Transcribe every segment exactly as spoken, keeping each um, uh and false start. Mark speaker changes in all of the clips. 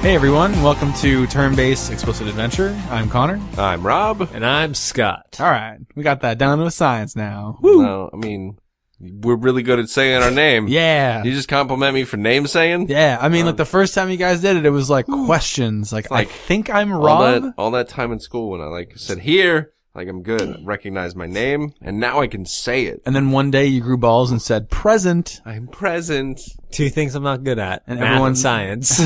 Speaker 1: Hey everyone, welcome to Turn-Based Explicit Adventure. I'm Connor.
Speaker 2: I'm Rob.
Speaker 3: And I'm Scott.
Speaker 1: Alright, we got that down to a science now. Woo!
Speaker 2: No, I mean, we're really good at saying our name.
Speaker 1: Yeah.
Speaker 2: You just compliment me for name saying?
Speaker 1: Yeah, I mean, um, like the first time you guys did it, it was like questions. Like,
Speaker 2: like
Speaker 1: I think I'm
Speaker 2: all
Speaker 1: Rob.
Speaker 2: That, all that time in school when I like said here, like I'm good, I recognize my name, and now I can say it.
Speaker 1: And then one day you grew balls and said, present.
Speaker 2: I'm present.
Speaker 3: Two things I'm not good at.
Speaker 1: And
Speaker 3: Math
Speaker 1: everyone-
Speaker 3: and science.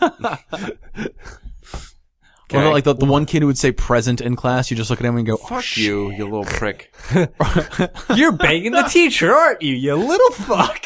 Speaker 1: Or like the, the one kid who would say present in class, you just look at him and go,
Speaker 2: Fuck
Speaker 1: oh,
Speaker 2: you, you little prick.
Speaker 3: You're banging the teacher, aren't you, you little fuck?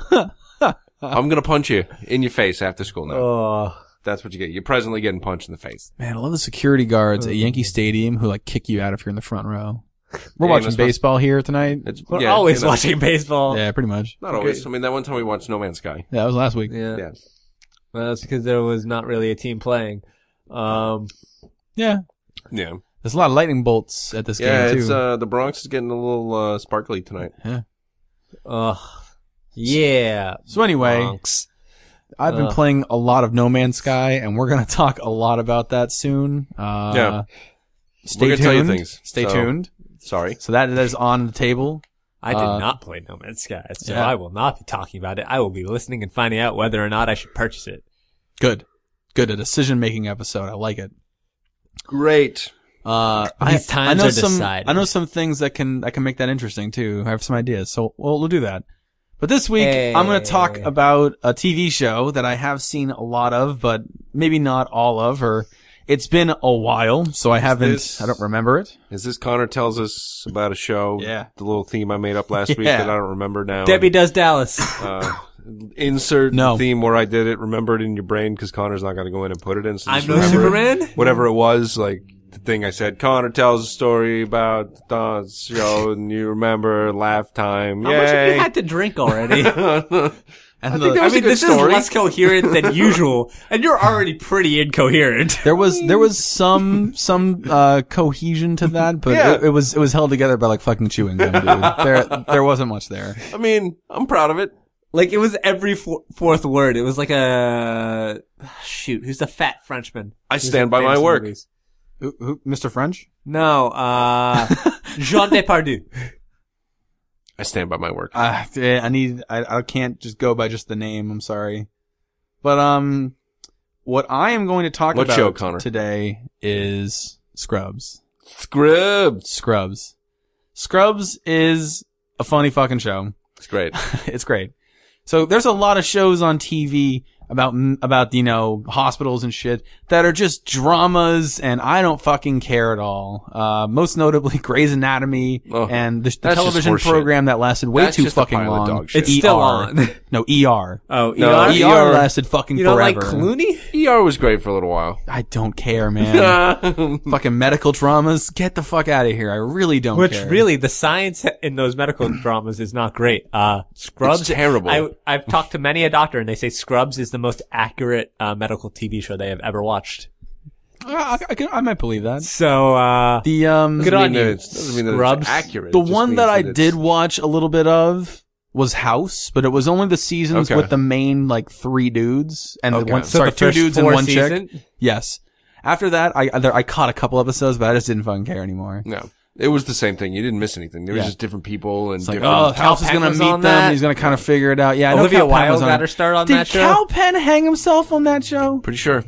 Speaker 2: I'm gonna punch you in your face after school now.
Speaker 3: Oh.
Speaker 2: That's what you get. You're presently getting punched in the face.
Speaker 1: Man, I love the security guards at Yankee Stadium who like kick you out if you're in the front row. We're
Speaker 2: Yeah,
Speaker 1: watching
Speaker 2: that's
Speaker 1: baseball here tonight.
Speaker 2: It's,
Speaker 3: We're
Speaker 2: yeah,
Speaker 3: always
Speaker 2: you know,
Speaker 3: watching baseball.
Speaker 1: Yeah, pretty much.
Speaker 2: Not always. I mean, that one time we watched No Man's Sky.
Speaker 1: Yeah, that was last week.
Speaker 3: Yeah.
Speaker 2: Yeah.
Speaker 3: Well, that's because there was not really a team playing. Um,
Speaker 1: Yeah.
Speaker 2: Yeah.
Speaker 1: There's a lot of lightning bolts at this
Speaker 2: Yeah,
Speaker 1: game,
Speaker 2: it's,
Speaker 1: too.
Speaker 2: uh, the Bronx is getting a little, uh, sparkly tonight.
Speaker 1: Yeah.
Speaker 3: uh, yeah.
Speaker 1: So anyway,
Speaker 3: Bronx.
Speaker 1: I've been
Speaker 3: Ugh.
Speaker 1: playing a lot of No Man's Sky, and we're going to talk a lot about that soon. Uh,
Speaker 2: Yeah.
Speaker 1: Stay
Speaker 2: We're
Speaker 1: tuned.
Speaker 2: gonna tell you things,
Speaker 1: Stay
Speaker 2: so-
Speaker 1: tuned.
Speaker 2: Sorry.
Speaker 1: So that is on the table.
Speaker 3: I did
Speaker 1: uh,
Speaker 3: not play No Man's Sky, so
Speaker 1: yeah.
Speaker 3: I will not be talking about it. I will be listening and finding out whether or not I should purchase it.
Speaker 1: Good. Good. A decision-making episode. I like it.
Speaker 2: Great.
Speaker 1: Uh,
Speaker 3: These
Speaker 1: I,
Speaker 3: times
Speaker 1: I know
Speaker 3: are
Speaker 1: some,
Speaker 3: decided.
Speaker 1: I know some things that can, that can make that interesting too. I have some ideas. So we'll, we'll do that. But this week,
Speaker 3: Hey.
Speaker 1: I'm going to talk about a T V show that I have seen a lot of, but maybe not all of, or it's been a while, so I haven't,
Speaker 2: this-
Speaker 1: I don't remember it.
Speaker 2: Is this Connor tells us about a show?
Speaker 1: Yeah.
Speaker 2: The little theme I made up last week
Speaker 1: Yeah.
Speaker 2: that I don't remember now.
Speaker 3: Debbie Does Dallas.
Speaker 2: Uh, insert
Speaker 1: No.
Speaker 2: the theme where I did it. Remember it in your brain because Connor's not going to go in and put it in. So
Speaker 3: I'm
Speaker 2: just
Speaker 3: no
Speaker 2: remember
Speaker 3: Superman?
Speaker 2: it. Whatever it was, like the thing I said. Connor tells a story about the show and you remember laugh time.
Speaker 3: How much have
Speaker 2: Yay.
Speaker 3: you had to drink already?
Speaker 1: And
Speaker 2: I
Speaker 1: the-
Speaker 2: think that
Speaker 3: I
Speaker 2: was
Speaker 3: mean,
Speaker 2: a good
Speaker 3: this
Speaker 2: story.
Speaker 3: is less coherent than usual, and you're already pretty incoherent.
Speaker 1: There was there was some some uh cohesion to that, but
Speaker 2: Yeah.
Speaker 1: it, it was it was held together by like fucking chewing gum, dude. There there wasn't much there.
Speaker 2: I mean, I'm proud of it.
Speaker 3: Like, it was every four- fourth word. It was like a... Shoot, who's the fat Frenchman?
Speaker 2: I
Speaker 3: Who's
Speaker 2: stand
Speaker 3: in
Speaker 2: by my
Speaker 3: fantasy
Speaker 2: work.
Speaker 3: movies?
Speaker 1: Who, who, Mister French?
Speaker 3: No, uh... Jean Depardieu.
Speaker 2: I stand by my work.
Speaker 1: Uh, I need I I can't just go by just the name. I'm sorry, but um, what I am going to talk
Speaker 2: What
Speaker 1: about
Speaker 2: show, Connor?
Speaker 1: today is Scrubs.
Speaker 2: Scrubs.
Speaker 1: Scrubs. Scrubs is a funny fucking show.
Speaker 2: It's great.
Speaker 1: It's great. So there's a lot of shows on T V about, about, you know, hospitals and shit that are just dramas and I don't fucking care at all. Uh, most notably Grey's Anatomy
Speaker 2: Oh,
Speaker 1: and the, the
Speaker 2: that's just
Speaker 1: television
Speaker 2: horseshit.
Speaker 1: program that lasted way
Speaker 2: That's
Speaker 1: too
Speaker 2: just a
Speaker 1: fucking
Speaker 2: pile of
Speaker 1: long.
Speaker 2: dog shit.
Speaker 3: It's still
Speaker 1: E R.
Speaker 3: on.
Speaker 1: No, E R.
Speaker 3: Oh,
Speaker 2: No,
Speaker 3: E R?
Speaker 1: E
Speaker 2: E
Speaker 1: R
Speaker 2: R
Speaker 1: lasted fucking
Speaker 3: You don't
Speaker 1: forever.
Speaker 3: like Clooney?
Speaker 2: E R was great for a little while.
Speaker 1: I don't care, man. Fucking medical dramas. Get the fuck out of here. I really don't
Speaker 3: Which
Speaker 1: care.
Speaker 3: really, the science in those medical dramas is not great. Uh, Scrubs.
Speaker 2: It's terrible.
Speaker 3: I, I've talked to many a doctor and they say Scrubs is the most accurate, uh, medical T V show they have ever watched.
Speaker 1: I, I, can- I might believe that.
Speaker 3: So, uh,
Speaker 1: The, um,
Speaker 3: Good
Speaker 2: Doesn't
Speaker 3: on
Speaker 2: mean that
Speaker 3: you,
Speaker 2: it's- doesn't mean that it's
Speaker 3: Scrubs.
Speaker 2: accurate.
Speaker 1: the
Speaker 2: It just
Speaker 1: one
Speaker 2: means
Speaker 1: that I
Speaker 2: it's-
Speaker 1: did watch a little bit of was House, but it was only the seasons
Speaker 2: Okay.
Speaker 1: with the main, like, three dudes and
Speaker 2: Okay.
Speaker 1: the one,
Speaker 2: So
Speaker 1: sorry,
Speaker 3: the
Speaker 1: two
Speaker 3: first
Speaker 1: dudes and
Speaker 3: four
Speaker 1: one
Speaker 3: season?
Speaker 1: chick. Yes. After that, I, I, there- I caught a couple episodes, but I just didn't fucking care anymore.
Speaker 2: No. It was the same thing. You didn't miss anything. There was
Speaker 1: Yeah.
Speaker 2: just different people and
Speaker 1: It's like,
Speaker 2: different.
Speaker 1: oh,
Speaker 3: Cal
Speaker 1: House is
Speaker 3: Penn
Speaker 1: gonna
Speaker 3: was
Speaker 1: meet
Speaker 3: on
Speaker 1: them,
Speaker 3: that?
Speaker 1: and he's gonna kind of figure it out. Yeah, I know
Speaker 3: Olivia
Speaker 1: Cal Penn was
Speaker 3: Wilde
Speaker 1: on
Speaker 3: got
Speaker 1: it.
Speaker 3: her start on
Speaker 1: Did
Speaker 3: that show?
Speaker 1: Cal Penn hang himself on that show?
Speaker 2: Pretty sure.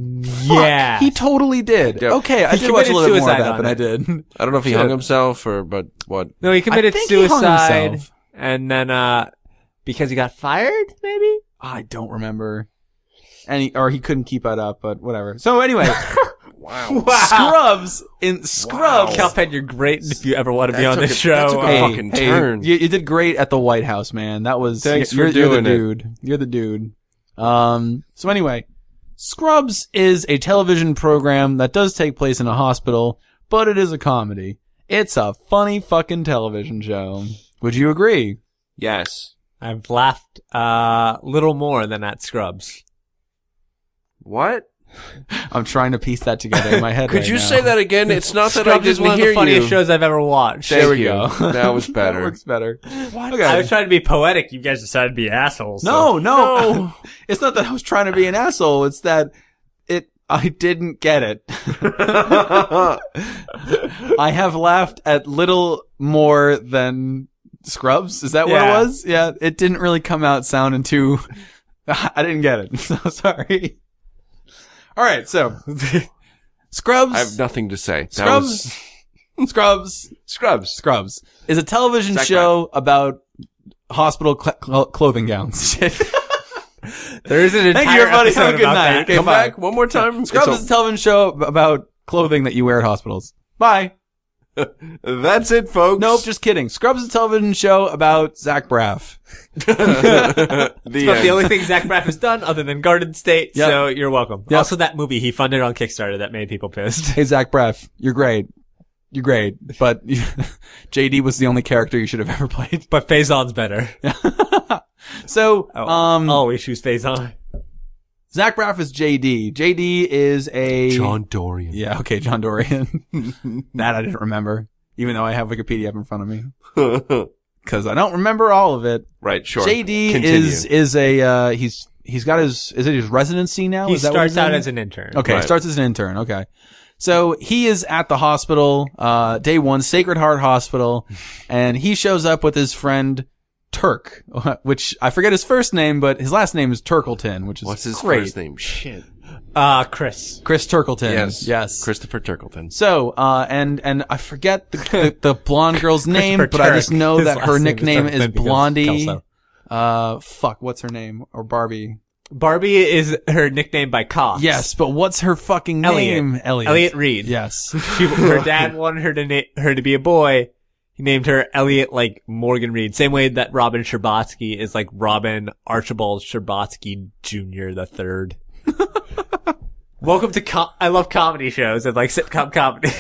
Speaker 3: Yeah.
Speaker 1: He totally did.
Speaker 2: Yeah.
Speaker 1: Okay, I
Speaker 3: He
Speaker 1: did watch a
Speaker 3: committed
Speaker 1: little bit more of
Speaker 3: suicide
Speaker 1: that
Speaker 3: on
Speaker 1: than I
Speaker 3: it.
Speaker 1: did.
Speaker 2: I don't know if he
Speaker 1: Shit.
Speaker 2: hung himself or, but what?
Speaker 3: No, he committed
Speaker 1: think he hung
Speaker 3: suicide,
Speaker 1: himself.
Speaker 3: and then uh because he got fired, maybe.
Speaker 1: I don't remember. And he, or he couldn't keep it up, but whatever. So anyway,
Speaker 2: Wow.
Speaker 1: Scrubs in Scrubs.
Speaker 3: Cal Penn, you're great if you ever want to be
Speaker 2: That
Speaker 3: on
Speaker 2: took
Speaker 3: this
Speaker 2: a- that
Speaker 3: show.
Speaker 2: took a
Speaker 3: Uh,
Speaker 1: Hey,
Speaker 2: fucking
Speaker 1: hey,
Speaker 2: turn.
Speaker 1: You, you did great at the White House, man. That was
Speaker 2: Thanks
Speaker 1: you're,
Speaker 2: for
Speaker 1: you're
Speaker 2: doing
Speaker 1: the
Speaker 2: it.
Speaker 1: dude. You're the dude. Um. So anyway, Scrubs is a television program that does take place in a hospital, but it is a comedy. It's a funny fucking television show. Would you agree?
Speaker 2: Yes.
Speaker 3: I've laughed uh little more than at Scrubs.
Speaker 2: What?
Speaker 1: I'm trying to piece that together in my head.
Speaker 2: Could
Speaker 1: right
Speaker 2: you
Speaker 1: now.
Speaker 2: say that again? It's not that I
Speaker 3: Scrubs is
Speaker 2: didn't
Speaker 3: one of
Speaker 2: hear
Speaker 3: the funniest
Speaker 2: you.
Speaker 3: shows I've ever watched.
Speaker 2: Thank
Speaker 1: There we
Speaker 2: you.
Speaker 1: go.
Speaker 2: That was better.
Speaker 1: That works better.
Speaker 2: What?
Speaker 1: Okay.
Speaker 3: I was trying to be poetic. You guys decided to be assholes. so-
Speaker 1: No, no, it's not that I was trying to be an asshole. It's that I didn't get it. I have laughed at little more than Scrubs. Is that what
Speaker 3: Yeah.
Speaker 1: it was? Yeah. It didn't really come out sounding too, I didn't get it. So sorry. All right. So Scrubs.
Speaker 2: I have nothing to say. That
Speaker 1: Scrubs.
Speaker 2: was-
Speaker 1: Scrubs.
Speaker 2: Scrubs.
Speaker 1: Scrubs is a television
Speaker 2: Zach
Speaker 1: show about hospital cl- cl- clothing gowns.
Speaker 3: There is an entire
Speaker 1: Thank you, everybody.
Speaker 3: episode
Speaker 1: Have a good
Speaker 3: about
Speaker 1: night.
Speaker 3: that.
Speaker 1: Okay,
Speaker 2: Come
Speaker 1: bye.
Speaker 2: back one more time.
Speaker 1: Scrubs
Speaker 2: It's
Speaker 1: is a television show ab- about clothing that you wear at hospitals. Bye.
Speaker 2: a- That's it, folks.
Speaker 1: Nope, just kidding. Scrubs is a television show about Zach Braff.
Speaker 2: the
Speaker 3: It's about
Speaker 2: end.
Speaker 3: the only thing Zach Braff has done other than Garden State,
Speaker 1: Yep.
Speaker 3: so you're welcome.
Speaker 1: Yep.
Speaker 3: Also, that movie he funded on Kickstarter that made people pissed.
Speaker 1: Hey, Zach Braff, you're great. You're great. But J D was the only character you should have ever played.
Speaker 3: But Faison's better.
Speaker 1: So,
Speaker 3: Oh,
Speaker 1: um,
Speaker 3: always choose Faison.
Speaker 1: Zach Braff is J D. J D is a...
Speaker 2: John Dorian.
Speaker 1: Yeah, okay, John Dorian. That I didn't remember, even though I have Wikipedia up in front of me. Cause I don't remember all of it.
Speaker 2: Right, sure.
Speaker 1: J D
Speaker 2: Continue.
Speaker 1: is, is a, uh, he's, he's got his, is it his residency now?
Speaker 3: He
Speaker 1: Is that what
Speaker 3: starts
Speaker 1: he's
Speaker 3: out
Speaker 1: in?
Speaker 3: as an intern.
Speaker 1: Okay,
Speaker 2: Right.
Speaker 1: starts as an intern. Okay. So he is at the hospital, uh, day one, Sacred Heart Hospital, and he shows up with his friend Turk, which I forget his first name, but his last name is Turkleton, which is
Speaker 2: What's his
Speaker 1: great.
Speaker 2: first name? Shit.
Speaker 3: Uh, Chris.
Speaker 1: Chris Turkleton.
Speaker 2: Yes.
Speaker 1: Yes.
Speaker 2: Christopher Turkleton.
Speaker 1: So, uh, and, and I forget the, the, the blonde girl's name,
Speaker 3: Christopher
Speaker 1: but I just
Speaker 3: Turk.
Speaker 1: know
Speaker 3: His
Speaker 1: that
Speaker 3: last
Speaker 1: her
Speaker 3: name is
Speaker 1: nickname
Speaker 3: Turkleton
Speaker 1: is
Speaker 3: because
Speaker 1: Blondie.
Speaker 3: Kelso.
Speaker 1: Uh, fuck, what's her name? Or Barbie.
Speaker 3: Barbie is her nickname by Cox.
Speaker 1: Yes, but what's her fucking
Speaker 3: Elliot.
Speaker 1: name? Elliot.
Speaker 3: Elliot Reed.
Speaker 1: Yes.
Speaker 3: She, her dad wanted her to na- her to be a boy. He named her Elliot like Morgan Reed. Same way that Robin Scherbatsky is like Robin Archibald Scherbatsky Junior the third. Welcome to com- I love comedy shows and like sitcom comedy.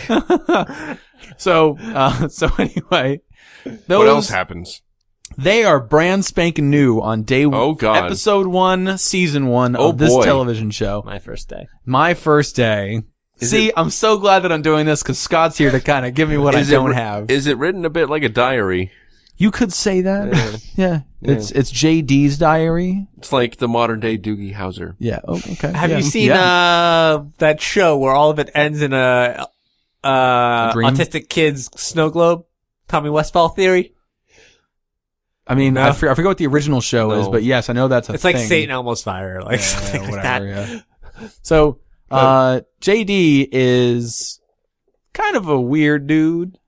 Speaker 1: So, uh, so anyway, those,
Speaker 2: What else happens?
Speaker 1: they are brand spanking new on day one.
Speaker 2: Oh, God.
Speaker 1: Episode one, season one
Speaker 2: Oh,
Speaker 1: of this
Speaker 2: boy.
Speaker 1: television show.
Speaker 3: My first day.
Speaker 1: My first day.
Speaker 2: Is
Speaker 1: See,
Speaker 2: it-
Speaker 1: I'm so glad that I'm doing this because Scott's here to kind of give me what I
Speaker 2: Is it
Speaker 1: don't
Speaker 2: wri-
Speaker 1: have.
Speaker 2: Is it written a bit like a diary?
Speaker 1: You could say that.
Speaker 2: Yeah.
Speaker 1: Yeah. It's, it's J D's diary.
Speaker 2: It's like the modern day Doogie Howser.
Speaker 1: Yeah. Oh, okay.
Speaker 3: Have
Speaker 1: Yeah.
Speaker 3: you seen
Speaker 1: Yeah.
Speaker 3: uh that show where all of it ends in a uh
Speaker 1: A dream?
Speaker 3: autistic kid's snow globe? Tommy Westfall theory?
Speaker 1: I mean,
Speaker 3: No.
Speaker 1: I, forget, I forget what the original show is,
Speaker 2: No.
Speaker 1: but yes, I know that's a
Speaker 3: It's like
Speaker 1: thing.
Speaker 3: Saint Elmo's Fire, like
Speaker 1: Yeah,
Speaker 3: something like
Speaker 1: whatever,
Speaker 3: that.
Speaker 1: yeah. So, uh, J D is kind of a weird dude,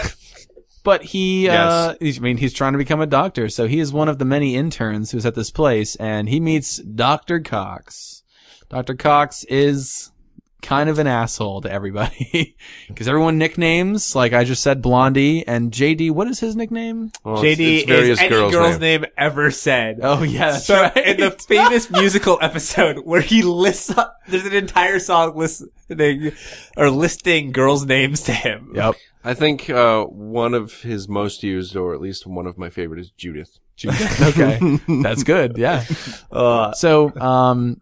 Speaker 1: but he, uh, he's, I mean, he's trying to become a doctor. So he is one of the many interns who's at this place and he meets Doctor Cox. Doctor Cox is kind of an asshole to everybody because everyone nicknames, like I just said, Blondie and J D. What is his nickname?
Speaker 2: Well,
Speaker 3: J
Speaker 2: it's-
Speaker 3: D
Speaker 2: it's various
Speaker 3: is any
Speaker 2: girls'
Speaker 3: girl's
Speaker 2: name.
Speaker 3: name ever said.
Speaker 1: Oh, yeah, that's
Speaker 3: So
Speaker 1: right.
Speaker 3: in the famous musical episode where he lists up, there's an entire song listening or listing girls' names to him.
Speaker 1: Yep.
Speaker 2: I think uh, one of his most used, or at least one of my favorite, is Judith.
Speaker 1: Okay. That's good. Yeah.
Speaker 3: Uh,
Speaker 1: So, um,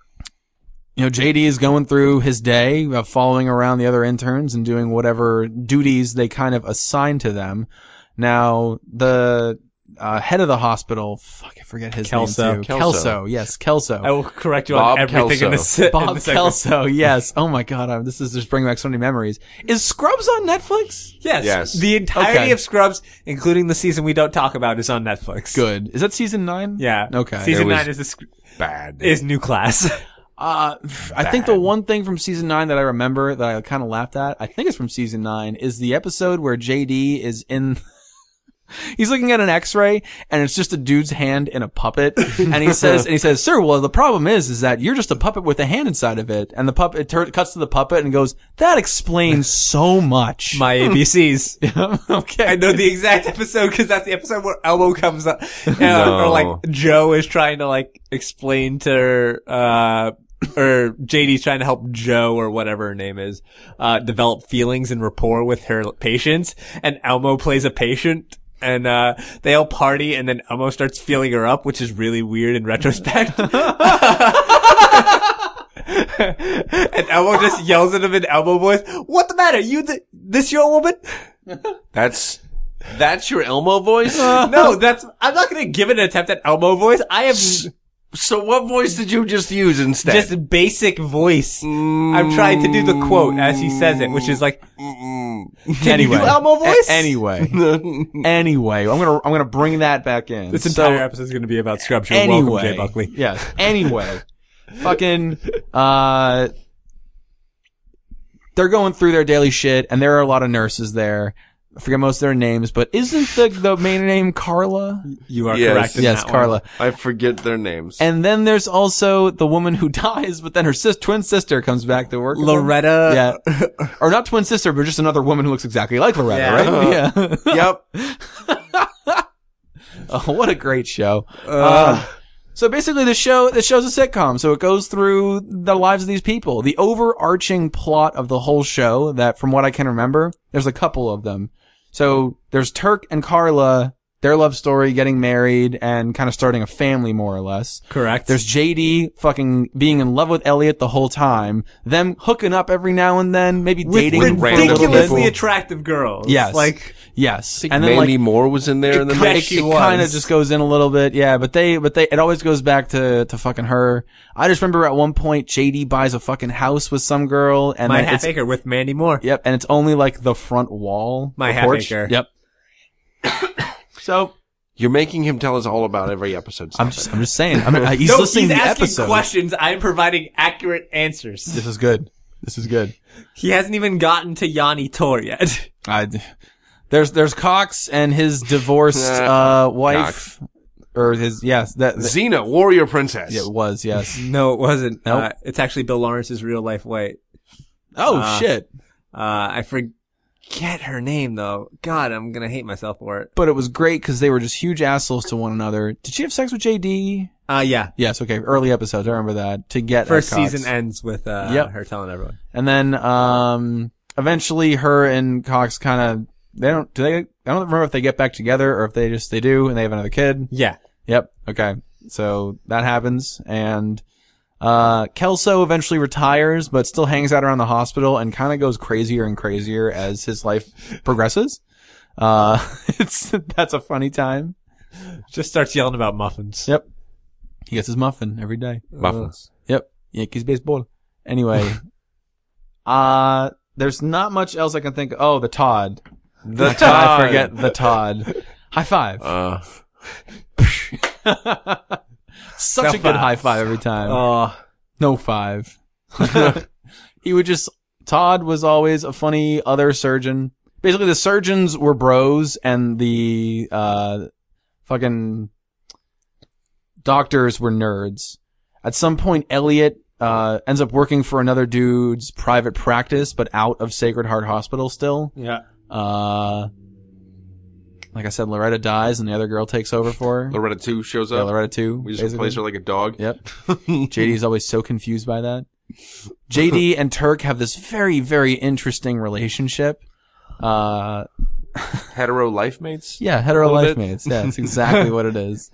Speaker 1: you know, J D is going through his day, uh, following around the other interns and doing whatever duties they kind of assign to them. Now, the uh, head of the hospital, fuck, I forget his
Speaker 3: Kelso.
Speaker 1: name too.
Speaker 2: Kelso.
Speaker 1: Kelso, yes, Kelso.
Speaker 3: I will correct you
Speaker 2: Bob
Speaker 3: on everything in
Speaker 2: Kelso.
Speaker 3: this. in
Speaker 1: Bob
Speaker 3: this segment.
Speaker 1: Kelso, yes. Oh my god, I'm, this is just bringing back so many memories. Is Scrubs on Netflix?
Speaker 3: Yes.
Speaker 2: Yes.
Speaker 3: The entirety
Speaker 1: Okay.
Speaker 3: of Scrubs, incling the season we don't talk about, is on Netflix.
Speaker 1: Good. Is that season nine?
Speaker 3: Yeah.
Speaker 1: Okay.
Speaker 3: Season
Speaker 2: It was-
Speaker 3: nine is the, sc-
Speaker 2: Bad.
Speaker 3: is New Class.
Speaker 1: Uh, I think the one thing from season nine that I remember that I kind of laughed at, I think it's from season nine, is the episode where J D is in, he's looking at an x-ray and it's just a dude's hand in a puppet. And he says, and he says, sir, well, the problem is, is that you're just a puppet with a hand inside of it. And the puppet, it tur- cuts to the puppet and goes, that explains so much.
Speaker 3: My A B Cs.
Speaker 1: Okay.
Speaker 3: I know the exact episode because that's the episode where Elmo comes up, uh,
Speaker 2: No.
Speaker 3: or like Joe is trying to like explain to her, uh, or J D's trying to help Joe or whatever her name is, uh, develop feelings and rapport with her patients, and Elmo plays a patient. And, uh, they all party and then Elmo starts feeling her up, which is really weird in retrospect. And Elmo just yells at him in Elmo voice, "What the matter? You th- this your woman?"
Speaker 2: That's that's your Elmo voice.
Speaker 3: No, that's, I'm not gonna give it an attempt at Elmo voice. I have,
Speaker 2: So what voice did you just use instead?
Speaker 3: Just basic voice.
Speaker 2: Mm.
Speaker 3: I'm trying to do the quote as he says it, which is like,
Speaker 2: Mm-mm.
Speaker 3: can
Speaker 1: Anyway.
Speaker 3: you do Elmo voice?
Speaker 1: A- anyway. Anyway, I'm gonna I'm gonna bring that back in.
Speaker 3: This
Speaker 1: So-
Speaker 3: entire episode is going to be about Scrubs. You're
Speaker 1: Anyway,
Speaker 3: welcome, Jay Buckley.
Speaker 1: yes. Anyway, fucking, uh, they're going through their daily shit, and there are a lot of nurses there. I forget most of their names, but isn't the the main name Carla?
Speaker 3: You are
Speaker 2: Yes.
Speaker 3: correct in
Speaker 1: Yes,
Speaker 3: that
Speaker 1: Carla.
Speaker 3: one.
Speaker 2: I forget their names.
Speaker 1: And then there's also the woman who dies, but then her sis- twin sister comes back to work. with them.
Speaker 3: Loretta.
Speaker 1: Yeah. Or not twin sister, but just another woman who looks exactly like Loretta,
Speaker 3: Yeah.
Speaker 1: right? Yeah.
Speaker 2: Yep.
Speaker 1: Oh, what a great show. Uh, so basically the show, the show's a sitcom. So it goes through the lives of these people. The overarching plot of the whole show that from what I can remember, there's a couple of them. So there's Turk and Carla, their love story, getting married and kind of starting a family more or less.
Speaker 3: Correct.
Speaker 1: There's J D fucking being in love with Elliot the whole time. Them hooking up every now and then, maybe
Speaker 3: with
Speaker 1: dating for a little
Speaker 3: ridiculously
Speaker 1: bit.
Speaker 3: attractive girls.
Speaker 1: Yes.
Speaker 3: Like,
Speaker 1: Yes.
Speaker 2: And
Speaker 1: And then
Speaker 2: Mandy
Speaker 1: like,
Speaker 2: Moore was in there in the
Speaker 1: it,
Speaker 3: Yes,
Speaker 2: mix.
Speaker 3: she
Speaker 1: it
Speaker 3: was.
Speaker 1: kind of just goes in a little bit, yeah. But they, but they, it always goes back to to fucking her. I just remember at one point J D buys a fucking house with some girl, and
Speaker 3: My
Speaker 1: then
Speaker 3: Half
Speaker 1: it's
Speaker 3: Acre with Mandy Moore.
Speaker 1: yep, and it's only like the front wall,
Speaker 3: My
Speaker 1: the
Speaker 3: Half
Speaker 1: porch.
Speaker 3: Acre.
Speaker 1: Yep. So
Speaker 2: You're making him tell us all about every episode.
Speaker 1: I'm just, I'm just saying. I'm, uh, he's
Speaker 3: no,
Speaker 1: listening
Speaker 3: he's
Speaker 1: to the
Speaker 3: asking
Speaker 1: episode.
Speaker 3: questions. I'm providing accurate answers.
Speaker 1: This is good. This is good.
Speaker 3: He hasn't even gotten to Yanni Tor yet.
Speaker 1: I, there's there's Cox and his divorced uh wife, or his yes that, that
Speaker 2: Xena, warrior princess.
Speaker 1: yeah, it was yes.
Speaker 3: No, it wasn't.
Speaker 1: Nope.
Speaker 3: Uh, it's actually Bill Lawrence's real life wife.
Speaker 1: Oh
Speaker 3: Uh,
Speaker 1: shit!
Speaker 3: Uh, I forget her name though. God, I'm gonna hate myself for it.
Speaker 1: But it was great because they were just huge assholes to one another. Did she have sex with J D?
Speaker 3: Uh, yeah.
Speaker 1: Yes. Okay. Early episodes. I remember that. To get
Speaker 3: First
Speaker 1: at Cox.
Speaker 3: season ends with, uh,
Speaker 1: Yep.
Speaker 3: her telling everyone.
Speaker 1: And then um eventually her and Cox kind of they don't do they I don't remember if they get back together or if they just they do and they have another kid.
Speaker 3: Yeah.
Speaker 1: Yep. Okay. So that happens, and uh Kelso eventually retires, but still hangs out around the hospital and kind of goes crazier and crazier as his life progresses. Uh, it's that's a funny time.
Speaker 3: Just starts yelling about muffins.
Speaker 1: Yep. He gets his muffin every day.
Speaker 2: Muffins.
Speaker 1: Yep. Yankees baseball. Anyway, uh there's not much else I can think of. Oh, the Todd.
Speaker 2: The
Speaker 1: I
Speaker 2: Todd.
Speaker 1: forget the Todd. High five.
Speaker 2: Uh,
Speaker 1: Such
Speaker 3: No
Speaker 1: a good
Speaker 3: five.
Speaker 1: high five every time.
Speaker 3: Oh,
Speaker 1: No five. He would just, Todd was always a funny other surgeon. Basically the surgeons were bros and the, uh, fucking doctors were nerds. At some point, Elliot, uh, ends up working for another dude's private practice, but out of Sacred Heart Hospital still.
Speaker 3: yeah.
Speaker 1: Uh, like I said, Loretta dies and the other girl takes over for her.
Speaker 2: Loretta two shows
Speaker 1: Yeah,
Speaker 2: up.
Speaker 1: Loretta too.
Speaker 2: we just
Speaker 1: basically.
Speaker 2: replace her like a dog.
Speaker 1: Yep. J D is always so confused by that. J D and Turk have this very, very interesting relationship. Uh,
Speaker 2: Hetero life mates.
Speaker 1: yeah, hetero
Speaker 2: A little
Speaker 1: life
Speaker 2: bit.
Speaker 1: mates. Yeah, it's exactly what it is.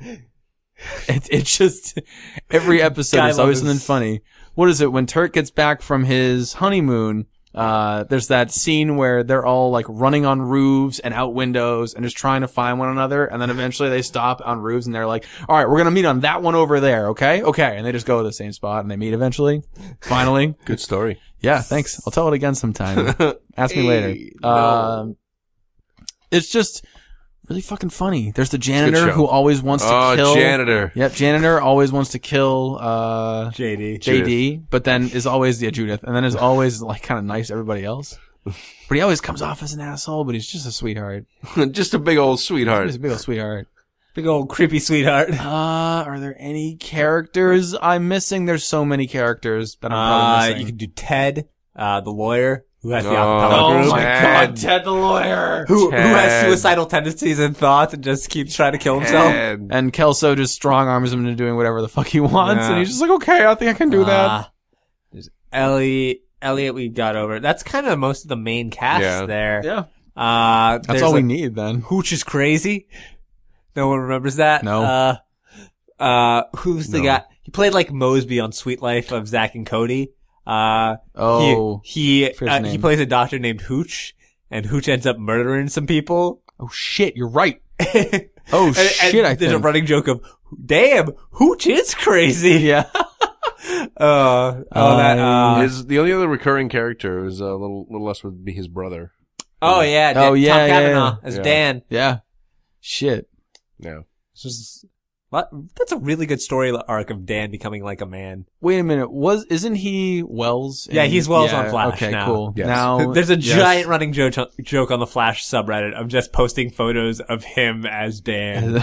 Speaker 1: It, it's just, every episode
Speaker 3: Guy
Speaker 1: is always
Speaker 3: loves-
Speaker 1: something funny. What is it? When Turk gets back from his honeymoon, uh, there's that scene where they're all like running on roofs and out windows and just trying to find one another. And then eventually they stop on roofs and they're like, all right, we're going to meet on that one over there. Okay. Okay. And they just go to the same spot and they meet eventually. Finally.
Speaker 2: Good story.
Speaker 1: Yeah. Thanks. I'll tell it again sometime. Ask me later.
Speaker 2: Hey, no.
Speaker 1: Um, it's just really fucking funny. There's the janitor
Speaker 2: show.
Speaker 1: who always wants to
Speaker 2: Oh,
Speaker 1: kill.
Speaker 2: janitor.
Speaker 1: Yep. Janitor always wants to kill, uh,
Speaker 3: J D.
Speaker 1: J D, but then is always, yeah, Judith, and then is always like kind of nice to everybody else. But he always comes off as an asshole, but he's just a sweetheart.
Speaker 2: Just a big old sweetheart.
Speaker 1: He's a big old sweetheart.
Speaker 3: Big old creepy sweetheart.
Speaker 1: Uh, are there any characters I'm missing? There's so many characters that I'm
Speaker 3: Uh,
Speaker 1: probably
Speaker 3: you
Speaker 1: missing.
Speaker 3: could do Ted, uh, the lawyer who has the
Speaker 2: Oh,
Speaker 3: acapella
Speaker 1: Oh
Speaker 3: group.
Speaker 1: my
Speaker 2: Ted.
Speaker 1: god, Ted the lawyer!
Speaker 3: Who, who has
Speaker 2: Ted.
Speaker 3: suicidal tendencies and thoughts and just keeps trying to kill himself.
Speaker 2: And
Speaker 1: And Kelso just strong arms him into doing whatever the fuck he wants,
Speaker 3: Yeah.
Speaker 1: and he's just like, okay, I think I can do that.
Speaker 3: Uh, there's Ellie, Elliot we got over. That's kind of most of the main cast
Speaker 2: Yeah.
Speaker 3: there.
Speaker 1: Yeah.
Speaker 3: Uh,
Speaker 1: That's
Speaker 3: there's
Speaker 1: all we
Speaker 3: like,
Speaker 1: need then.
Speaker 3: Hooch is crazy. No one remembers that.
Speaker 1: No.
Speaker 3: Uh, uh, who's the
Speaker 2: No.
Speaker 3: guy? He played like Mosby on Sweet Life of Zack and Cody. Uh,
Speaker 1: Oh.
Speaker 3: he, he,
Speaker 1: First
Speaker 3: uh, he
Speaker 1: name.
Speaker 3: plays a doctor named Hooch, and Hooch ends up murdering some people.
Speaker 1: Oh shit, you're right.
Speaker 3: oh
Speaker 1: Oh, shit, I
Speaker 3: There's a
Speaker 1: think.
Speaker 3: running joke of damn, Hooch is crazy.
Speaker 1: Yeah.
Speaker 3: Uh, oh, that, uh,
Speaker 2: His the only other recurring character is a little little less would be his brother.
Speaker 3: oh yeah,
Speaker 1: Oh,
Speaker 3: Dan-
Speaker 1: yeah,
Speaker 3: Tom
Speaker 1: yeah,
Speaker 3: Cavanaugh
Speaker 2: yeah.
Speaker 3: as
Speaker 2: Yeah.
Speaker 3: Dan.
Speaker 1: Yeah. Shit.
Speaker 2: Yeah.
Speaker 3: It's just, what? That's a really good story arc of Dan becoming like a man.
Speaker 1: Wait a minute. Was isn't he Wells? in-
Speaker 3: Yeah, he's Wells on Flash
Speaker 1: Okay,
Speaker 3: now.
Speaker 1: cool.
Speaker 2: Yes.
Speaker 1: Now
Speaker 3: There's a
Speaker 1: yes.
Speaker 3: giant running joke joke on the Flash subreddit of just posting photos of him as Dan.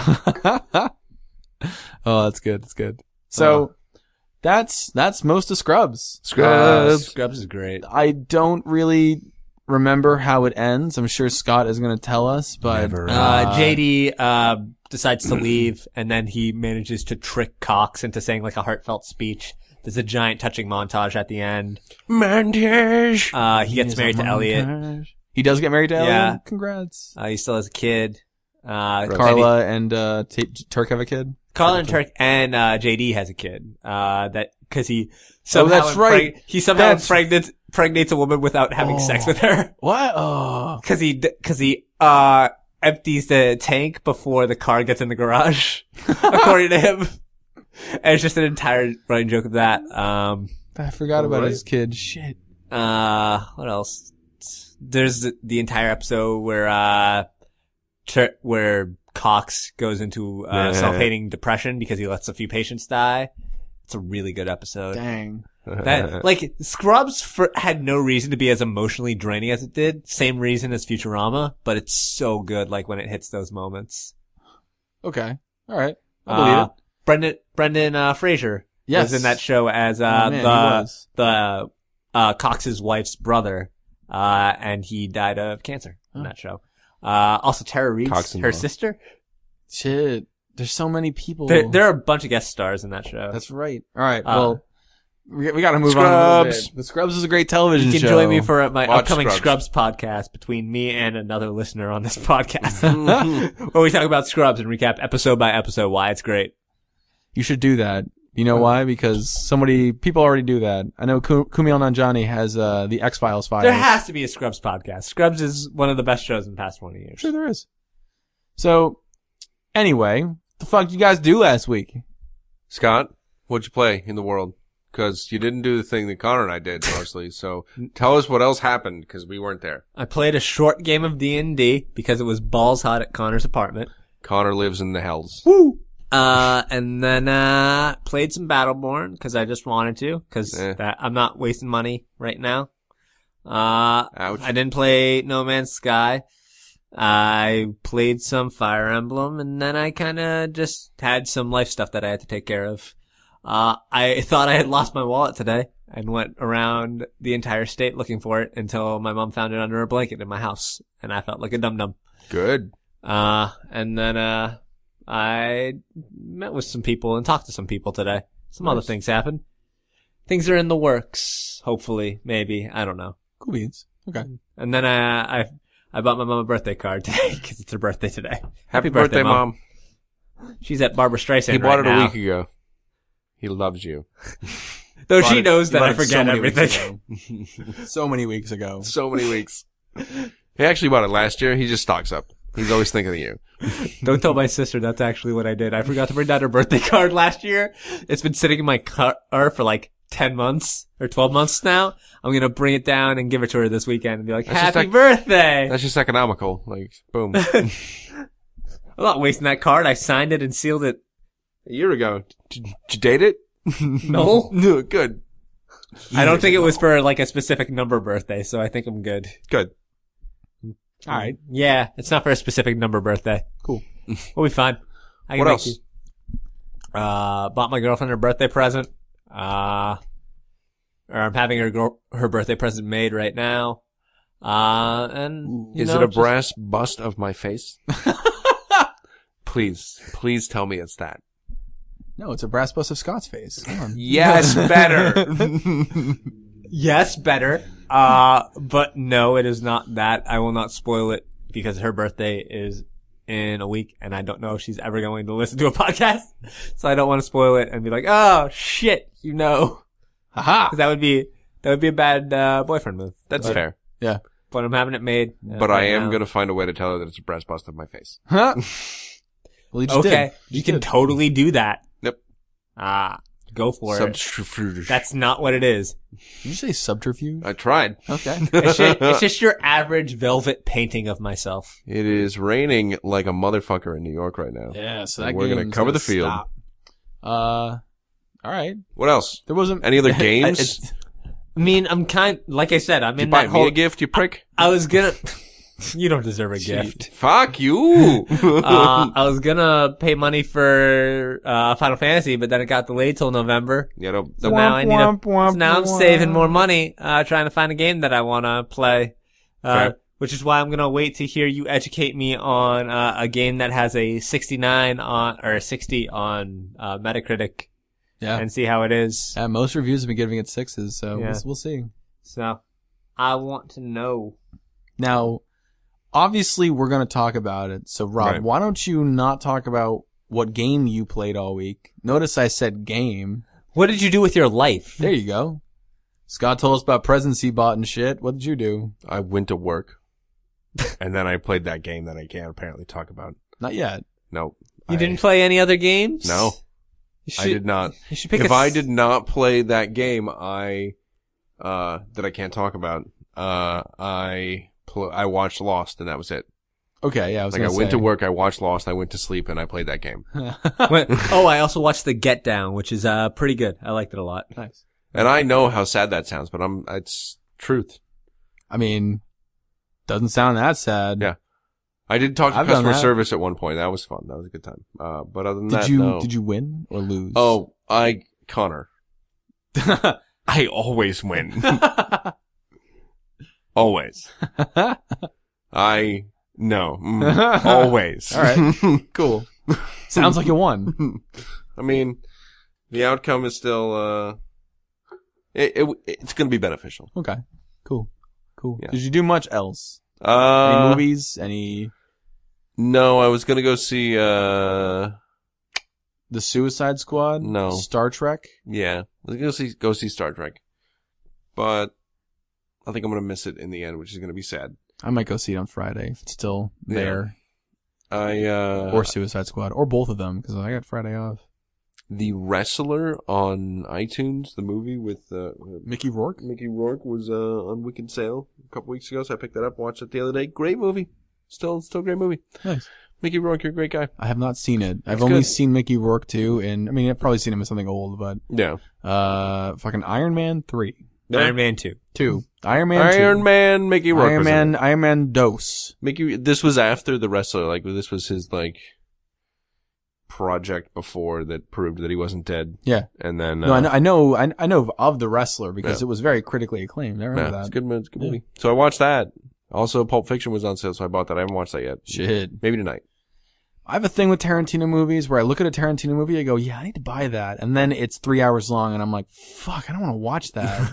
Speaker 1: Oh, that's good. That's good. So that's that's most of Scrubs.
Speaker 2: Scrubs.
Speaker 3: Scrubs is great.
Speaker 1: I don't really remember how it ends. I'm sure Scott is going to tell us, but
Speaker 2: Never.
Speaker 3: Uh, J D, uh, decides to leave and then he manages to trick Cox into saying like a heartfelt speech. There's a giant touching montage at the end.
Speaker 2: Montage.
Speaker 3: Uh, he gets
Speaker 1: He's
Speaker 3: married
Speaker 1: a
Speaker 3: to Elliot.
Speaker 1: montage. He does get married to Elliot?
Speaker 3: Yeah.
Speaker 1: Congrats.
Speaker 3: Uh, he still has a kid. Uh,
Speaker 1: Carla and uh, T- Turk have a kid?
Speaker 3: Carla and Turk and, uh, J D has a kid. Uh, that, cause he somehow,
Speaker 1: that's right.
Speaker 3: impreg- he somehow
Speaker 1: That's-
Speaker 3: impregnates, impregnates a woman without having
Speaker 1: Oh.
Speaker 3: sex with her.
Speaker 1: What? Oh.
Speaker 3: Cause he, d- cause he, uh, empties the tank before the car gets in the garage, according to him. And it's just an entire running joke of that. Um,
Speaker 1: I forgot about
Speaker 2: Right.
Speaker 1: his kid. Shit.
Speaker 3: uh, what else? There's the, the entire episode where, uh, Tur- where Cox goes into, uh,
Speaker 2: Yeah.
Speaker 3: self-hating depression because he lets a few patients die. It's a really good episode.
Speaker 1: Dang.
Speaker 3: That, like, Scrubs for, had no reason to be as emotionally draining as it did. Same reason as Futurama, but it's so good, like, when it hits those moments.
Speaker 1: Okay. All right. I believe
Speaker 3: Uh,
Speaker 1: it.
Speaker 3: Brendan, Brendan, uh, Fraser
Speaker 1: Yes.
Speaker 3: was in that show as, uh,
Speaker 1: Oh, man, he
Speaker 3: the,
Speaker 1: was.
Speaker 3: the, uh, Cox's wife's brother. Uh, and he died of cancer in
Speaker 1: Oh.
Speaker 3: that show. Uh, also Tara Reid's,
Speaker 2: Cox-in-law.
Speaker 3: her sister.
Speaker 1: Shit. There's so many people.
Speaker 3: There, there are a bunch of guest stars in that show.
Speaker 1: That's right. All right.
Speaker 3: Uh,
Speaker 1: well, we, we got to move on a little
Speaker 2: Scrubs.
Speaker 1: bit. But Scrubs is a great television
Speaker 3: You can
Speaker 1: show.
Speaker 3: join me for my
Speaker 2: Watch
Speaker 3: upcoming
Speaker 2: Scrubs.
Speaker 3: Scrubs. podcast between me and another listener on this podcast, where we talk about Scrubs and recap episode by episode why it's great.
Speaker 1: You should do that. You know why? Because somebody, people already do that. I know Ku- Kumail Nanjiani has uh, the X-Files files.
Speaker 3: There has to be a Scrubs podcast. Scrubs is one of the best shows in the past twenty years.
Speaker 1: Sure there is. So, anyway, what the fuck did you guys do last week?
Speaker 2: Scott, what'd you play in the world? Because you didn't do the thing that Connor and I did mostly. So tell us what else happened because we weren't there.
Speaker 3: I played a short game of D and D because it was balls hot at Connor's apartment.
Speaker 2: Connor lives in the hells.
Speaker 3: Woo! Uh, and then, uh, played some Battleborn because I just wanted to because
Speaker 2: Eh.
Speaker 3: that I'm not wasting money right now. Uh,
Speaker 2: Ouch.
Speaker 3: I didn't play No Man's Sky. I played some Fire Emblem and then I kind of just had some life stuff that I had to take care of. Uh, I thought I had lost my wallet today and went around the entire state looking for it until my mom found it under a blanket in my house and I felt like a dum-dum.
Speaker 2: Good.
Speaker 3: Uh, and then, uh, I met with some people and talked to some people today. Some other
Speaker 1: Nice.
Speaker 3: things happened. Things are in the works. Hopefully, maybe. I don't know.
Speaker 1: Cool beans. Okay.
Speaker 3: And then I, I, I bought my mom a birthday card today because it's her birthday today.
Speaker 2: Happy, birthday, Mom.
Speaker 3: She's at Barbara Streisand
Speaker 2: He bought
Speaker 3: right
Speaker 2: it a
Speaker 3: now.
Speaker 2: week ago. He loves you.
Speaker 3: Though
Speaker 1: Bought
Speaker 3: she
Speaker 1: it-
Speaker 3: knows
Speaker 1: you
Speaker 3: that
Speaker 1: bought
Speaker 3: I
Speaker 1: it so
Speaker 3: forget
Speaker 1: many weeks
Speaker 3: everything.
Speaker 1: ago. So many weeks ago.
Speaker 2: So many weeks. He actually bought it last year. He just stocks up. He's always thinking of you.
Speaker 3: Don't tell my sister that's actually what I did. I forgot to bring down her birthday card last year. It's been sitting in my car for like ten months or twelve months now. I'm going to bring it down and give it to her this weekend and be like,
Speaker 2: That's just
Speaker 3: happy
Speaker 2: like-
Speaker 3: birthday.
Speaker 2: That's just economical. Like, boom.
Speaker 3: I'm not wasting that card. I signed it and sealed it.
Speaker 2: A year ago. Did, did you date it?
Speaker 3: No.
Speaker 2: No, good.
Speaker 3: I don't think it was for like a specific number birthday, so I think I'm good.
Speaker 2: Good.
Speaker 1: All right.
Speaker 3: Yeah, it's not for a specific number birthday.
Speaker 1: Cool.
Speaker 3: We'll be fine. I can
Speaker 2: What
Speaker 3: make
Speaker 2: else?
Speaker 3: you- Uh, bought my girlfriend her birthday present. Uh, or I'm having her girl, her birthday present made right now. Uh, and you
Speaker 2: Is
Speaker 3: know,
Speaker 2: it a
Speaker 3: just-
Speaker 2: brass bust of my face? Please, please tell me it's that.
Speaker 1: No, it's a brass bust of Scott's face. Come on.
Speaker 2: Yes, better.
Speaker 3: Yes, better. Uh, but no, it is not that. I will not spoil it because her birthday is in a week and I don't know if she's ever going to listen to a podcast. So I don't want to spoil it and be like, oh shit, you know.
Speaker 1: Haha.
Speaker 3: 'Cause that would be, that would be a bad, uh, boyfriend move.
Speaker 2: That's
Speaker 3: But-
Speaker 2: fair.
Speaker 1: Yeah.
Speaker 3: But I'm having it made. uh,
Speaker 2: But I
Speaker 3: right
Speaker 2: am
Speaker 3: now.
Speaker 2: going to find a way to tell her that it's a brass bust of my face.
Speaker 1: Huh? Well, you just
Speaker 3: Okay,
Speaker 1: did.
Speaker 3: you can totally do that.
Speaker 2: Yep.
Speaker 3: Ah, go for it.
Speaker 2: Subterfuge.
Speaker 3: That's not what it is.
Speaker 1: Did you say subterfuge?
Speaker 2: I tried.
Speaker 1: Okay.
Speaker 3: It's just, it's just your average velvet painting of myself.
Speaker 2: It is raining like a motherfucker in New York right now.
Speaker 1: Yeah, so
Speaker 2: And
Speaker 1: that
Speaker 2: we're gonna
Speaker 1: game's
Speaker 2: cover the field.
Speaker 1: stop. Uh, all right.
Speaker 2: What else?
Speaker 1: There wasn't
Speaker 2: Any other games?
Speaker 1: It's-
Speaker 3: I mean, I'm kind, like I said, I'm
Speaker 2: Did you
Speaker 3: in
Speaker 2: buy
Speaker 3: that
Speaker 2: me
Speaker 3: whole,
Speaker 2: a gift, you prick?
Speaker 3: I was gonna, you don't deserve a gift.
Speaker 2: Fuck you.
Speaker 3: uh, I was gonna pay money for, uh, Final Fantasy, but then it got delayed till November.
Speaker 2: yeah, don't,
Speaker 3: So
Speaker 2: don't-
Speaker 3: now I need
Speaker 1: Womp,
Speaker 3: to,
Speaker 1: womp,
Speaker 3: so now I'm
Speaker 1: womp.
Speaker 3: saving more money, uh, trying to find a game that I wanna play. Uh,
Speaker 2: Okay.
Speaker 3: which is why I'm gonna wait to hear you educate me on, uh, a game that has a sixty-nine on, or a sixty on, uh, Metacritic
Speaker 1: Yeah.
Speaker 3: and see how it is.
Speaker 1: Yeah, most reviews have been giving it sixes, so
Speaker 3: Yeah.
Speaker 1: we'll, we'll see.
Speaker 3: So, I want to know.
Speaker 1: Now, obviously, we're going to talk about it. So, Rob,
Speaker 2: Right.
Speaker 1: why don't you not talk about what game you played all week? Notice I said game.
Speaker 3: What did you do with your life?
Speaker 1: There you go. Scott told us about presents he bought and shit. What did you do?
Speaker 2: I went to work. And then I played that game that I can't apparently talk about.
Speaker 1: Not yet.
Speaker 2: Nope.
Speaker 3: You
Speaker 2: I-
Speaker 3: didn't play any other games?
Speaker 2: No,
Speaker 3: You
Speaker 2: I
Speaker 3: should,
Speaker 2: did not.
Speaker 3: You should pick
Speaker 2: If
Speaker 3: a
Speaker 2: I
Speaker 3: s-
Speaker 2: did not play that game, I, uh, that I can't talk about, uh, I, pl- I watched Lost and that was it.
Speaker 1: Okay, yeah, I was
Speaker 2: Like I
Speaker 1: gonna
Speaker 2: went
Speaker 1: say.
Speaker 2: to work, I watched Lost, I went to sleep, and I played that game.
Speaker 3: Wait, oh, I also watched The Get Down, which is uh pretty good. I liked it a lot.
Speaker 1: Nice.
Speaker 2: And I know how sad that sounds, but I'm, it's truth.
Speaker 1: I mean, doesn't sound that sad.
Speaker 2: Yeah. I did talk to
Speaker 1: I've done
Speaker 2: customer
Speaker 1: that.
Speaker 2: service at one point. That was fun. That was a good time. Uh, but other than
Speaker 1: Did
Speaker 2: that,
Speaker 1: you
Speaker 2: no.
Speaker 1: did you win or lose?
Speaker 2: Oh, I, Connor. I always win. Always. I, no. Mm, always.
Speaker 1: All right. Cool. Sounds like you won.
Speaker 2: I mean, the outcome is still, uh, it, it it's gonna be beneficial.
Speaker 1: Okay. Cool. Cool.
Speaker 2: Yeah.
Speaker 1: Did you do much else? Any
Speaker 2: Uh,
Speaker 1: movies? Any
Speaker 2: no, I was gonna go see, uh,
Speaker 1: The Suicide Squad?
Speaker 2: No.
Speaker 1: Star Trek?
Speaker 2: yeah, I was gonna see, go see Star Trek. But I think I'm gonna miss it in the end, which is gonna be sad.
Speaker 1: I might go see it on Friday if it's still
Speaker 2: Yeah.
Speaker 1: there.
Speaker 2: I, uh,
Speaker 1: Or Suicide Squad. Or both of them, because I got Friday off.
Speaker 2: The Wrestler on iTunes, the movie with, uh,
Speaker 1: Mickey Rourke?
Speaker 2: Mickey Rourke was, uh, on Wicked Sale a couple weeks ago, so I picked that up, watched it the other day. Great movie. Still, still a great movie.
Speaker 1: Nice.
Speaker 2: Mickey Rourke, you're a great guy.
Speaker 1: I have not seen it. I've
Speaker 2: It's
Speaker 1: only
Speaker 2: good.
Speaker 1: seen Mickey Rourke too, and I mean, I've probably seen him in something old, but,
Speaker 2: Yeah.
Speaker 1: uh, fucking Iron Man three.
Speaker 3: Iron Man two.
Speaker 1: Two. Iron Man
Speaker 2: Iron
Speaker 1: two.
Speaker 2: Man, Mickey Rourke
Speaker 1: Iron
Speaker 2: was in
Speaker 1: Man,
Speaker 2: it.
Speaker 1: Iron Man Dos.
Speaker 2: Mickey, this was after The Wrestler, like, this was his, like, project before that proved that he wasn't dead.
Speaker 1: Yeah.
Speaker 2: And then, uh,
Speaker 1: No, I know, I know, I, I know of The Wrestler because
Speaker 2: Yeah.
Speaker 1: it was very critically acclaimed. I remember
Speaker 2: yeah, it's a
Speaker 1: that.
Speaker 2: good, mo- it's a good
Speaker 1: Yeah.
Speaker 2: movie. So I watched that. Also, Pulp Fiction was on sale, so I bought that. I haven't watched that yet.
Speaker 1: Shit.
Speaker 2: Maybe tonight.
Speaker 1: I have a thing with Tarantino movies where I look at a Tarantino movie, I go, yeah, I need to buy that. And then it's three hours long and I'm like, fuck, I don't want to watch that.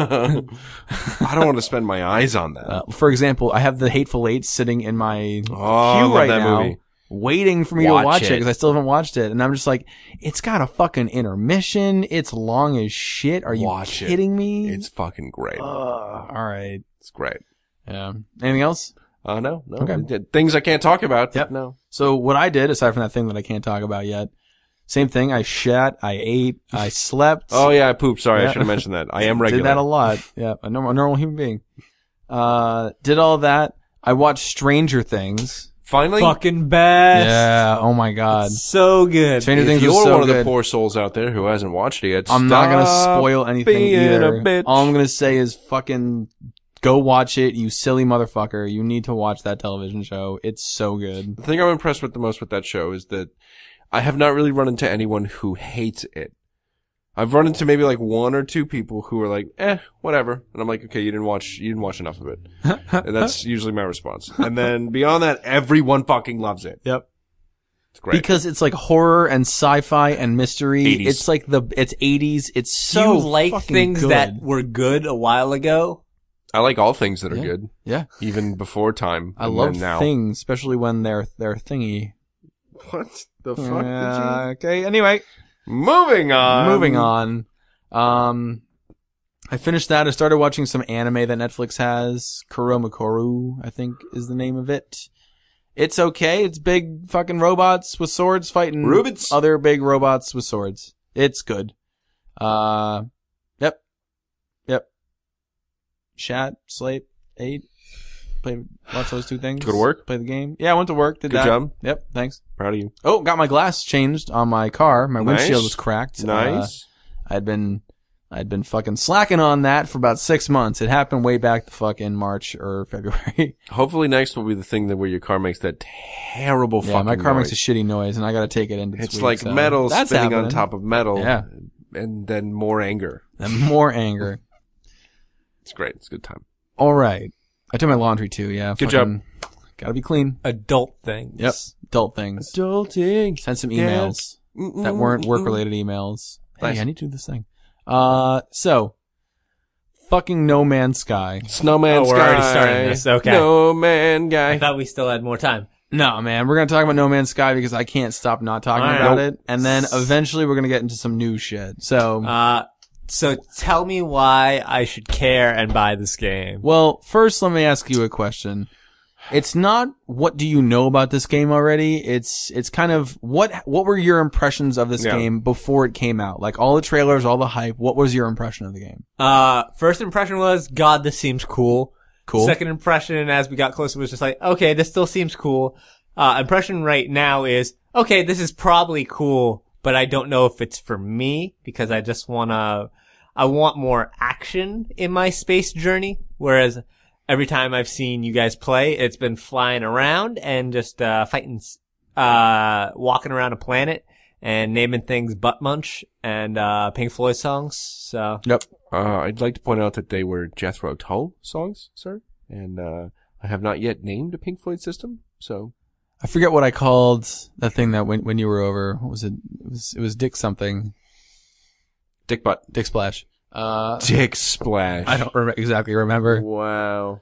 Speaker 2: I don't want to spend my eyes on that.
Speaker 1: uh, for example, I have The Hateful Eight sitting in my
Speaker 2: Oh, I
Speaker 1: queue
Speaker 2: love
Speaker 1: right
Speaker 2: that
Speaker 1: now,
Speaker 2: movie.
Speaker 1: waiting for me
Speaker 3: Watch
Speaker 1: to watch it
Speaker 3: it.
Speaker 1: because I still haven't watched it. And I'm just like, it's got a fucking intermission. It's long as shit. Are you
Speaker 2: Watch it.
Speaker 1: kidding me?
Speaker 2: It's fucking great.
Speaker 1: Ugh, all right.
Speaker 2: It's great.
Speaker 1: Yeah. Anything else?
Speaker 2: Uh, no, no.
Speaker 1: Okay.
Speaker 2: Things I can't talk about.
Speaker 1: Yep.
Speaker 2: No.
Speaker 1: So what I did, aside from that thing that I can't talk about yet, same thing. I shat, I ate, I slept.
Speaker 2: Oh yeah, I pooped. Sorry,
Speaker 1: Yeah.
Speaker 2: I should have mentioned that. I am regular.
Speaker 1: Did that a lot. Yeah, a normal, a normal human being. Uh, did all that. I watched Stranger Things.
Speaker 2: Finally,
Speaker 3: Fucking best.
Speaker 1: Yeah. Oh my God.
Speaker 3: So good.
Speaker 1: Stranger
Speaker 2: if
Speaker 1: Things
Speaker 2: you're
Speaker 1: was so
Speaker 2: one of the
Speaker 1: good.
Speaker 2: poor souls out there who hasn't watched it yet,
Speaker 1: I'm not gonna
Speaker 2: stop
Speaker 1: spoil anything
Speaker 2: being
Speaker 1: either.
Speaker 2: a bitch.
Speaker 1: All I'm gonna say is fucking go watch it, you silly motherfucker. You need to watch that television show. It's so good.
Speaker 2: The thing I'm impressed with the most with that show is that I have not really run into anyone who hates it. I've run into maybe like one or two people who are like, eh, whatever. And I'm like, okay, you didn't watch, you didn't watch enough of it. And that's usually my response. And then beyond that, everyone fucking loves it.
Speaker 1: Yep.
Speaker 2: It's great.
Speaker 1: Because it's like horror and sci-fi and mystery.
Speaker 2: eighties.
Speaker 1: It's like the, it's eighties. It's
Speaker 3: Do
Speaker 1: so
Speaker 3: you like
Speaker 1: fucking
Speaker 3: things
Speaker 1: good.
Speaker 3: that were good a while ago?
Speaker 2: I like all things that are
Speaker 1: Yeah.
Speaker 2: good,
Speaker 1: Yeah.
Speaker 2: even before time.
Speaker 1: I
Speaker 2: and
Speaker 1: love
Speaker 2: then now.
Speaker 1: things, especially when they're, they're thingy.
Speaker 2: What the fuck
Speaker 1: Uh, okay. Anyway.
Speaker 2: did you? Moving on.
Speaker 1: Moving on. Um, I finished that. I started watching some anime that Netflix has. Kuromakuru, I think, is the name of it. It's okay. It's big fucking robots with swords fighting
Speaker 2: Robots.
Speaker 1: other big robots with swords. It's good. Uh, yep. Yep. Shat, Slate, eight. Played lots of those two things.
Speaker 2: Go to work?
Speaker 1: Play the game. Yeah, I went to work. Did
Speaker 2: Good
Speaker 1: that.
Speaker 2: job.
Speaker 1: Yep. Thanks.
Speaker 2: Proud of you.
Speaker 1: Oh, got my glass changed on my car. My
Speaker 2: Nice.
Speaker 1: windshield was cracked.
Speaker 2: Nice.
Speaker 1: Uh, I'd been, I'd been fucking slacking on that for about six months. It happened way back to fucking March or February.
Speaker 2: Hopefully next will be the thing that where your car makes that terrible
Speaker 1: Yeah,
Speaker 2: fucking
Speaker 1: my car
Speaker 2: noise.
Speaker 1: makes a shitty noise, and I got to take it into this
Speaker 2: It's
Speaker 1: week,
Speaker 2: like
Speaker 1: so
Speaker 2: metal
Speaker 1: that's
Speaker 2: spinning
Speaker 1: happening.
Speaker 2: on top of metal.
Speaker 1: Yeah.
Speaker 2: And then more anger.
Speaker 1: And more anger.
Speaker 2: It's great. It's a good time.
Speaker 1: All right, I do my laundry too. Yeah,
Speaker 2: Good
Speaker 1: fucking, Gotta be clean.
Speaker 3: Adult things.
Speaker 1: Yep, adult things.
Speaker 2: Adulting.
Speaker 1: Send some
Speaker 2: Yeah.
Speaker 1: emails that weren't work-related emails. Hey,
Speaker 2: Nice.
Speaker 1: I need to do this thing. Uh, so fucking No Man's Sky.
Speaker 2: Snowman
Speaker 3: Oh, we're
Speaker 2: Sky.
Speaker 3: already starting this. Okay.
Speaker 2: No Man
Speaker 3: I
Speaker 2: Guy.
Speaker 3: thought we still had more time.
Speaker 1: No, man, we're gonna talk about No Man's Sky because I can't stop not talking
Speaker 3: All right.
Speaker 1: about
Speaker 2: Nope.
Speaker 1: it, and then eventually we're gonna get into some new shit. So,
Speaker 3: Uh, so tell me why I should care and buy this game.
Speaker 1: well, first let me ask you a question. It's not what do you know about this game already. It's it's kind of what what were your impressions of this
Speaker 2: Yeah.
Speaker 1: game before it came out? Like all the trailers, all the hype. What was your impression of the game?
Speaker 3: Uh, first impression was, God, this seems cool.
Speaker 1: Cool.
Speaker 3: Second impression, as we got closer, was just like, okay, this still seems cool. Uh, impression right now is, okay, this is probably cool, but I don't know if it's for me because I just wanna, I want more action in my space journey. Whereas every time I've seen you guys play, it's been flying around and just, uh, fighting, uh, walking around a planet and naming things Butt Munch and, uh, Pink Floyd songs. So.
Speaker 1: Yep.
Speaker 2: Uh, I'd like to point out that they were Jethro Tull songs, sir. And, uh, I have not yet named a Pink Floyd system, so.
Speaker 1: I forget what I called that thing that when when you were over. What was it? It was it was Dick something.
Speaker 2: Dick Butt.
Speaker 1: Dick Splash. Uh,
Speaker 2: Dick Splash.
Speaker 1: I don't re- exactly remember.
Speaker 2: Wow.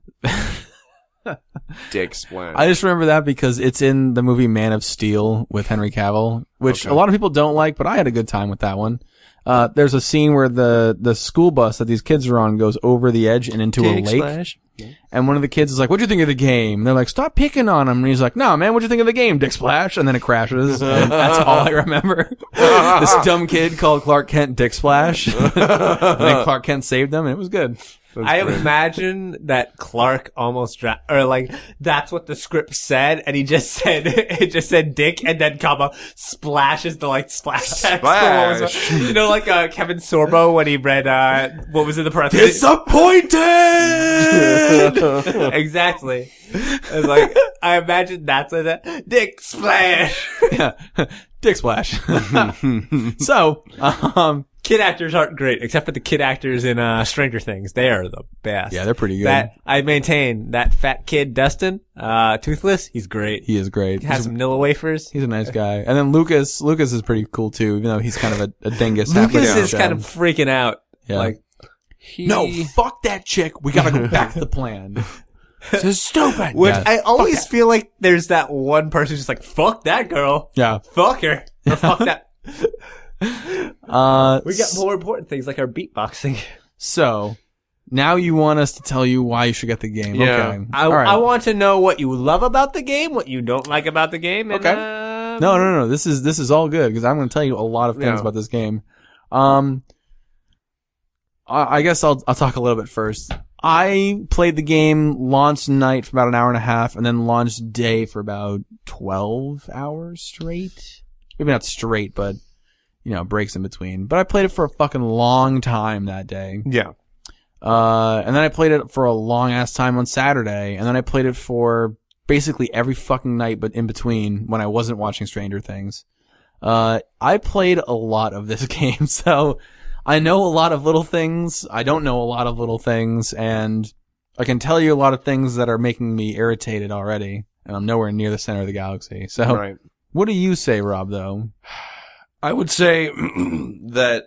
Speaker 2: Dick Splash.
Speaker 1: I just remember that because it's in the movie Man of Steel with Henry Cavill, which
Speaker 2: Okay.
Speaker 1: a lot of people don't like, but I had a good time with that one. Uh, there's a scene where the, the school bus that these kids are on goes over the edge and into
Speaker 2: Dick
Speaker 1: a lake.
Speaker 2: Splash.
Speaker 1: And one of the kids is like, what'd you think of the game? And they're like, stop picking on him. And he's like, no, man, what'd you think of the game? Dick Splash. And then it crashes. And that's all I remember. This dumb kid called Clark Kent Dick Splash. And then Clark Kent saved them and it was good.
Speaker 2: That's
Speaker 3: I
Speaker 2: great.
Speaker 3: imagine that Clark almost dra- or like that's what the script said, and he just said it just said Dick, and then comma splashes the like splash text.
Speaker 2: Splash.
Speaker 3: What was it? You know, like uh, Kevin Sorbo when he read uh what was it the parentheses?
Speaker 1: Disappointed!
Speaker 3: Exactly. It's like I imagine that's like that Dick splash.
Speaker 1: Yeah. Dick Splash. So, um,
Speaker 3: Kid actors aren't great, except for the kid actors in uh Stranger Things. They are the best.
Speaker 1: yeah, they're pretty good.
Speaker 3: That I maintain that fat kid Dustin, uh, toothless. He's great.
Speaker 1: he is great.
Speaker 3: He has some Nilla wafers.
Speaker 1: He's a nice guy. And then Lucas, Lucas is pretty cool too, even though he's kind of a, a dingus. halfway
Speaker 3: Lucas
Speaker 1: down
Speaker 3: is
Speaker 1: the
Speaker 3: kind
Speaker 1: show.
Speaker 3: of freaking out.
Speaker 1: Yeah.
Speaker 3: Like,
Speaker 2: He,
Speaker 1: no, fuck that chick. We gotta go back to the plan.
Speaker 2: this is stupid.
Speaker 3: which
Speaker 1: Yeah.
Speaker 3: I always feel like there's that one person who's just like, fuck that girl.
Speaker 1: Yeah.
Speaker 3: Fuck her. Or fuck that.
Speaker 1: Uh,
Speaker 3: We got more important things like our beatboxing.
Speaker 1: so now you want us to tell you why you should get the game.
Speaker 2: Yeah.
Speaker 1: Okay.
Speaker 3: I,
Speaker 1: All right.
Speaker 3: I want to know what you love about the game, what you don't like about the game. And,
Speaker 1: Okay.
Speaker 3: uh,
Speaker 1: No, no, no. This is this is all good because I'm going to tell you a lot of things
Speaker 2: Yeah.
Speaker 1: about this game. Um, I, I guess I'll I'll talk a little bit first. I played the game launch night for about an hour and a half, and then launch day for about twelve hours straight. Maybe not straight, but you know, breaks in between. But I played it for a fucking long time that day.
Speaker 2: Yeah.
Speaker 1: Uh, and then I played it for a long ass time on Saturday, and then I played it for basically every fucking night, but in between when I wasn't watching Stranger Things. Uh, I played a lot of this game, so I know a lot of little things. I don't know a lot of little things, and I can tell you a lot of things that are making me irritated already, and I'm nowhere near the center of the galaxy. So,
Speaker 2: Right.
Speaker 1: what do you say, Rob, though?
Speaker 2: I would say that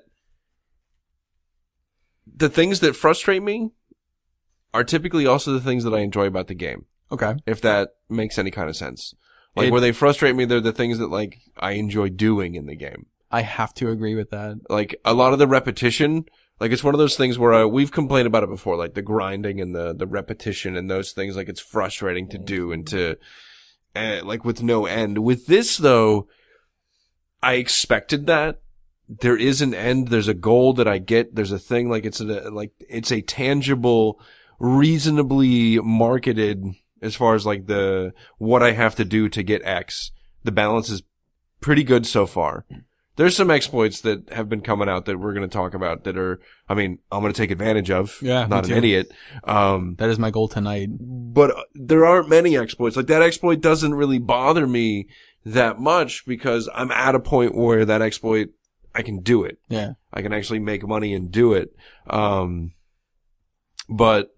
Speaker 2: the things that frustrate me are typically also the things that I enjoy about the game,
Speaker 1: Okay.
Speaker 2: if that makes any kind of sense. Like,
Speaker 1: It-
Speaker 2: where they frustrate me, they're the things that, like, I enjoy doing in the game.
Speaker 1: I have to agree with that.
Speaker 2: Like, a lot of the repetition, like, it's one of those things where uh, we've complained about it before, like, the grinding and the, the repetition and those things, like, it's frustrating to do and to, uh, like with no end. With this though, I expected that. There is an end. There's a goal that I get. There's a thing like it's a, like, it's a tangible, reasonably marketed as far as like the, what I have to do to get X. The balance is pretty good so far. There's some exploits that have been coming out that we're going to talk about that are, I mean, I'm going to take advantage of.
Speaker 1: Yeah,
Speaker 2: Not
Speaker 1: me
Speaker 2: an
Speaker 1: too.
Speaker 2: idiot. Um,
Speaker 1: That is my goal tonight.
Speaker 2: but uh, there aren't many exploits. Like that exploit doesn't really bother me that much because I'm at a point where that exploit, I can do it.
Speaker 1: Yeah.
Speaker 2: I can actually make money and do it. Um, but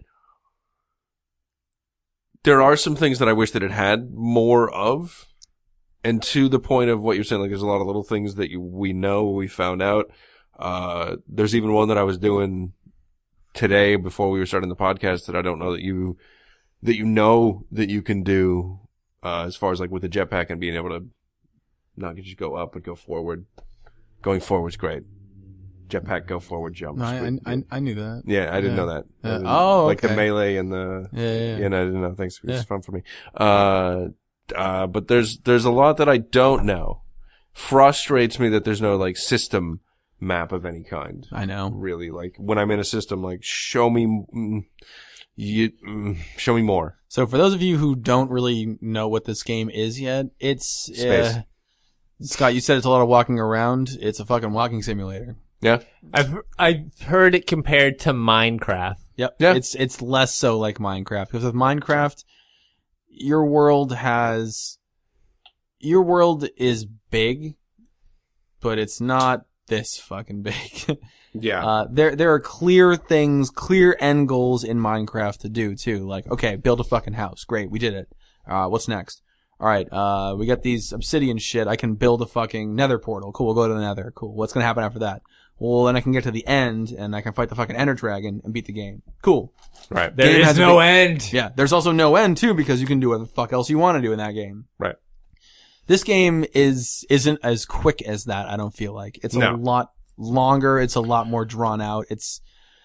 Speaker 2: there are some things that I wish that it had more of. And to the point of what you're saying, like there's a lot of little things that you, we know, we found out. Uh, there's even one that I was doing today before we were starting the podcast that I don't know that you, that you know that you can do, uh, as far as like with the jetpack and being able to not just go up but go forward. Going forward's great. Jetpack go forward jump.
Speaker 1: No, I, I, I knew that.
Speaker 2: Yeah, I didn't
Speaker 1: Yeah.
Speaker 2: know that. I
Speaker 1: Yeah.
Speaker 2: didn't-
Speaker 1: Oh,
Speaker 2: like the
Speaker 1: okay.
Speaker 2: melee and the,
Speaker 1: Yeah, yeah, yeah.
Speaker 2: yeah, no, I didn't know. Thanks. It's
Speaker 1: Yeah.
Speaker 2: fun for me. Uh, uh, but there's, there's a lot that I don't know. Frustrates me that there's no like system map of any kind.
Speaker 1: I know.
Speaker 2: Really, like when I'm in a system, like show me, mm, you, mm, show me more.
Speaker 1: So for those of you who don't really know what this game is yet, it's,
Speaker 2: Space.
Speaker 1: uh, Scott, you said it's a lot of walking around. It's a fucking walking simulator.
Speaker 2: Yeah.
Speaker 3: I've I've heard it compared to Minecraft.
Speaker 1: Yep.
Speaker 2: Yeah.
Speaker 1: It's, it's less so like Minecraft because with Minecraft, your world has, your world is big, but it's not this fucking big.
Speaker 2: Yeah.
Speaker 1: Uh, there, there are clear things, clear end goals in Minecraft to do too. Like, okay, build a fucking house. Great. We did it. Uh, what's next? All right. Uh, we got these obsidian shit. I can build a fucking nether portal. Cool. We'll go to the nether. Cool. What's going to happen after that? Well, then I can get to the end and I can fight the fucking ender dragon and beat the game. Cool.
Speaker 2: right.
Speaker 3: There
Speaker 1: Game
Speaker 3: is
Speaker 1: has a
Speaker 3: no
Speaker 1: big-
Speaker 3: end.
Speaker 1: Yeah. There's also no end too because you can do what the fuck else you want to do in that game.
Speaker 2: Right.
Speaker 1: This game is, isn't as quick as that. I don't feel like it's
Speaker 2: No.
Speaker 1: a lot longer. It's a lot more drawn out. It's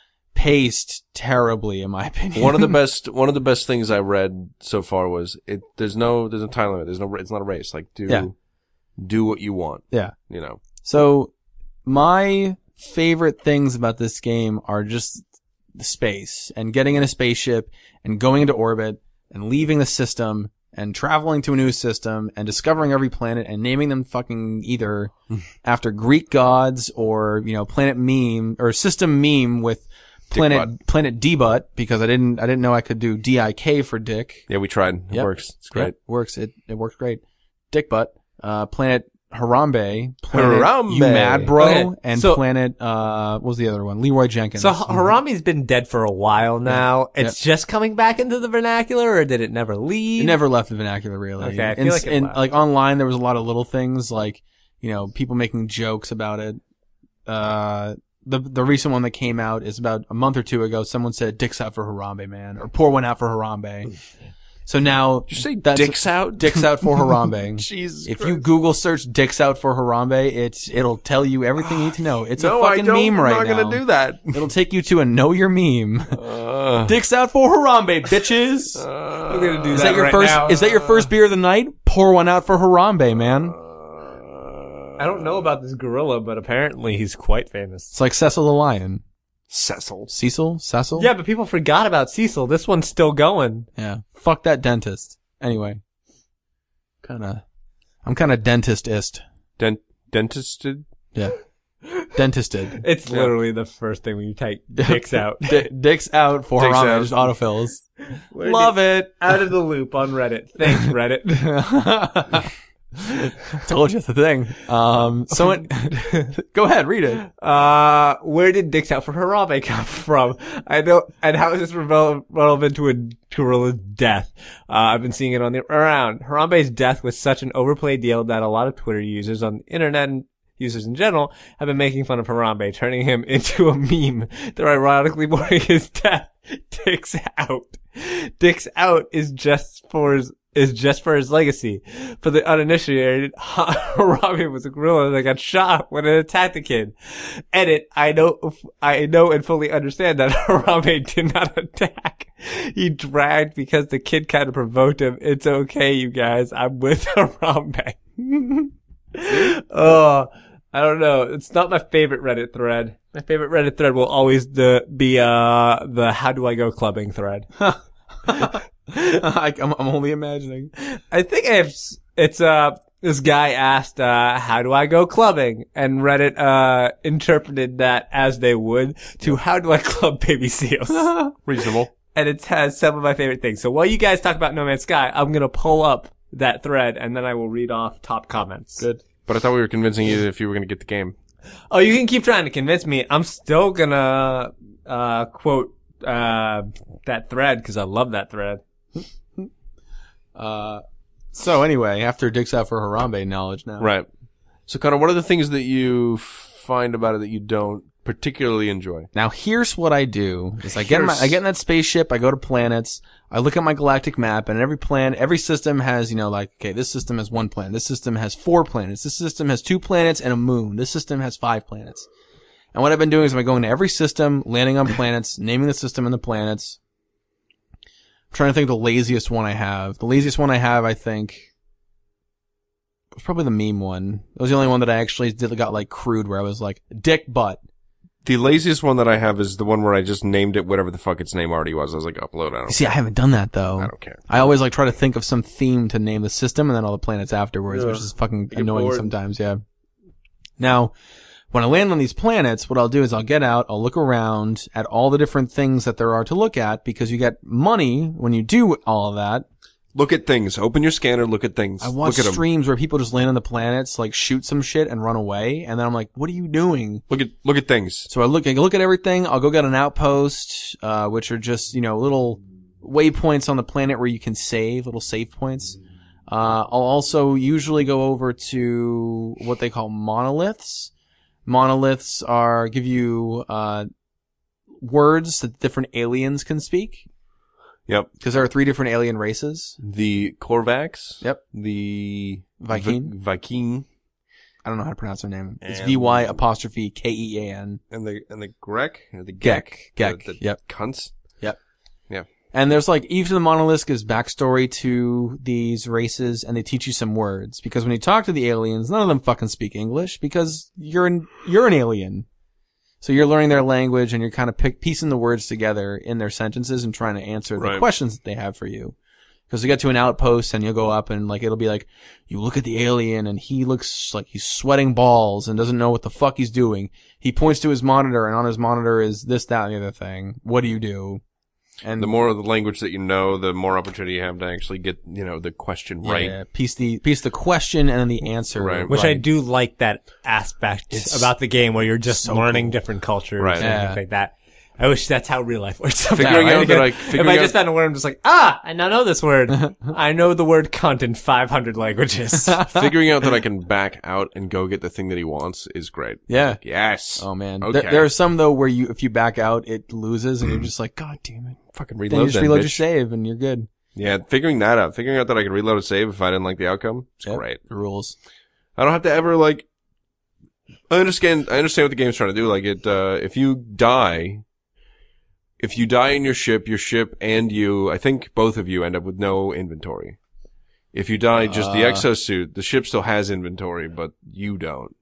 Speaker 1: paced terribly in my opinion.
Speaker 2: One of the best, one of the best things I read so far was it, there's no, there's no time limit. There's no, it's not a race. Like do,
Speaker 1: Yeah.
Speaker 2: do what you want.
Speaker 1: Yeah.
Speaker 2: You know.
Speaker 1: So my favorite things about this game are just the space and getting in a spaceship and going into orbit and leaving the system and traveling to a new system and discovering every planet and naming them fucking either after Greek gods or, you know, planet meme or system meme with planet, planet D-Butt because I didn't, I didn't know I could do D I K for dick.
Speaker 2: Yeah, we tried. It
Speaker 1: Yep.
Speaker 2: works. It's great.
Speaker 1: Yep, works. It, it works great. Dick butt. Uh, planet Harambe. Planet
Speaker 2: Harambe.
Speaker 1: You Mad Bro.
Speaker 3: Okay,
Speaker 1: And
Speaker 3: so-
Speaker 1: planet, uh, what was the other one? Leroy Jenkins.
Speaker 3: So H- Harambe's been dead for a while now. It's just coming back into the vernacular, or did it never leave?
Speaker 1: It never left the vernacular, really.
Speaker 3: Okay, I
Speaker 1: In-
Speaker 3: feel like it
Speaker 1: in-
Speaker 3: left.
Speaker 1: like online, there was a lot of little things, like, you know, people making jokes about it. Uh, the the recent one that came out is about a month or two ago. Someone said, "Dicks out for Harambe, man," or "Pour one out for Harambe." So now,
Speaker 2: Did you say
Speaker 1: that's-
Speaker 2: dicks out?
Speaker 1: "Dicks out for Harambe."
Speaker 2: Jesus
Speaker 1: If
Speaker 2: Christ.
Speaker 1: you Google search "dicks out for Harambe," it's it'll tell you everything you need to know. It's
Speaker 2: no,
Speaker 1: a fucking
Speaker 2: I don't,
Speaker 1: meme right
Speaker 2: I'm not
Speaker 1: now.
Speaker 2: gonna do that.
Speaker 1: It'll take you to a know your meme.
Speaker 2: Uh,
Speaker 1: Dicks out for Harambe, bitches.
Speaker 2: uh,
Speaker 3: I'm gonna do
Speaker 1: Is
Speaker 3: that
Speaker 1: that your
Speaker 3: right
Speaker 1: first?
Speaker 3: now.
Speaker 1: Is that your first beer of the night? Pour one out for Harambe, man.
Speaker 3: I don't know about this gorilla, but apparently he's quite famous.
Speaker 1: It's like Cecil the Lion.
Speaker 2: Cecil.
Speaker 1: Cecil? Cecil?
Speaker 3: Yeah, but people forgot about Cecil. This one's still going.
Speaker 1: Yeah. Fuck that dentist. Anyway. Kinda. I'm kinda dentist-ist.
Speaker 2: Dent dentisted.
Speaker 1: Yeah. Dentisted.
Speaker 3: It's
Speaker 2: Yeah.
Speaker 3: literally the first thing when you type dicks out.
Speaker 1: D- dicks out for
Speaker 2: Dicks
Speaker 1: Harambe.
Speaker 2: out.
Speaker 1: Just autofills.
Speaker 3: Where
Speaker 1: Love
Speaker 3: did-
Speaker 1: it.
Speaker 3: Out of the loop on Reddit. Thanks, Reddit.
Speaker 1: Told you it's the thing. Um, someone, go ahead, read it.
Speaker 3: Uh, where did Dicks Out for Harambe come from? I know, and how is this rele- relevant to a gorilla's death? Uh, I've been seeing it on the around. Harambe's death was such an overplayed deal that a lot of Twitter users on the internet and users in general have been making fun of Harambe, turning him into a meme. They're ironically mourning his death. Dicks Out. Dicks Out is just for his is just for his legacy. For the uninitiated, Harambe was a gorilla that got shot when it attacked a kid. Edit, I know, I know and fully understand that Harambe did not attack. he dragged because the kid kind of provoked him. It's okay, you guys. I'm with Harambe. Oh, I don't know. It's not my favorite Reddit thread. My favorite Reddit thread will always the, be uh the how do I go clubbing thread.
Speaker 1: I, I'm, I'm only imagining.
Speaker 3: I think it's it's uh this guy asked uh how do I go clubbing, and Reddit uh interpreted that as they would to how do I club baby seals.
Speaker 2: Reasonable.
Speaker 3: And it has some of my favorite things. So while you guys talk about No Man's Sky, I'm gonna pull up that thread and then I will read off top comments.
Speaker 1: Good.
Speaker 2: But I thought we were convincing you if you were going to get the game.
Speaker 3: Oh, you can keep trying to convince me. I'm still gonna uh quote uh that thread because I love that thread.
Speaker 1: Uh, so anyway, after Dick's out for Harambe knowledge now.
Speaker 2: Right. So, Connor, what are the things that you find about it that you don't particularly enjoy?
Speaker 1: Now here's what I do: is I get in my,
Speaker 2: Here's-
Speaker 1: I get in that spaceship, I go to planets, I look at my galactic map, and every planet, every system has, you know, like, okay, this system has one planet, this system has four planets, this system has two planets and a moon, this system has five planets. And what I've been doing is I'm going to every system, landing on planets, naming the system and the planets. I'm trying to think of the laziest one I have. The laziest one I have, I think, was probably the meme one. It was the only one that I actually did got like crude, where I was like, dick butt.
Speaker 2: The laziest one that I have is the one where I just named it whatever the fuck its name already was. I was like, upload. I don't
Speaker 1: See, I haven't done that though.
Speaker 2: I don't care.
Speaker 1: I always like try to think of some theme to name the system and then all the planets afterwards,
Speaker 2: Yeah.
Speaker 1: which is fucking
Speaker 2: Get
Speaker 1: annoying
Speaker 2: bored.
Speaker 1: sometimes, yeah. Now, when I land on these planets, what I'll do is I'll get out, I'll look around at all the different things that there are to look at, because you get money when you do all of that.
Speaker 2: Look at things. Open your scanner. Look at things.
Speaker 1: I watch
Speaker 2: look at 'em.
Speaker 1: streams where people just land on the planets, like shoot some shit and run away, and then I'm like, what are you doing?
Speaker 2: Look at look at things.
Speaker 1: So I look, I look at everything. I'll go get an outpost, uh, which are just, you know, little waypoints on the planet where you can save, little save points. Uh, I'll also usually go over to what they call monoliths. Monoliths are, give you, uh, words that different aliens can speak.
Speaker 2: Yep.
Speaker 1: Because there are three different alien races.
Speaker 2: The Korvax.
Speaker 1: Yep.
Speaker 2: The
Speaker 1: Viking.
Speaker 2: V- Viking.
Speaker 1: I don't know how to pronounce their name. It's
Speaker 2: And-
Speaker 1: V Y apostrophe K E A N.
Speaker 2: And the and the Grek. Or the
Speaker 1: Gek.
Speaker 2: Gek.
Speaker 1: Gek.
Speaker 2: The, the
Speaker 1: Yep.
Speaker 2: Cunts.
Speaker 1: Yep.
Speaker 2: Yeah.
Speaker 1: And there's like, each of the monoliths gives backstory to these races, and they teach you some words. Because when you talk to the aliens, none of them fucking speak English, because you're an, you're an alien. So you're learning their language, and you're kind of pick, piecing the words together in their sentences and trying to answer the
Speaker 2: Right.
Speaker 1: questions that they have for you. Because you get to an outpost, and you'll go up, and like, it'll be like, you look at the alien, and he looks like he's sweating balls and doesn't know what the fuck he's doing. He points to his monitor, and on his monitor is this, that, and the other thing. What do you do? And
Speaker 2: The more of the language that you know, the more opportunity you have to actually get, you know, the question right.
Speaker 1: Yeah, piece the piece the question and then the answer.
Speaker 2: Right.
Speaker 3: Which I do like that aspect
Speaker 1: It's
Speaker 3: about the game where you're just
Speaker 1: so
Speaker 3: learning
Speaker 1: cool.
Speaker 3: different cultures
Speaker 2: Right.
Speaker 3: and
Speaker 1: Yeah.
Speaker 3: things like that. I wish that's how real life works.
Speaker 2: Figuring
Speaker 3: somehow.
Speaker 2: out that I-
Speaker 3: if
Speaker 2: figuring
Speaker 3: I
Speaker 2: out-
Speaker 3: just found a word, I'm just like, ah, I now know this word. I know the word cunt in five hundred languages.
Speaker 2: Figuring out that I can back out and go get the thing that he wants is great.
Speaker 1: Yeah.
Speaker 2: Like, yes.
Speaker 1: Oh man.
Speaker 2: Okay.
Speaker 1: There, there are some though where you if you back out it loses and you're just like, God damn it.
Speaker 2: Fucking
Speaker 1: Then you
Speaker 2: reload
Speaker 1: just
Speaker 2: that
Speaker 1: reload
Speaker 2: bitch.
Speaker 1: your save and you're good.
Speaker 2: Yeah, figuring that out. Figuring out that I could reload a save if I didn't like the outcome. It's
Speaker 1: Yep.
Speaker 2: great.
Speaker 1: The rules.
Speaker 2: I don't have to ever like. I understand. I understand what the game's trying to do. Like it. Uh, if you die, if you die in your ship, your ship and you, I think both of you end up with no inventory. If you die just the
Speaker 1: Uh.
Speaker 2: exosuit, the ship still has inventory, but you don't.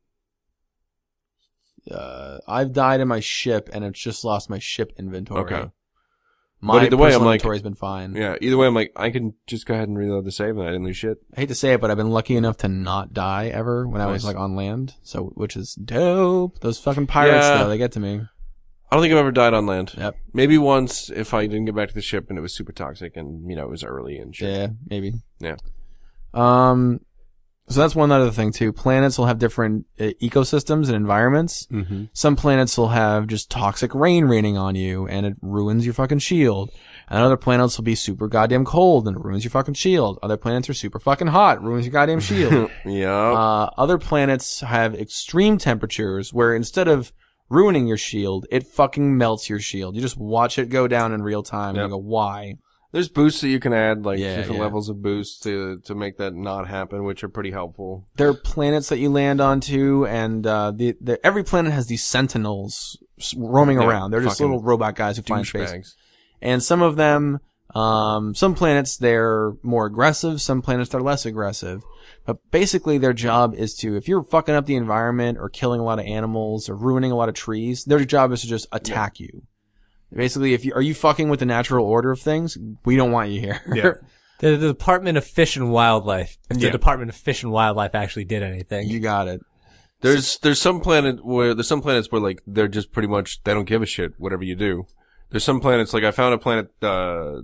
Speaker 1: Uh I've died in my ship and it's just lost my ship inventory.
Speaker 2: Okay.
Speaker 1: My
Speaker 2: But either way, I'm
Speaker 1: personal
Speaker 2: like-
Speaker 1: inventory's been fine.
Speaker 2: Yeah. Either way, I'm like, I can just go ahead and reload the save, and I didn't lose shit.
Speaker 1: I hate to say it, but I've been lucky enough to not die ever when I was
Speaker 2: Nice.
Speaker 1: like on land. So which is dope. Those fucking pirates
Speaker 2: Yeah.
Speaker 1: though, they get to me.
Speaker 2: I don't think I've ever died on land.
Speaker 1: Yep.
Speaker 2: Maybe once if I didn't get back to the ship and it was super toxic and, you know, it was early and shit.
Speaker 1: Yeah, maybe.
Speaker 2: Yeah.
Speaker 1: Um, so that's one other thing too. Planets will have different uh, ecosystems and environments.
Speaker 2: Mm-hmm.
Speaker 1: Some planets will have just toxic rain raining on you and it ruins your fucking shield. And other planets will be super goddamn cold and it ruins your fucking shield. Other planets are super fucking hot, ruins your goddamn shield.
Speaker 2: Yeah.
Speaker 1: uh, other planets have extreme temperatures where instead of ruining your shield, it fucking melts your shield. You just watch it go down in real time
Speaker 2: Yep.
Speaker 1: and you go, why?
Speaker 2: There's boosts that you can add, like
Speaker 1: Yeah,
Speaker 2: different
Speaker 1: yeah.
Speaker 2: levels of boosts to to make that not happen, which are pretty helpful.
Speaker 1: There are planets that you land onto, and uh, the, the every planet has these sentinels s- roaming
Speaker 2: Yeah,
Speaker 1: around. They're just
Speaker 2: fucking
Speaker 1: little robot guys who fly in space.
Speaker 2: Douchebags.
Speaker 1: And some of them, um, some planets, they're more aggressive. Some planets, they're less aggressive. But basically their job is to, if you're fucking up the environment or killing a lot of animals or ruining a lot of trees, their job is to just attack yeah. you. Basically, if you, are you fucking with the natural order of things? We don't want you here.
Speaker 3: Yeah. The, the Department of Fish and Wildlife. If
Speaker 2: yeah.
Speaker 3: the Department of Fish and Wildlife actually did anything.
Speaker 1: You got it.
Speaker 2: There's, there's some planet where, there's some planets where like, they're just pretty much, they don't give a shit, whatever you do. There's some planets, like I found a planet, uh,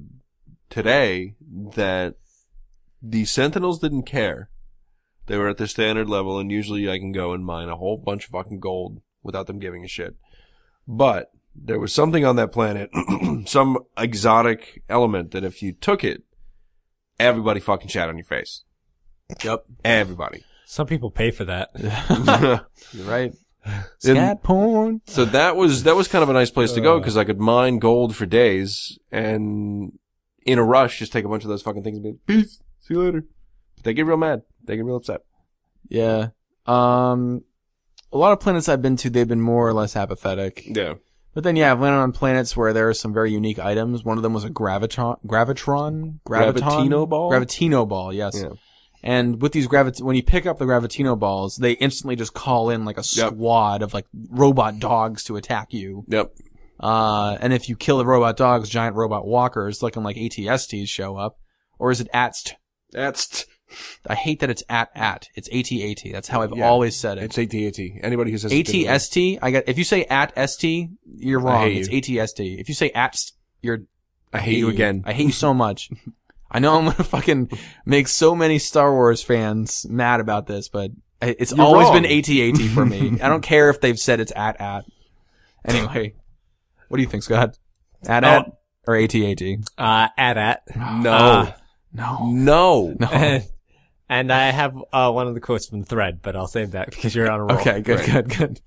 Speaker 2: today that the Sentinels didn't care. They were at their standard level, and usually I can go and mine a whole bunch of fucking gold without them giving a shit. But there was something on that planet, some exotic element that if you took it, everybody fucking shat on your face.
Speaker 1: Yep.
Speaker 2: Everybody.
Speaker 3: Some people pay for that.
Speaker 1: You're right. Scat porn.
Speaker 2: So that was, that was kind of a nice place to go because I could mine gold for days and in a rush just take a bunch of those fucking things and be like, peace, see you later. But they get real mad. They get real upset.
Speaker 1: Yeah. Um, a lot of planets I've been to, they've been more or less apathetic.
Speaker 2: Yeah.
Speaker 1: But then, yeah, I've landed on planets where there are some very unique items. One of them was a gravitron, gravitron, graviton,
Speaker 2: Gravitino ball?
Speaker 1: Gravitino ball, yes.
Speaker 2: Yeah.
Speaker 1: And with these gravit, when you pick up the Gravitino balls, they instantly just call in like a
Speaker 2: Yep.
Speaker 1: squad of like robot dogs to attack you.
Speaker 2: Yep.
Speaker 1: Uh, and if you kill the robot dogs, giant robot walkers looking like A T S Ts show up. Or is it A T S T?
Speaker 2: That's, t-
Speaker 1: I hate that it's at at. It's A T A T. That's how I've
Speaker 2: Yeah.
Speaker 1: always said it.
Speaker 2: it's A T A T. Anybody who says
Speaker 1: A T S T, I got, if you say at S T, you're
Speaker 2: I
Speaker 1: wrong.
Speaker 2: hate
Speaker 1: It's
Speaker 2: you.
Speaker 1: A T S T. If you say at, st, you're,
Speaker 2: I hate you again.
Speaker 1: I hate you so much. I know I'm gonna fucking make so many Star Wars fans mad about this, but it's
Speaker 2: You're
Speaker 1: always
Speaker 2: wrong.
Speaker 1: been A T A T for me. I don't care if they've said it's at at. Anyway, what do you think, Scott? At at
Speaker 3: Oh.
Speaker 1: or A T A T?
Speaker 3: Uh, at at.
Speaker 2: No.
Speaker 3: Uh,
Speaker 1: No.
Speaker 2: no.
Speaker 1: No.
Speaker 3: And I have, uh, one of the quotes from the thread, but I'll save that because you're on a roll.
Speaker 1: Okay, good,
Speaker 2: Right.
Speaker 1: good, good.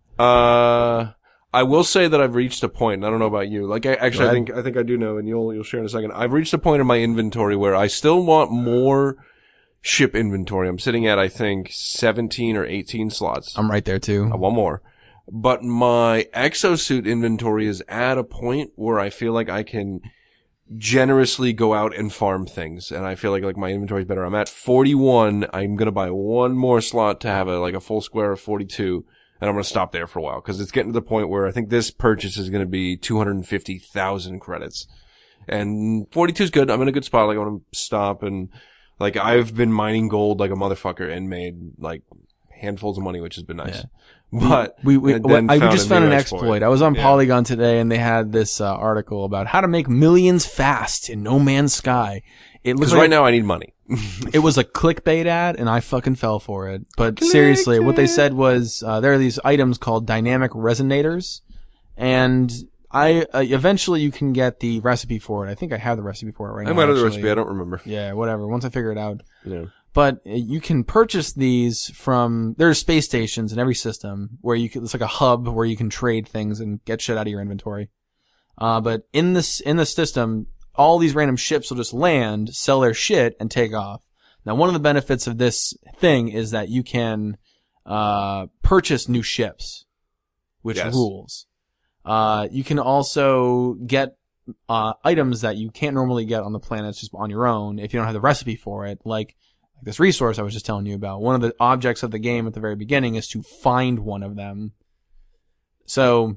Speaker 2: Uh, I will say that I've reached a point, and I don't know about you. Like, I actually, I
Speaker 1: Go
Speaker 2: think, I think I do know, and you'll, you'll share in a second. I've reached a point in my inventory where I still want more ship inventory. I'm sitting at, I think, seventeen or eighteen slots.
Speaker 1: I'm right there too.
Speaker 2: I want more. But my exosuit inventory is at a point where I feel like I can generously go out and farm things. And I feel like, like my inventory is better. I'm at forty-one. I'm going to buy one more slot to have a, like a full square of forty-two. And I'm going to stop there for a while because it's getting to the point where I think this purchase is going to be two hundred fifty thousand credits. And forty-two is good. I'm in a good spot. Like I want to stop and like I've been mining gold like a motherfucker and made like handfuls of money, which has been nice.
Speaker 1: Yeah.
Speaker 2: But
Speaker 1: we we,
Speaker 2: and
Speaker 1: we,
Speaker 2: then
Speaker 1: I, we
Speaker 2: found
Speaker 1: just
Speaker 2: a
Speaker 1: found
Speaker 2: new
Speaker 1: an exploit. I was on
Speaker 2: Yeah.
Speaker 1: Polygon today, and they had this uh, article about how to make millions fast in No Man's Sky. It looks
Speaker 2: Because
Speaker 1: like
Speaker 2: right now I need money.
Speaker 1: it was a clickbait ad, and I fucking fell for it. But seriously, what they said was uh, there are these items called dynamic resonators, and I uh, eventually you can get the recipe for it. I think I have the recipe for it right
Speaker 2: I
Speaker 1: now.
Speaker 2: might have the
Speaker 1: actually.
Speaker 2: recipe. I don't remember.
Speaker 1: Yeah, whatever. Once I figure it out.
Speaker 2: Yeah.
Speaker 1: But uh, you can purchase these from, there's space stations in every system where you can, it's like a hub where you can trade things and get shit out of your inventory. Uh, but in this, in the system, all these random ships will just land, sell their shit, and take off. Now, one of the benefits of this thing is that you can, uh, purchase new ships, which
Speaker 2: Yes.
Speaker 1: rules. Uh, you can also get, uh, items that you can't normally get on the planets just on your own if you don't have the recipe for it, like, this resource I was just telling you about. One of the objects of the game at the very beginning is to find one of them. So,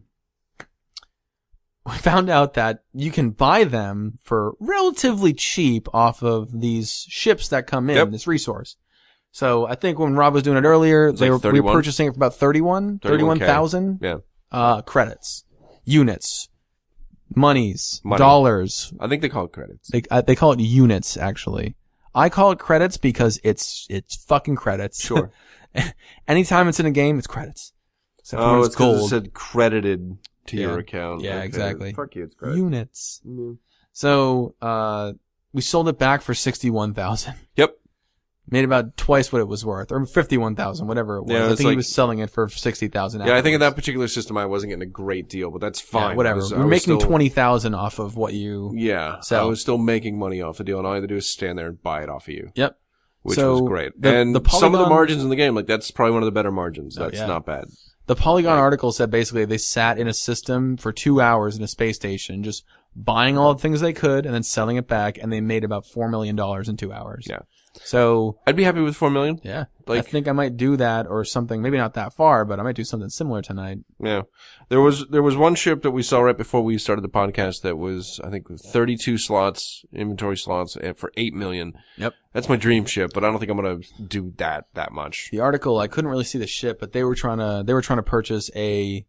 Speaker 1: we found out that you can buy them for relatively cheap off of these ships that come in,
Speaker 2: Yep.
Speaker 1: this resource. So, I think when Rob was doing it earlier,
Speaker 2: It's
Speaker 1: they
Speaker 2: like
Speaker 1: were, we were
Speaker 2: thirty-one?
Speaker 1: purchasing it for about thirty-one, thirty-one thousand,
Speaker 2: Yeah.
Speaker 1: uh, credits, units, monies,
Speaker 2: Money.
Speaker 1: dollars.
Speaker 2: I think they call it credits.
Speaker 1: They, uh, they call it units, actually. I call it credits because it's, it's fucking credits.
Speaker 2: Sure.
Speaker 1: Anytime it's in a game, it's credits. So
Speaker 2: Oh,
Speaker 1: it's,
Speaker 2: it's because
Speaker 1: gold.
Speaker 2: it said credited to
Speaker 1: Yeah.
Speaker 2: your account.
Speaker 1: Yeah,
Speaker 2: Okay.
Speaker 1: exactly.
Speaker 2: Fuck you, it's credit.
Speaker 1: Units.
Speaker 2: Mm.
Speaker 1: So, uh, we sold it back for sixty-one thousand.
Speaker 2: Yep.
Speaker 1: Made about twice what it was worth, or fifty-one thousand, whatever it was.
Speaker 2: Yeah,
Speaker 1: I
Speaker 2: it's
Speaker 1: think he
Speaker 2: like-
Speaker 1: was selling it for sixty thousand.
Speaker 2: Yeah, I think in that particular system I wasn't getting a great deal, but that's fine.
Speaker 1: Yeah, whatever.
Speaker 2: because I
Speaker 1: We're
Speaker 2: was
Speaker 1: making
Speaker 2: still-
Speaker 1: twenty thousand off of what you.
Speaker 2: Yeah.
Speaker 1: So-
Speaker 2: I was still making money off the deal, and all I had to do is stand there and buy it off of you.
Speaker 1: Yep.
Speaker 2: Which
Speaker 1: So,
Speaker 2: was great.
Speaker 1: the-
Speaker 2: and
Speaker 1: the
Speaker 2: some of the
Speaker 1: Polygon-
Speaker 2: margins in the game, like that's probably one of the better margins.
Speaker 1: Oh,
Speaker 2: That's
Speaker 1: yeah.
Speaker 2: not bad.
Speaker 1: The Polygon
Speaker 2: Right.
Speaker 1: article said basically they sat in a system for two hours in a space station, just buying all the things they could and then selling it back, and they made about four million dollars in two hours.
Speaker 2: Yeah.
Speaker 1: So
Speaker 2: I'd be happy with four million.
Speaker 1: yeah,
Speaker 2: Like-
Speaker 1: I think I might do that or something. Maybe not that far, but I might do something similar tonight.
Speaker 2: Yeah. There was, there was one ship that we saw right before we started the podcast that was, I think, thirty-two slots, inventory slots eh, for eight million.
Speaker 1: Yep.
Speaker 2: That's my dream ship, but I don't think I'm going to do that, that much.
Speaker 1: The article, I couldn't really see the ship, but they were trying to they were trying to purchase a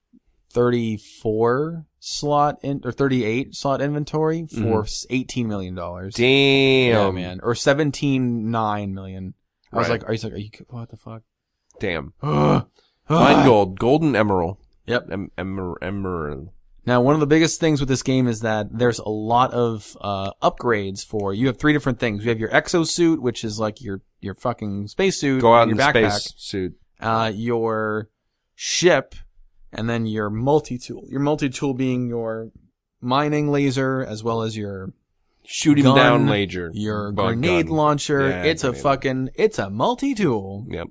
Speaker 1: thirty-four slot in or thirty-eight slot inventory for eighteen million dollars.
Speaker 2: Damn.
Speaker 1: Yeah, man, or seventeen nine million. I was
Speaker 2: Right.
Speaker 1: like, are you like, are you what the fuck?
Speaker 2: Damn.
Speaker 1: Ugh.
Speaker 2: Fine gold. Golden emerald.
Speaker 1: Yep.
Speaker 2: Em- emer- emerald.
Speaker 1: Now, one of the biggest things with this game is that there's a lot of uh upgrades for. You have three different things. You have your exosuit, which is like your your fucking spacesuit.
Speaker 2: Go out
Speaker 1: your
Speaker 2: in the
Speaker 1: backpack.
Speaker 2: space suit.
Speaker 1: Uh, your ship, and then your multi-tool. Your multi-tool being your mining laser, as well as your
Speaker 2: Shoot him
Speaker 1: gun,
Speaker 2: down, laser.
Speaker 1: your
Speaker 2: Bug
Speaker 1: grenade
Speaker 2: gun.
Speaker 1: launcher.
Speaker 2: Yeah,
Speaker 1: it's a
Speaker 2: grenade.
Speaker 1: fucking, it's a multi-tool.
Speaker 2: Yep.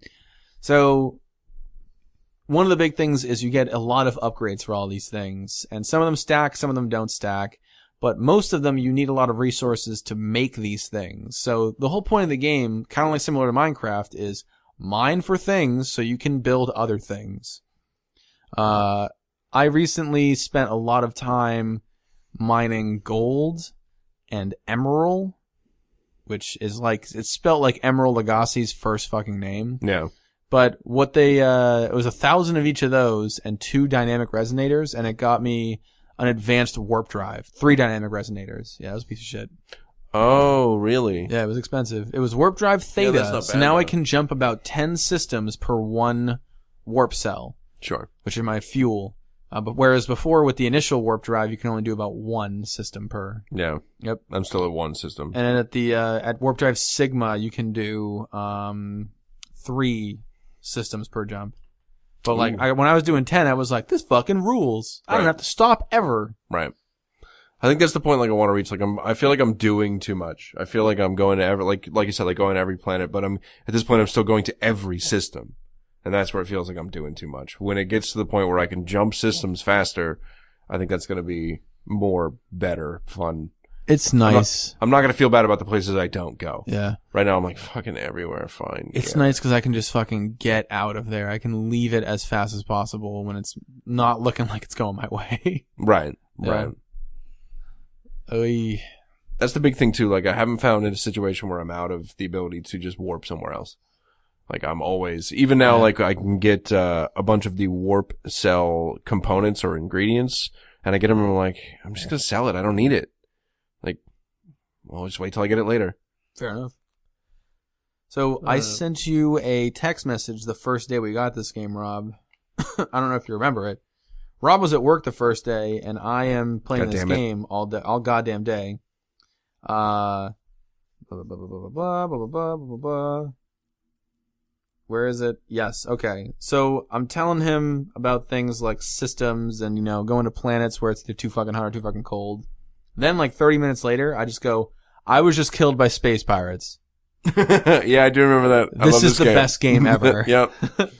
Speaker 1: So, one of the big things is you get a lot of upgrades for all these things. And some of them stack, some of them don't stack. But most of them, you need a lot of resources to make these things. So, the whole point of the game, kind of like similar to Minecraft, is mine for things so you can build other things. Uh, I recently spent a lot of time mining gold and emerald, which is like, it's spelled like Emerald Lagasse's first fucking name.
Speaker 2: Yeah.
Speaker 1: But what they, uh, it was a thousand of each of those and two dynamic resonators, and it got me an advanced warp drive. Three dynamic resonators. Yeah, it was a piece of shit.
Speaker 2: Oh, really?
Speaker 1: Yeah, it was expensive. It was warp drive
Speaker 2: Yeah,
Speaker 1: theta,
Speaker 2: that's not
Speaker 1: so
Speaker 2: bad,
Speaker 1: now I
Speaker 2: though.
Speaker 1: can jump about ten systems per one warp cell,
Speaker 2: Sure.
Speaker 1: which is my fuel. Uh, but whereas before with the initial warp drive, you can only do about one system per.
Speaker 2: Yeah.
Speaker 1: Yep.
Speaker 2: I'm still at one system.
Speaker 1: And then at the, uh, at warp drive sigma, you can do, um, three systems per jump. But like,
Speaker 2: Ooh.
Speaker 1: I, when I was doing ten, I was like, this fucking rules. I don't
Speaker 2: Right.
Speaker 1: have to stop ever.
Speaker 2: Right. I think that's the point, like, I want to reach. Like, I'm, I feel like I'm doing too much. I feel like I'm going to every, like, like you said, like, going to every planet, but I'm, at this point, I'm still going to every system. And that's where it feels like I'm doing too much. When it gets to the point where I can jump systems faster, I think that's going to be more, better, fun.
Speaker 1: It's nice.
Speaker 2: I'm not going to feel bad about the places I don't go.
Speaker 1: Yeah.
Speaker 2: Right now, I'm like, fucking everywhere, fine.
Speaker 1: It's
Speaker 2: yeah.
Speaker 1: nice because I can just fucking get out of there. I can leave it as fast as possible when it's not looking like it's going my way.
Speaker 2: Right.
Speaker 1: Yeah.
Speaker 2: Right.
Speaker 1: Oy.
Speaker 2: That's the big thing too. Like, I haven't found in a situation where I'm out of the ability to just warp somewhere else. Like, I'm always, even now,
Speaker 1: Yeah.
Speaker 2: like, I can get, uh, a bunch of the warp cell components or ingredients, and I get them and I'm like, I'm just gonna sell it. I don't need it. Like, well, just wait till I get it later.
Speaker 1: Fair enough. So I
Speaker 2: Uh,
Speaker 1: sent you a text message the first day we got this game, Rob. I don't know if you remember it. Rob was at work the first day, and I am playing
Speaker 2: God
Speaker 1: this
Speaker 2: damn it.
Speaker 1: game all day, all goddamn day. Uh, blah, blah, blah, blah, blah, blah, blah, blah, blah, blah. Where is it? Yes. Okay. So I'm telling him about things like systems and, you know, going to planets where it's either too fucking hot or too fucking cold. Then like thirty minutes later, I just go, I was just killed by space pirates.
Speaker 2: Yeah, I do remember that. I
Speaker 1: This
Speaker 2: love
Speaker 1: is the
Speaker 2: game.
Speaker 1: best game ever.
Speaker 2: Yep.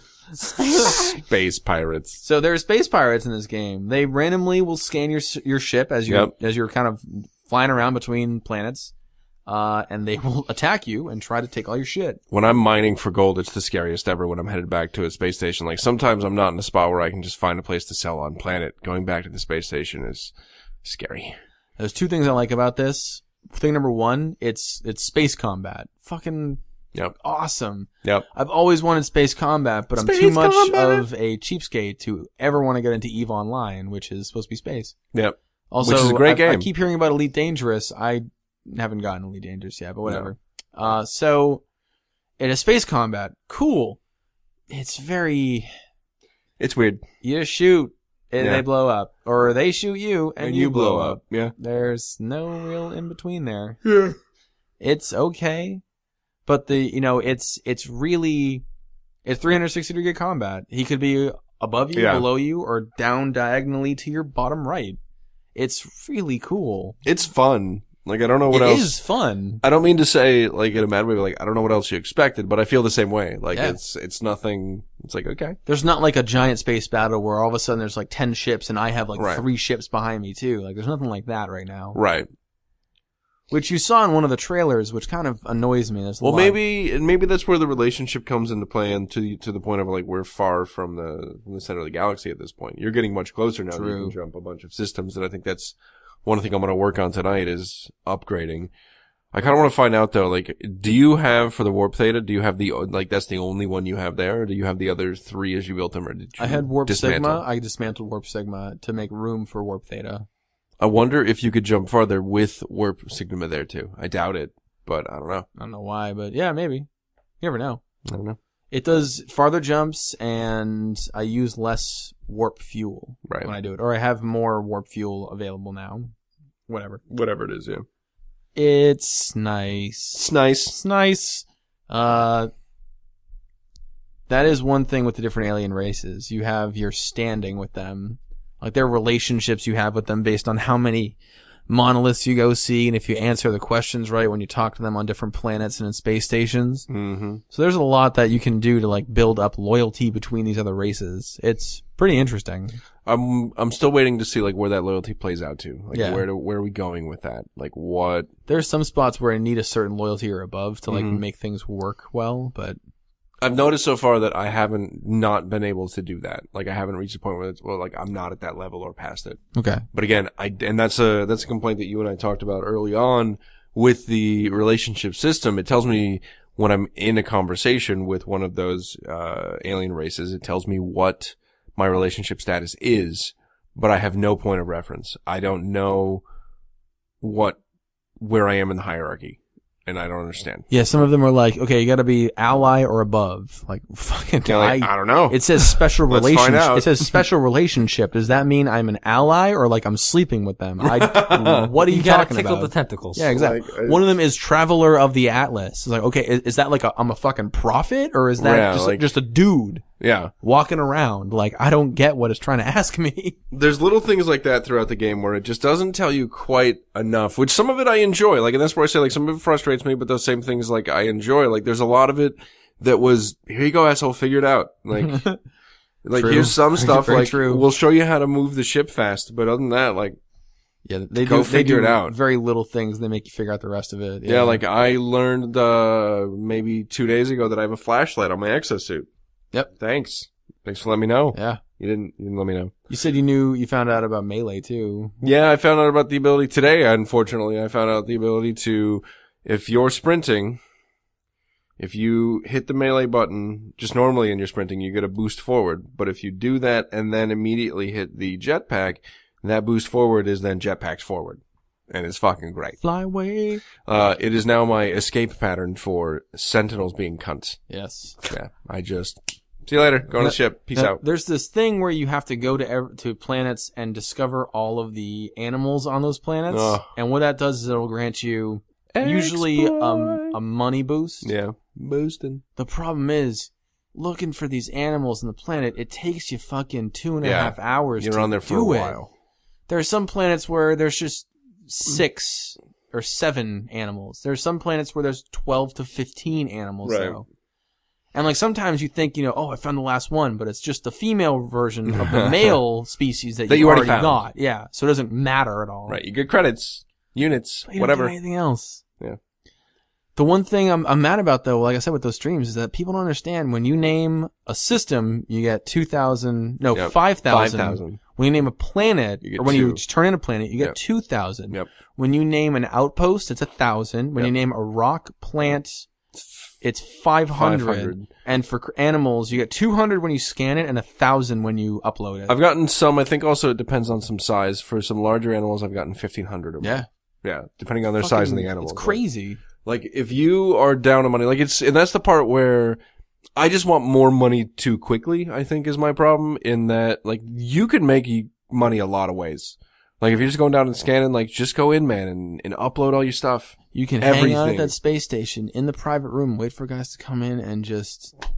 Speaker 2: Space pirates.
Speaker 1: So there are space pirates in this game. They randomly will scan your your ship as you
Speaker 2: Yep.
Speaker 1: as you're kind of flying around between planets, uh, and they will attack you and try to take all your shit.
Speaker 2: When I'm mining for gold, it's the scariest ever when I'm headed back to a space station. Like, sometimes I'm not in a spot where I can just find a place to sell on planet. Going back to the space station is scary.
Speaker 1: There's two things I like about this. Thing number one, it's it's space combat. Fucking
Speaker 2: Yep.
Speaker 1: awesome.
Speaker 2: Yep.
Speaker 1: I've always wanted space combat, but I'm
Speaker 2: Space
Speaker 1: too much
Speaker 2: combat.
Speaker 1: of a cheapskate to ever want to get into EVE Online, which is supposed to be space.
Speaker 2: Yep.
Speaker 1: Also,
Speaker 2: Which is a great
Speaker 1: I, I
Speaker 2: game.
Speaker 1: keep hearing about Elite Dangerous. I haven't gotten Elite Dangerous yet, but whatever. Uh, so it is space combat. Cool. It's very,
Speaker 2: It's weird.
Speaker 1: you shoot and
Speaker 2: Yeah.
Speaker 1: they blow up, or they shoot you and, you blow up.
Speaker 2: Yeah.
Speaker 1: There's no real in between there.
Speaker 2: Yeah.
Speaker 1: It's okay, but the, you know, it's, it's really, it's three sixty degree combat. He could be above you,
Speaker 2: Yeah.
Speaker 1: below you, or down diagonally to your bottom right. It's really cool.
Speaker 2: It's fun. Like, I don't know what
Speaker 1: It
Speaker 2: else.
Speaker 1: is fun.
Speaker 2: I don't mean to say, like, in a mad way, but, like, I don't know what else you expected, but I feel the same way. Like,
Speaker 1: Yeah.
Speaker 2: it's, it's nothing, it's like, okay.
Speaker 1: There's not like a giant space battle where all of a sudden there's like ten ships and I have like
Speaker 2: Right.
Speaker 1: three ships behind me too. Like, there's nothing like that right now.
Speaker 2: Right.
Speaker 1: Which you saw in one of the trailers, which kind of annoys me. There's a
Speaker 2: Well,
Speaker 1: lot-
Speaker 2: maybe, and maybe that's where the relationship comes into play, and to the, to the point of, like, we're far from the, from the center of the galaxy at this point. You're getting much closer now.
Speaker 1: True.
Speaker 2: You can jump a bunch of systems, and I think that's one thing I'm going to work on tonight is upgrading. I kind of want to find out though, like, do you have for the Warp Theta, do you have the, like, that's the only one you have there, or do you have the other three as you built them, or did you
Speaker 1: I had Warp
Speaker 2: dismantle?
Speaker 1: Sigma. I dismantled Warp Sigma to make room for Warp Theta.
Speaker 2: I wonder if you could jump farther with Warp Sigma there too. I doubt it, but I don't know.
Speaker 1: I don't know why, but yeah, maybe. You never know.
Speaker 2: I don't know.
Speaker 1: It does farther jumps, and I use less warp fuel
Speaker 2: Right.
Speaker 1: when I do it. Or I have more warp fuel available now. Whatever.
Speaker 2: Whatever it is, yeah.
Speaker 1: It's nice.
Speaker 2: It's nice.
Speaker 1: It's nice. Uh, that is one thing with the different alien races. You have your standing with them. Like, there are relationships you have with them based on how many monoliths you go see, and if you answer the questions right when you talk to them on different planets and in space stations.
Speaker 2: Mm-hmm.
Speaker 1: So there's a lot that you can do to, like, build up loyalty between these other races. It's pretty interesting.
Speaker 2: I'm I'm still waiting to see like where that loyalty plays out to. Like
Speaker 1: Yeah.
Speaker 2: where do, where are we going with that? Like what?
Speaker 1: There's some spots where I need a certain loyalty or above to, like,
Speaker 2: Mhm.
Speaker 1: make things work well, but
Speaker 2: I've noticed so far that I haven't not been able to do that. Like I haven't reached a point where it's, well, like I'm not at that level or past it.
Speaker 1: okay.
Speaker 2: But again, I and that's a that's a complaint that you and I talked about early on with the relationship system. It tells me when I'm in a conversation with one of those uh alien races, it tells me what my relationship status is, but I have no point of reference. I don't know what where I am in the hierarchy, and I don't understand.
Speaker 1: Yeah, some of them are like, okay, you gotta be ally or above. Like, fucking,
Speaker 2: Yeah, like, I,
Speaker 1: I,
Speaker 2: don't know.
Speaker 1: it says special
Speaker 2: Let's find
Speaker 1: relationship.
Speaker 2: out.
Speaker 1: It says special relationship. Does that mean I'm an ally or like I'm sleeping with them? I, what are you,
Speaker 3: You gotta
Speaker 1: talking
Speaker 3: tickle
Speaker 1: about?
Speaker 3: the tentacles.
Speaker 1: Yeah, exactly.
Speaker 2: Like, I-
Speaker 1: One of them is Traveler of the Atlas. It's like, okay, is, is that like a, I'm a fucking prophet, or is that
Speaker 2: Yeah,
Speaker 1: just
Speaker 2: like-
Speaker 1: just a dude
Speaker 2: yeah.
Speaker 1: walking around? Like, I don't get what it's trying to ask me.
Speaker 2: There's little things like that throughout the game where it just doesn't tell you quite enough, which some of it I enjoy. Like, and that's where I say, like, some of it frustrates me, but those same things, like, I enjoy. Like, there's a lot of it that was, here you go, asshole, figure it out. Like, like,
Speaker 1: True.
Speaker 2: here's some stuff,
Speaker 1: Very
Speaker 2: like,
Speaker 1: true.
Speaker 2: we'll show you how to move the ship fast, but other than that, like,
Speaker 1: Yeah, they
Speaker 2: Go
Speaker 1: do. They
Speaker 2: figure
Speaker 1: do
Speaker 2: it out.
Speaker 1: very little things. They make you figure out the rest of it.
Speaker 2: yeah, like, I learned, uh, maybe two days ago that I have a flashlight on my exosuit.
Speaker 1: Yep.
Speaker 2: Thanks. Thanks for letting me know.
Speaker 1: yeah.
Speaker 2: You didn't, you didn't let me know.
Speaker 1: You said you knew. You found out about melee too.
Speaker 2: Yeah, I found out about the ability today, unfortunately. I found out the ability to, if you're sprinting, if you hit the melee button, just normally in your sprinting, you get a boost forward. But if you do that and then immediately hit the jetpack, that boost forward is then jetpacks forward. And it's fucking great.
Speaker 1: Fly away.
Speaker 2: Uh, it is now my escape pattern for sentinels being cunts.
Speaker 1: Yes.
Speaker 2: Yeah, I just, see you later, go on the ship, peace
Speaker 1: Now,
Speaker 2: out.
Speaker 1: There's this thing where you have to go to ev- to planets and discover all of the animals on those planets.
Speaker 2: Ugh.
Speaker 1: And what that does is it'll grant you usually um, a money boost.
Speaker 2: Yeah, boosting.
Speaker 1: The problem is, looking for these animals on the planet, it takes you fucking two and a
Speaker 2: Yeah.
Speaker 1: half hours
Speaker 2: You're
Speaker 1: to
Speaker 2: on there for
Speaker 1: do
Speaker 2: a
Speaker 1: it.
Speaker 2: while.
Speaker 1: There are some planets where there's just six or seven animals. There's some planets where there's twelve to fifteen animals,
Speaker 2: Right.
Speaker 1: though. And like sometimes you think, you know, oh, I found the last one, but it's just the female version of the male species that,
Speaker 2: That
Speaker 1: you
Speaker 2: you already
Speaker 1: already
Speaker 2: found.
Speaker 1: got. Yeah. So it doesn't matter at all.
Speaker 2: Right, you get credits, units,
Speaker 1: But you don't
Speaker 2: whatever.
Speaker 1: get anything else.
Speaker 2: Yeah.
Speaker 1: The one thing I'm, I'm mad about, though, like I said with those streams, is that people don't understand when you name a system, you get two thousand, no,
Speaker 2: Yep.
Speaker 1: five thousand.
Speaker 2: five thousand.
Speaker 1: When you name a planet,
Speaker 2: You get
Speaker 1: or when you
Speaker 2: two.
Speaker 1: just turn in a planet, you get
Speaker 2: Yep.
Speaker 1: two thousand.
Speaker 2: Yep.
Speaker 1: When you name an outpost, it's a thousand. When
Speaker 2: Yep.
Speaker 1: you name a rock plant, it's five hundred.
Speaker 2: five hundred.
Speaker 1: And for cr- animals, you get two hundred when you scan it and a thousand when you upload it.
Speaker 2: I've gotten some, I think also it depends on some size. For some larger animals, I've gotten fifteen hundred or more.
Speaker 1: yeah.
Speaker 2: Yeah, depending on their size and the
Speaker 1: Fucking-
Speaker 2: animal.
Speaker 1: It's crazy.
Speaker 2: Like, if you are down on money, like it's, and that's the part where I just want more money too quickly, I think is my problem, in that, like, you can make y- money a lot of ways. Like, if you're just going down and scanning, like, just go in, man, and, and upload all your stuff.
Speaker 1: You can hang out at
Speaker 2: Everything.
Speaker 1: that space station in the private room, wait for guys to come in and just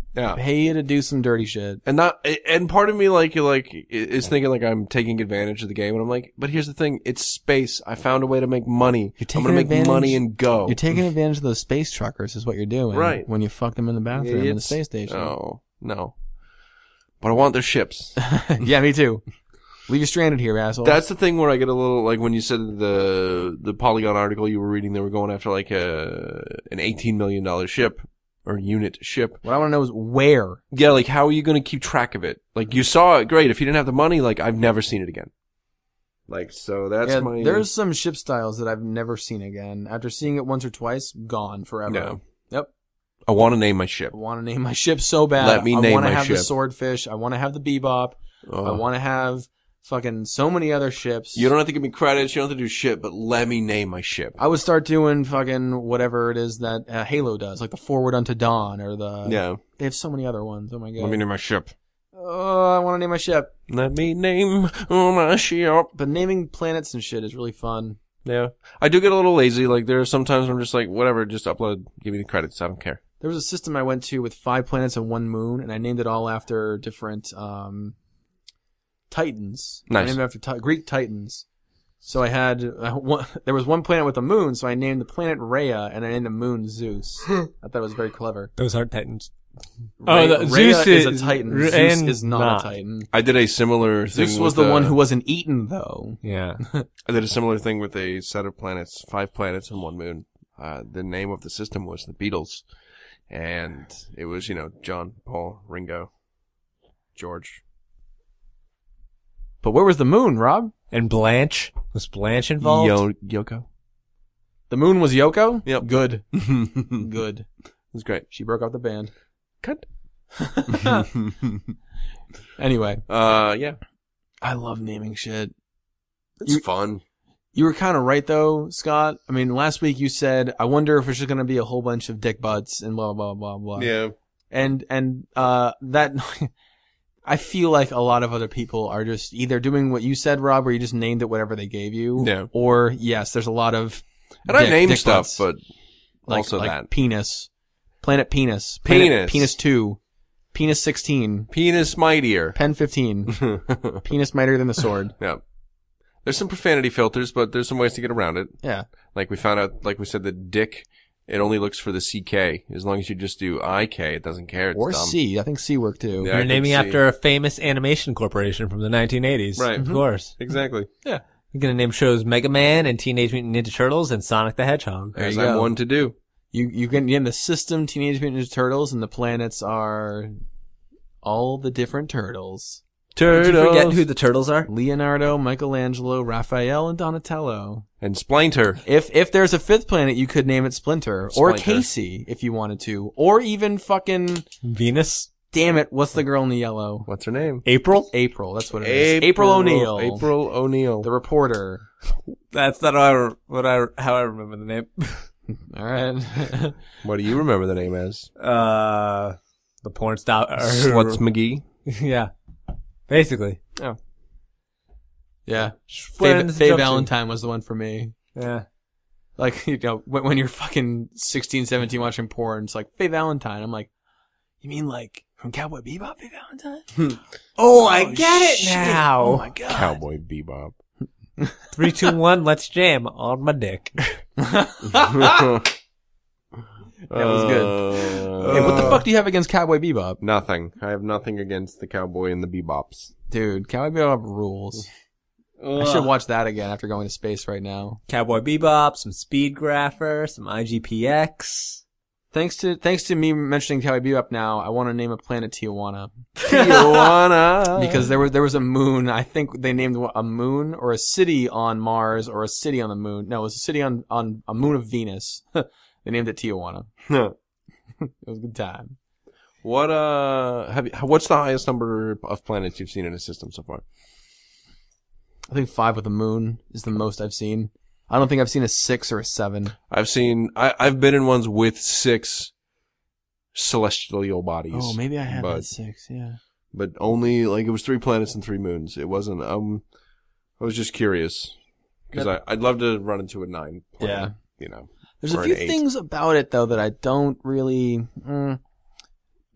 Speaker 2: Yeah.
Speaker 1: Pay you to do some dirty shit.
Speaker 2: And not, and part of me like, like, is thinking like I'm taking advantage of the game. And I'm like, but here's the thing. It's space. I found a way to make money.
Speaker 1: You're taking
Speaker 2: I'm going to make
Speaker 1: advantage-
Speaker 2: money and go.
Speaker 1: You're taking advantage of those space truckers is what you're doing.
Speaker 2: Right.
Speaker 1: When you fuck them in the bathroom in the
Speaker 2: Idiots.
Speaker 1: space station.
Speaker 2: No, no. But I want their ships.
Speaker 1: Yeah, me too. Leave you stranded here, asshole.
Speaker 2: That's the thing where I get a little, like when you said the, the Polygon article you were reading, they were going after like a, an eighteen million dollars ship or unit ship.
Speaker 1: What I want to know is where.
Speaker 2: Yeah, like how are you going to keep track of it? Like you saw it, great. If you didn't have the money, like I've never seen it again. Like, so that's
Speaker 1: Yeah,
Speaker 2: my...
Speaker 1: there's some ship styles that I've never seen again. After seeing it once or twice, gone forever.
Speaker 2: Yeah.
Speaker 1: Yep.
Speaker 2: I want to name my ship.
Speaker 1: I want to name my ship so bad.
Speaker 2: Let me
Speaker 1: I
Speaker 2: name
Speaker 1: want to
Speaker 2: my
Speaker 1: have the
Speaker 2: ship.
Speaker 1: swordfish. I want to have the bebop.
Speaker 2: Oh.
Speaker 1: I want to have fucking so many other ships.
Speaker 2: You don't have to give me credits. You don't have to do shit, but let me name my ship.
Speaker 1: I would start doing fucking whatever it is that uh, Halo does, like the Forward Unto Dawn or the.
Speaker 2: Yeah.
Speaker 1: They have so many other ones. Oh my god.
Speaker 2: Let me name my ship.
Speaker 1: Oh, I want to name my ship.
Speaker 2: Let me name my ship.
Speaker 1: But naming planets and shit is really fun.
Speaker 2: Yeah. I do get a little lazy. Like, there are sometimes I'm just like, whatever, just upload, give me the credits. I don't care.
Speaker 1: There was a system I went to with five planets and one moon, and I named it all after different um, titans.
Speaker 2: Nice.
Speaker 1: I named it after ti- Greek titans. So I had uh, one, there was one planet with a moon, so I named the planet Rhea, and I named the moon Zeus. I thought it was very clever.
Speaker 3: Those aren't Titans.
Speaker 1: Rhea,
Speaker 3: Oh, the-
Speaker 1: Rhea
Speaker 3: Zeus
Speaker 1: is,
Speaker 3: is-
Speaker 1: a titan.
Speaker 3: R-
Speaker 1: Zeus
Speaker 3: and
Speaker 1: is not,
Speaker 3: not.
Speaker 1: a titan.
Speaker 2: I did a similar thing
Speaker 1: Zeus was
Speaker 2: with,
Speaker 1: the one
Speaker 2: uh,
Speaker 1: who wasn't eaten, though.
Speaker 3: Yeah.
Speaker 2: I did a similar thing with a set of planets, five planets and one moon. Uh, the name of the system was the Beatles. And it was, you know, John, Paul, Ringo, George.
Speaker 1: But where was the moon, Rob?
Speaker 3: And Blanche? Was Blanche involved?
Speaker 2: Yo- Yoko.
Speaker 1: The moon was Yoko?
Speaker 2: Yep.
Speaker 1: Good.
Speaker 2: It
Speaker 1: Good.
Speaker 2: was great.
Speaker 1: She broke up the band.
Speaker 2: Cut.
Speaker 1: Anyway.
Speaker 2: Uh, yeah.
Speaker 1: I love naming shit.
Speaker 2: It's
Speaker 1: You-
Speaker 2: fun.
Speaker 1: You were kind of right, though, Scott. I mean, last week you said, I wonder if it's just going to be a whole bunch of dick butts and blah, blah, blah, blah.
Speaker 2: Yeah.
Speaker 1: And, and, uh, that, I feel like a lot of other people are just either doing what you said, Rob, where you just named it whatever they gave you.
Speaker 2: Yeah.
Speaker 1: Or, yes, there's a lot of.
Speaker 2: And I
Speaker 1: dick-
Speaker 2: name
Speaker 1: dick
Speaker 2: stuff,
Speaker 1: butts.
Speaker 2: but
Speaker 1: like,
Speaker 2: also
Speaker 1: like
Speaker 2: that.
Speaker 1: Penis. Planet Penis. Planet
Speaker 2: Penis.
Speaker 1: Penis two. Penis sixteen.
Speaker 2: Penis mightier.
Speaker 1: Pen fifteen. Penis mightier than the sword.
Speaker 2: Yeah. There's some profanity filters, but there's some ways to get around it.
Speaker 1: Yeah.
Speaker 2: Like we found out, like we said, that dick, it only looks for the C K. As long as you just do I K, it doesn't care. It's
Speaker 1: Or
Speaker 2: dumb.
Speaker 1: C. I think C worked too.
Speaker 2: Yeah. I
Speaker 3: You're
Speaker 2: can
Speaker 3: naming
Speaker 2: see.
Speaker 3: after a famous animation corporation from the nineteen eighties.
Speaker 2: Right.
Speaker 3: Of
Speaker 2: Mhm.
Speaker 3: course.
Speaker 2: Exactly.
Speaker 1: Yeah.
Speaker 3: You're gonna name shows Mega Man and Teenage Mutant Ninja Turtles and Sonic the Hedgehog.
Speaker 1: There
Speaker 2: As
Speaker 1: you
Speaker 2: I'm
Speaker 1: go.
Speaker 2: one to do.
Speaker 1: You you can in the system Teenage Mutant Ninja Turtles and the planets are all the different turtles.
Speaker 3: Did you forget who the turtles are?
Speaker 1: Leonardo, Michelangelo, Raphael, and Donatello.
Speaker 2: And Splinter.
Speaker 1: If if there's a fifth planet, you could name it Splinter or
Speaker 2: Splinter.
Speaker 1: Casey if you wanted to, or even fucking
Speaker 3: Venus?
Speaker 1: damn it, what's the girl in the yellow?
Speaker 2: What's her name?
Speaker 3: April?
Speaker 1: April. That's what it is. April O'Neil,
Speaker 2: April O'Neil.
Speaker 1: the reporter.
Speaker 3: That's not how I, what I, how I remember the name.
Speaker 1: All right.
Speaker 2: What do you remember the name as?
Speaker 3: Uh, the porn star.
Speaker 2: Sluts McGee.
Speaker 3: Yeah. Basically.
Speaker 1: Yeah.
Speaker 3: Flare
Speaker 1: Faye,
Speaker 3: in the
Speaker 1: Faye
Speaker 3: jumpsuit.
Speaker 1: Valentine was the one for me.
Speaker 3: Yeah.
Speaker 1: Like, you know, when, when you're fucking sixteen, seventeen watching porn, it's like, Faye Valentine. I'm like, you mean like from Cowboy Bebop, Faye Valentine?
Speaker 3: Oh, I
Speaker 1: Oh,
Speaker 3: get it
Speaker 1: shit.
Speaker 3: now.
Speaker 1: Oh my god.
Speaker 2: Cowboy Bebop.
Speaker 3: Three, two, one, let's jam on my dick.
Speaker 2: that
Speaker 1: was good. Hey, what the fuck do you have against Cowboy Bebop?
Speaker 2: Nothing. I have nothing against the cowboy and the bebops.
Speaker 1: Dude, Cowboy Bebop rules. I should watch that again after going to space right now.
Speaker 3: Cowboy Bebop, some Speed Grapher, some I G P X.
Speaker 1: Thanks to thanks to me mentioning Cowboy Bebop now, I want to name a planet Tijuana.
Speaker 2: Tijuana.
Speaker 1: Because there was there was a moon. I think they named a moon or a city on Mars or a city on the moon. No, it was a city on on a moon of Venus. They named it Tijuana. It was a good time.
Speaker 2: What uh have you, what's the highest number of planets you've seen in a system so far?
Speaker 1: I think five with a moon is the most I've seen. I don't think I've seen a six or a seven.
Speaker 2: I've seen I, I've been in ones with six celestial bodies.
Speaker 1: Oh, maybe I have
Speaker 2: but,
Speaker 1: had six. Yeah.
Speaker 2: but only like it was three planets and three moons. It wasn't. Um, I was just curious because I I'd love to run into a nine. Planet,
Speaker 1: Yeah.
Speaker 2: you know.
Speaker 1: There's
Speaker 2: or
Speaker 1: a
Speaker 2: an
Speaker 1: few
Speaker 2: eight.
Speaker 1: things about it though that I don't really. Mm,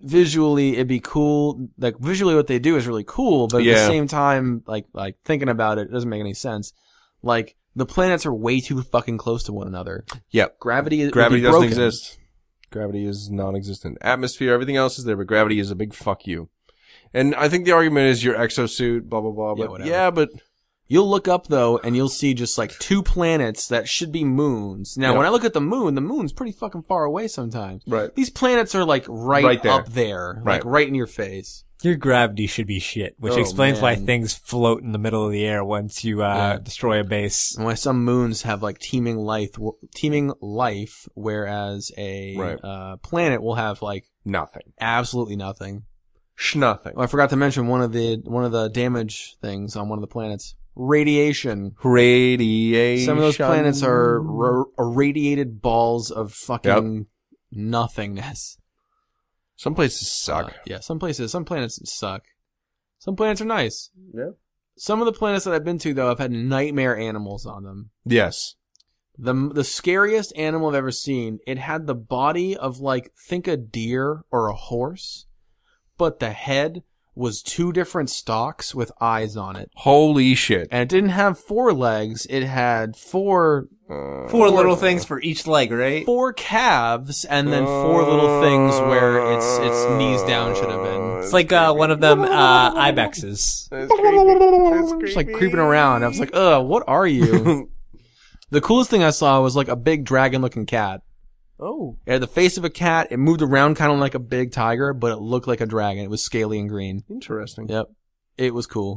Speaker 1: visually it'd be cool. Like visually what they do is really cool, but at
Speaker 2: Yeah.
Speaker 1: the same time, like, like thinking about it, it doesn't make any sense. Like the planets are way too fucking close to one another.
Speaker 2: Yep.
Speaker 1: Gravity is
Speaker 2: Gravity
Speaker 1: would be
Speaker 2: doesn't
Speaker 1: broken.
Speaker 2: exist. Gravity is non-existent. Atmosphere, everything else is there, but gravity is a big fuck you. And I think the argument is your exosuit, blah, blah, blah.
Speaker 1: Yeah,
Speaker 2: But
Speaker 1: whatever.
Speaker 2: yeah, but
Speaker 1: You'll look up though, and you'll see just like two planets that should be moons. Now,
Speaker 2: Yeah.
Speaker 1: when I look at the moon, the moon's pretty fucking far away sometimes.
Speaker 2: Right.
Speaker 1: These planets are like right,
Speaker 2: Right there.
Speaker 1: up there, like
Speaker 2: Right.
Speaker 1: right in your face.
Speaker 3: Your gravity should be shit, which
Speaker 1: Oh,
Speaker 3: explains why
Speaker 1: man.
Speaker 3: things float in the middle of the air once you uh,
Speaker 1: Yeah.
Speaker 3: destroy a base.
Speaker 1: And why some moons have like teeming life, teeming life, whereas a
Speaker 2: Right.
Speaker 1: uh, planet will have like
Speaker 2: nothing.
Speaker 1: absolutely nothing.
Speaker 2: Schnothing.
Speaker 1: Oh, I forgot to mention one of the one of the damage things on one of the planets: radiation.
Speaker 2: Radiation.
Speaker 1: Some of those planets are r- irradiated balls of fucking nothingness.
Speaker 2: Some places suck.
Speaker 1: Uh, yeah, some places, some planets suck. Some planets are nice.
Speaker 2: Yeah.
Speaker 1: Some of the planets that I've been to, though, have had nightmare animals on them.
Speaker 2: Yes.
Speaker 1: The the scariest animal I've ever seen, it had the body of, like, think a deer or a horse, but the head was two different stalks with eyes on it.
Speaker 2: Holy shit.
Speaker 1: And it didn't have four legs, it had four,
Speaker 2: Uh,
Speaker 3: Four little things for each leg, right?
Speaker 1: four calves, and then four little things where its its knees down should have been.
Speaker 3: It's like uh, one of them uh, ibexes.
Speaker 2: That's creepy.
Speaker 1: Just like creeping around. I was like, ugh, what are you? The coolest thing I saw was like a big dragon looking cat.
Speaker 2: Oh.
Speaker 1: It had the face of a cat. It moved around kind of like a big tiger, but it looked like a dragon. It was scaly and green.
Speaker 2: Interesting.
Speaker 1: Yep. It was cool.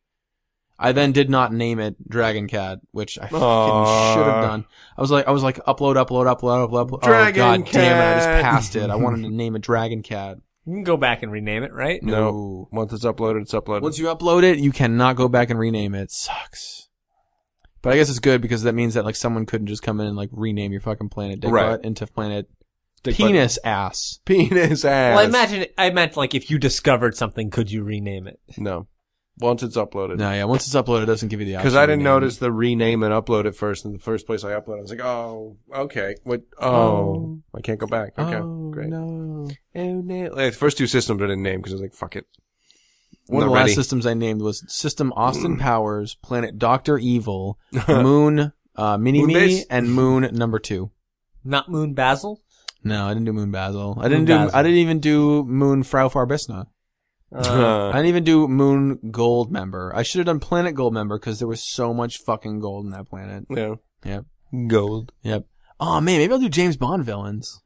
Speaker 1: I then did not name it Dragon Cat, which I fucking
Speaker 2: Aw.
Speaker 1: should have done. I was like, I was like, upload, upload, upload, upload, upload.
Speaker 2: Dragon
Speaker 1: oh, god damn it. I just
Speaker 2: Cat.
Speaker 1: passed it. I wanted to name it Dragon Cat.
Speaker 3: You can go back and rename it, right?
Speaker 2: No. Once it's uploaded, it's uploaded.
Speaker 1: Once you upload it, you cannot go back and rename it. It sucks. But I guess it's good because that means that like someone couldn't just come in and like rename your fucking planet dick
Speaker 2: Right.
Speaker 1: butt into planet
Speaker 2: Dick butt.
Speaker 1: penis ass.
Speaker 2: Penis ass.
Speaker 3: Well, I imagine I meant like if you discovered something, could you rename it?
Speaker 2: No. Once it's uploaded.
Speaker 1: No, yeah. Once it's uploaded, it doesn't give you the option.
Speaker 2: Because I
Speaker 1: to
Speaker 2: didn't
Speaker 1: rename
Speaker 2: notice the rename and upload it first. In the first place I uploaded, I was like, oh, okay. What? Oh,
Speaker 1: Oh.
Speaker 2: I can't go back.
Speaker 1: it.
Speaker 2: Okay,
Speaker 1: Oh,
Speaker 2: great.
Speaker 1: no.
Speaker 2: Oh, no. Like, the first two systems I didn't name because I was like, fuck it.
Speaker 1: One of
Speaker 2: Not
Speaker 1: the
Speaker 2: ready.
Speaker 1: last systems I named was System Austin Powers, Planet Doctor Evil, Moon uh, Mini Me,
Speaker 2: Moonbase?
Speaker 1: and Moon Number Two.
Speaker 3: Not Moon Basil?
Speaker 1: No, I didn't do Moon Basil. I
Speaker 3: Moon
Speaker 1: didn't do.
Speaker 3: Basil.
Speaker 1: I didn't even do Moon Frau Farbissna.
Speaker 3: Uh,
Speaker 1: I didn't even do Moon Gold Member. I should have done Planet Gold Member because there was so much fucking gold in that planet.
Speaker 2: yeah.
Speaker 1: Yep.
Speaker 2: Gold.
Speaker 1: Yep. Oh man, maybe I'll do James Bond villains.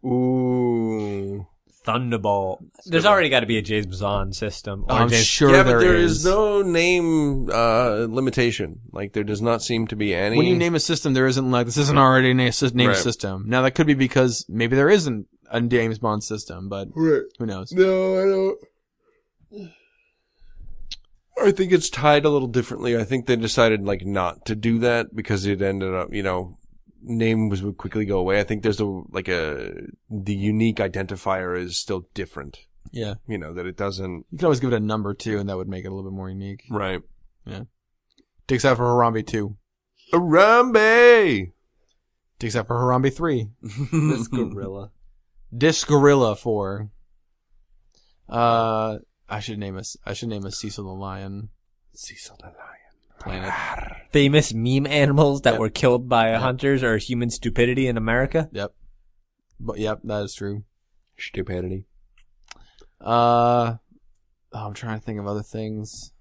Speaker 2: Ooh.
Speaker 3: Thunderbolt. There's already got to be a James Bond system.
Speaker 1: Oh,
Speaker 3: Or
Speaker 1: I'm
Speaker 3: James-
Speaker 1: sure
Speaker 2: yeah,
Speaker 1: there
Speaker 2: but there
Speaker 1: is.
Speaker 2: is no name uh limitation. Like there does not seem to be any.
Speaker 1: When you name a system, there isn't like this isn't already a na- sys- named
Speaker 2: Right.
Speaker 1: system. Now that could be because maybe there isn't a James Bond system, but
Speaker 2: Right.
Speaker 1: who knows?
Speaker 2: No, I don't. I think it's tied a little differently. I think they decided like not to do that because it ended up, you know, names would quickly go away. I think there's a like a the unique identifier is still different.
Speaker 1: Yeah,
Speaker 2: You know that it doesn't.
Speaker 1: you could always give it a number too, and that would make it a little bit more unique.
Speaker 2: Right.
Speaker 1: Dicks out for Harambe two.
Speaker 2: Harambe.
Speaker 1: Dicks out for Harambe three.
Speaker 3: This gorilla.
Speaker 1: Disc-Gorilla four. Uh, I should name a I should name a Cecil the Lion
Speaker 2: Cecil the Lion.
Speaker 1: planet.
Speaker 3: Famous meme animals that
Speaker 1: Yep.
Speaker 3: were killed by
Speaker 1: Yep.
Speaker 3: hunters or human stupidity in America.
Speaker 1: Yep. But yep, that is true.
Speaker 2: Stupidity.
Speaker 1: Uh, oh, I'm trying to think of other things.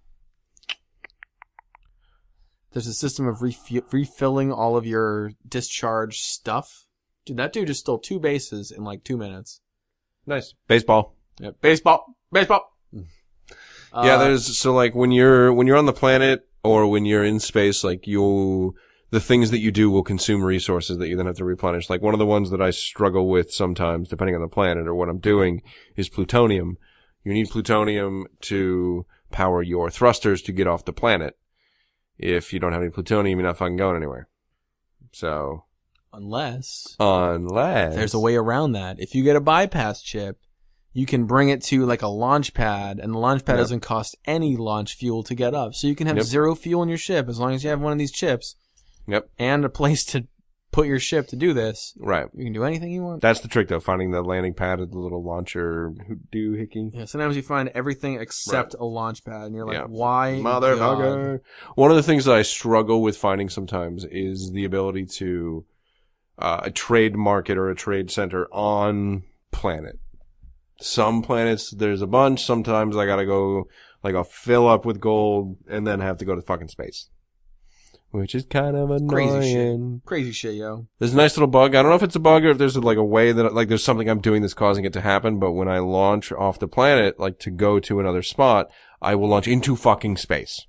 Speaker 1: There's a system of refu- refilling all of your discharge stuff. Dude, that dude just stole two bases in like two minutes.
Speaker 2: Nice. Baseball.
Speaker 1: Yep. Baseball. Baseball.
Speaker 2: yeah,
Speaker 1: Uh,
Speaker 2: there's so like when you're when you're on the planet or when you're in space, like you'll the things that you do will consume resources that you then have to replenish. Like one of the ones that I struggle with sometimes, depending on the planet or what I'm doing, is plutonium. You need plutonium to power your thrusters to get off the planet. If you don't have any plutonium, you're not fucking going anywhere. So
Speaker 1: Unless
Speaker 2: unless
Speaker 1: there's a way around that. If you get a bypass chip, you can bring it to like a launch pad, and the launch pad
Speaker 2: Yep.
Speaker 1: doesn't cost any launch fuel to get up. So you can have
Speaker 2: Yep.
Speaker 1: zero fuel in your ship as long as you have one of these chips
Speaker 2: Yep.
Speaker 1: and a place to put your ship to do this,
Speaker 2: Right.
Speaker 1: you can do anything you want.
Speaker 2: That's the trick, though, finding the landing pad of the little launcher doohickey.
Speaker 1: Yeah, sometimes you find everything except
Speaker 2: Right.
Speaker 1: a launch pad, and you're like,
Speaker 2: Yeah.
Speaker 1: why?
Speaker 2: Motherfucker. One of the things that I struggle with finding sometimes is the ability to uh, a trade market or a trade center on planet. Some planets, there's a bunch. Sometimes I gotta go, like, I'll fill up with gold and then have to go to fucking space. Which is kind of annoying.
Speaker 1: Crazy shit. Crazy shit, yo.
Speaker 2: There's a nice little bug. I don't know if it's a bug or if there's like a way that, like, there's something I'm doing that's causing it to happen, but when I launch off the planet, like, to go to another spot, I will launch into fucking space.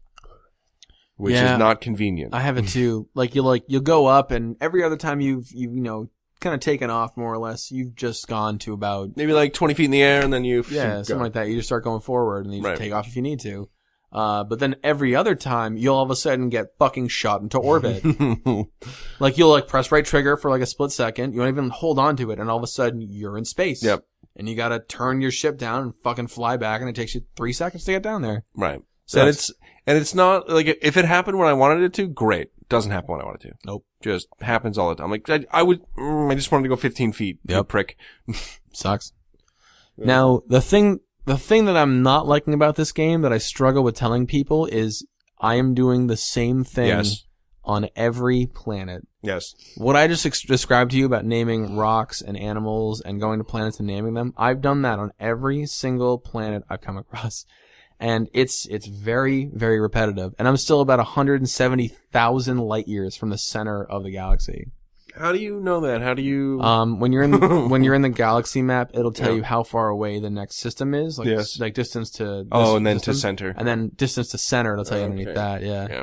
Speaker 2: Which
Speaker 1: Yeah.
Speaker 2: is not convenient.
Speaker 1: I have it too. Like you like you'll go up, and every other time you've you you know kind of taken off more or less, you've just gone to about
Speaker 2: Maybe like twenty feet in the air and then you
Speaker 1: yeah
Speaker 2: go.
Speaker 1: something like that. You just start going forward, and you just
Speaker 2: Right.
Speaker 1: take off if you need to. Uh, but then every other time, you'll all of a sudden get fucking shot into orbit. Like you'll like press right trigger for like a split second. You don't even hold on to it, and all of a sudden you're in space.
Speaker 2: Yep.
Speaker 1: And you gotta turn your ship down and fucking fly back, and it takes you three seconds to get down there.
Speaker 2: Right.
Speaker 1: So
Speaker 2: and it's, and it's not, like, if it happened when I wanted it to, great. Doesn't happen when I want it to.
Speaker 1: Nope.
Speaker 2: Just happens all the time. Like, I, I would, mm, I just wanted to go fifteen feet. You
Speaker 1: Yep.
Speaker 2: prick.
Speaker 1: Sucks. Now, the thing, the thing that I'm not liking about this game that I struggle with telling people is I am doing the same thing
Speaker 2: Yes.
Speaker 1: on every planet.
Speaker 2: Yes.
Speaker 1: What I just ex- described to you about naming rocks and animals and going to planets and naming them, I've done that on every single planet I've come across. And it's, it's very, very repetitive. And I'm still about one hundred seventy thousand light years from the center of the galaxy.
Speaker 2: How do you know that? How do you?
Speaker 1: Um, when you're in, when you're in the galaxy map, it'll tell
Speaker 2: Yeah.
Speaker 1: you how far away the next system is. Like,
Speaker 2: Yes.
Speaker 1: like distance to, this
Speaker 2: oh, and then
Speaker 1: system,
Speaker 2: to center.
Speaker 1: and then distance to center, it'll tell you
Speaker 2: Okay.
Speaker 1: underneath that. Yeah.
Speaker 2: Yeah.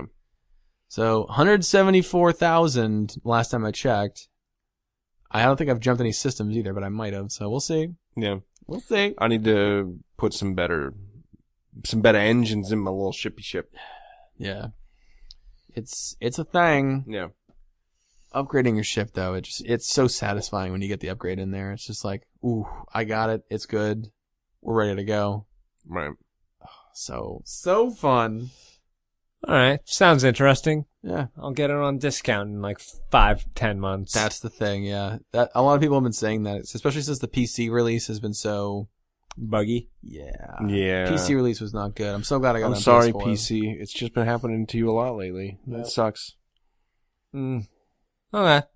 Speaker 1: So one hundred seventy-four thousand last time I checked. I don't think I've jumped any systems either, but I might have. So we'll see.
Speaker 2: Yeah.
Speaker 1: We'll see.
Speaker 2: I need to put some better, some better engines in my little shippy ship.
Speaker 1: Yeah. It's, it's a thing.
Speaker 2: Yeah.
Speaker 1: Upgrading your ship though, it just, it's so satisfying when you get the upgrade in there. It's just like, ooh, I got it. It's good. We're ready to go.
Speaker 2: Right.
Speaker 1: So, so fun.
Speaker 3: All right. Sounds interesting.
Speaker 1: Yeah.
Speaker 3: I'll get it on discount in like five, ten months.
Speaker 1: That's the thing. Yeah. That, a lot of people have been saying that, especially since the P C release has been so,
Speaker 3: buggy.
Speaker 1: yeah.
Speaker 2: Yeah.
Speaker 1: P C release was not good. I'm so glad I got
Speaker 2: I'm
Speaker 1: it on
Speaker 2: sorry,
Speaker 1: P S four.
Speaker 2: P C. It's just been happening to you a lot lately.
Speaker 1: Yep.
Speaker 2: That sucks.
Speaker 3: Mm. Okay.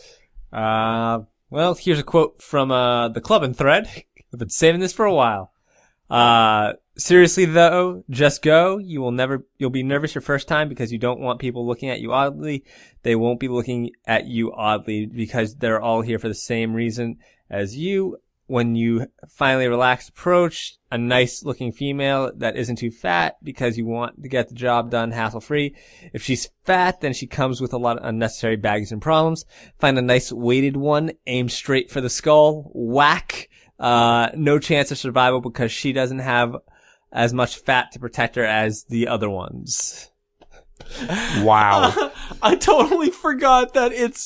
Speaker 3: Uh, well, here's a quote from, uh, the Clubbin' thread. I've been saving this for a while. Uh, seriously though, just go. You will never, you'll be nervous your first time because you don't want people looking at you oddly. They won't be looking at you oddly because they're all here for the same reason as you. When you finally relax approach a nice looking female that isn't too fat because you want to get the job done hassle free. If she's fat, then she comes with a lot of unnecessary baggage and problems. Find a nice weighted one, aim straight for the skull, whack. Uh, no chance of survival because she doesn't have as much fat to protect her as the other ones.
Speaker 2: Wow.
Speaker 1: I totally forgot that it's,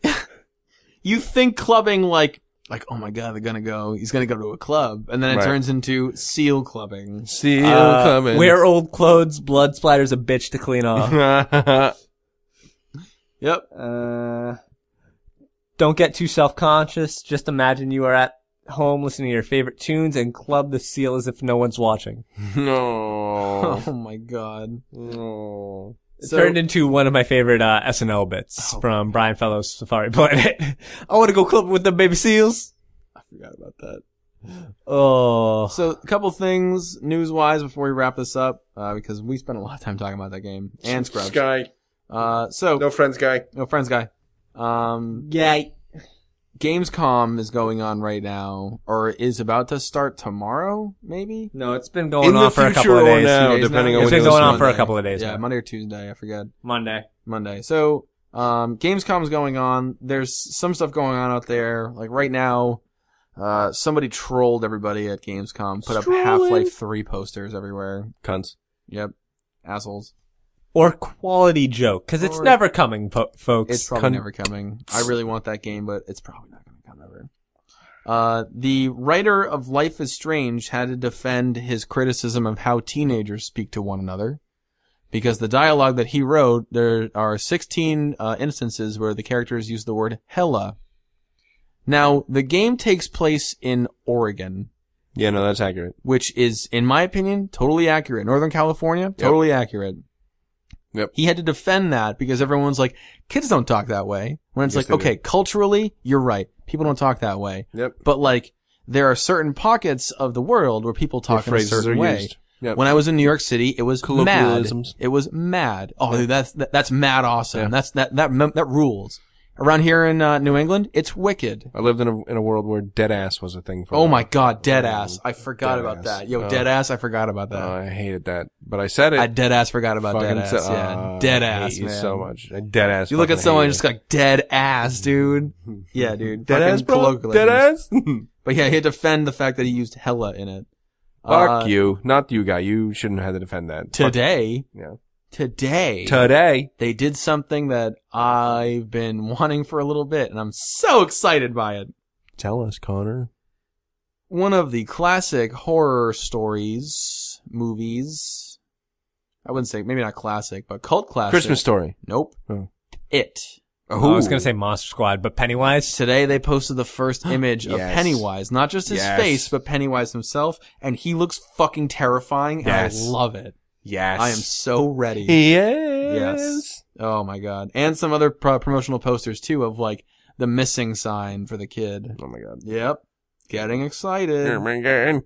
Speaker 1: you think clubbing like, like, oh my god, they're gonna go, he's gonna go to a club. And then it
Speaker 2: Right.
Speaker 1: turns into seal clubbing.
Speaker 2: See you
Speaker 3: Uh,
Speaker 2: coming.
Speaker 3: wear old clothes, blood splatter's a bitch to clean off.
Speaker 1: Yep.
Speaker 3: Uh, don't get too self-conscious. Just imagine you are at home listening to your favorite tunes and club the seal as if no one's watching.
Speaker 2: No.
Speaker 1: Oh my god.
Speaker 2: No.
Speaker 3: It
Speaker 1: So-
Speaker 3: turned into one of my favorite uh, S N L bits
Speaker 1: Oh.
Speaker 3: from Brian Fellows' Safari Planet. I want to go club with the baby seals.
Speaker 1: I forgot about that.
Speaker 3: Oh.
Speaker 1: So, a couple things news-wise before we wrap this up, uh, because we spent a lot of time talking about that game. And Scrubs.
Speaker 2: Sky.
Speaker 1: Uh, so,
Speaker 2: No friends, guy.
Speaker 1: no friends guy. Um,
Speaker 3: Yay.
Speaker 1: Gamescom is going on right now, or is about to start tomorrow, maybe?
Speaker 3: No, it's been going
Speaker 2: In
Speaker 3: on
Speaker 2: the
Speaker 3: for a
Speaker 2: future
Speaker 3: couple of
Speaker 2: or
Speaker 3: days.
Speaker 2: now,
Speaker 1: Few days
Speaker 2: depending
Speaker 1: now?
Speaker 2: on
Speaker 3: It's
Speaker 2: when
Speaker 3: been
Speaker 2: you
Speaker 3: going
Speaker 2: listen.
Speaker 3: on for a
Speaker 1: Monday.
Speaker 3: couple of days
Speaker 1: Yeah,
Speaker 3: now.
Speaker 1: Monday or Tuesday, I forget.
Speaker 3: Monday.
Speaker 1: Monday. So, um, Gamescom's going on. There's some stuff going on out there. Like right now, uh, somebody trolled everybody at Gamescom, put up
Speaker 3: Trolling.
Speaker 1: Half-Life three posters everywhere.
Speaker 2: Cunts.
Speaker 1: Yep. Assholes.
Speaker 3: Or quality joke, because it's
Speaker 1: Or-
Speaker 3: never coming, po- folks.
Speaker 1: It's probably
Speaker 2: Con-
Speaker 1: never coming. I really want that game, but it's probably not going to come ever. Uh, the writer of Life is Strange had to defend his criticism of how teenagers speak to one another because the dialogue that he wrote, there are sixteen uh, instances where the characters use the word hella. Now, the game takes place in Oregon,
Speaker 2: Yeah, no, that's accurate.
Speaker 1: which is, in my opinion, totally accurate. Northern California, totally accurate.
Speaker 2: Yep.
Speaker 1: He had to defend that because everyone's like, kids don't talk that way. When it's
Speaker 2: Yes,
Speaker 1: like,
Speaker 2: they
Speaker 1: okay, culturally, you're right. People don't talk that way.
Speaker 2: Yep.
Speaker 1: But like, there are certain pockets of the world where people talk in a
Speaker 2: phrases
Speaker 1: certain
Speaker 2: are
Speaker 1: way.
Speaker 2: used. Yep.
Speaker 1: When I was in New York City, it was mad.
Speaker 2: Colloquialisms.
Speaker 1: It was mad. Oh, dude, that's that, that's mad awesome.
Speaker 2: Yeah.
Speaker 1: That's that that that rules. Around here in uh, New England, it's wicked.
Speaker 2: I lived in a in a world where dead ass was a thing. For a
Speaker 1: Oh
Speaker 2: while.
Speaker 1: my god, dead ass! I forgot
Speaker 2: Dead
Speaker 1: about
Speaker 2: ass.
Speaker 1: that. Yo,
Speaker 2: Oh.
Speaker 1: dead ass! I forgot about that.
Speaker 2: Uh, I hated that, but I said it.
Speaker 1: I dead ass forgot about
Speaker 2: Fucking
Speaker 1: dead ass.
Speaker 2: sa-
Speaker 1: yeah,
Speaker 2: uh,
Speaker 1: dead
Speaker 2: I
Speaker 1: ass,
Speaker 2: hate you
Speaker 1: man.
Speaker 2: so much. I dead ass.
Speaker 1: You look at
Speaker 2: fucking
Speaker 1: someone
Speaker 2: hate
Speaker 1: and just like dead ass, dude. Yeah, dude.
Speaker 2: it. dead
Speaker 1: Fucking
Speaker 2: ass, bro.
Speaker 1: colloquialisms.
Speaker 2: Dead ass.
Speaker 1: But yeah, he had to defend the fact that he used hella in it.
Speaker 2: Fuck
Speaker 1: Uh,
Speaker 2: you, not you, guy. You shouldn't have had to defend that. Fuck-
Speaker 1: Today,
Speaker 2: yeah.
Speaker 1: today,
Speaker 2: Today.
Speaker 1: they did something that I've been wanting for a little bit, and I'm so excited by it.
Speaker 2: Tell us, Connor.
Speaker 1: One of the classic horror stories, movies. I wouldn't say, maybe not classic, but cult classic.
Speaker 2: Christmas Story.
Speaker 1: Nope.
Speaker 2: Oh.
Speaker 1: It.
Speaker 3: Oh, I was gonna say Monster Squad, but Pennywise.
Speaker 1: Today they posted the first image of
Speaker 2: Yes.
Speaker 1: Pennywise. Not just his
Speaker 2: Yes.
Speaker 1: face, but Pennywise himself. And he looks fucking terrifying, and
Speaker 2: Yes.
Speaker 1: I love it.
Speaker 2: Yes.
Speaker 1: I am so ready.
Speaker 2: Yes.
Speaker 1: Yes. Oh my god. And some other pro- promotional posters too of like the missing sign for the kid.
Speaker 2: Oh my god.
Speaker 1: Yep. Getting excited.
Speaker 2: Oh my god.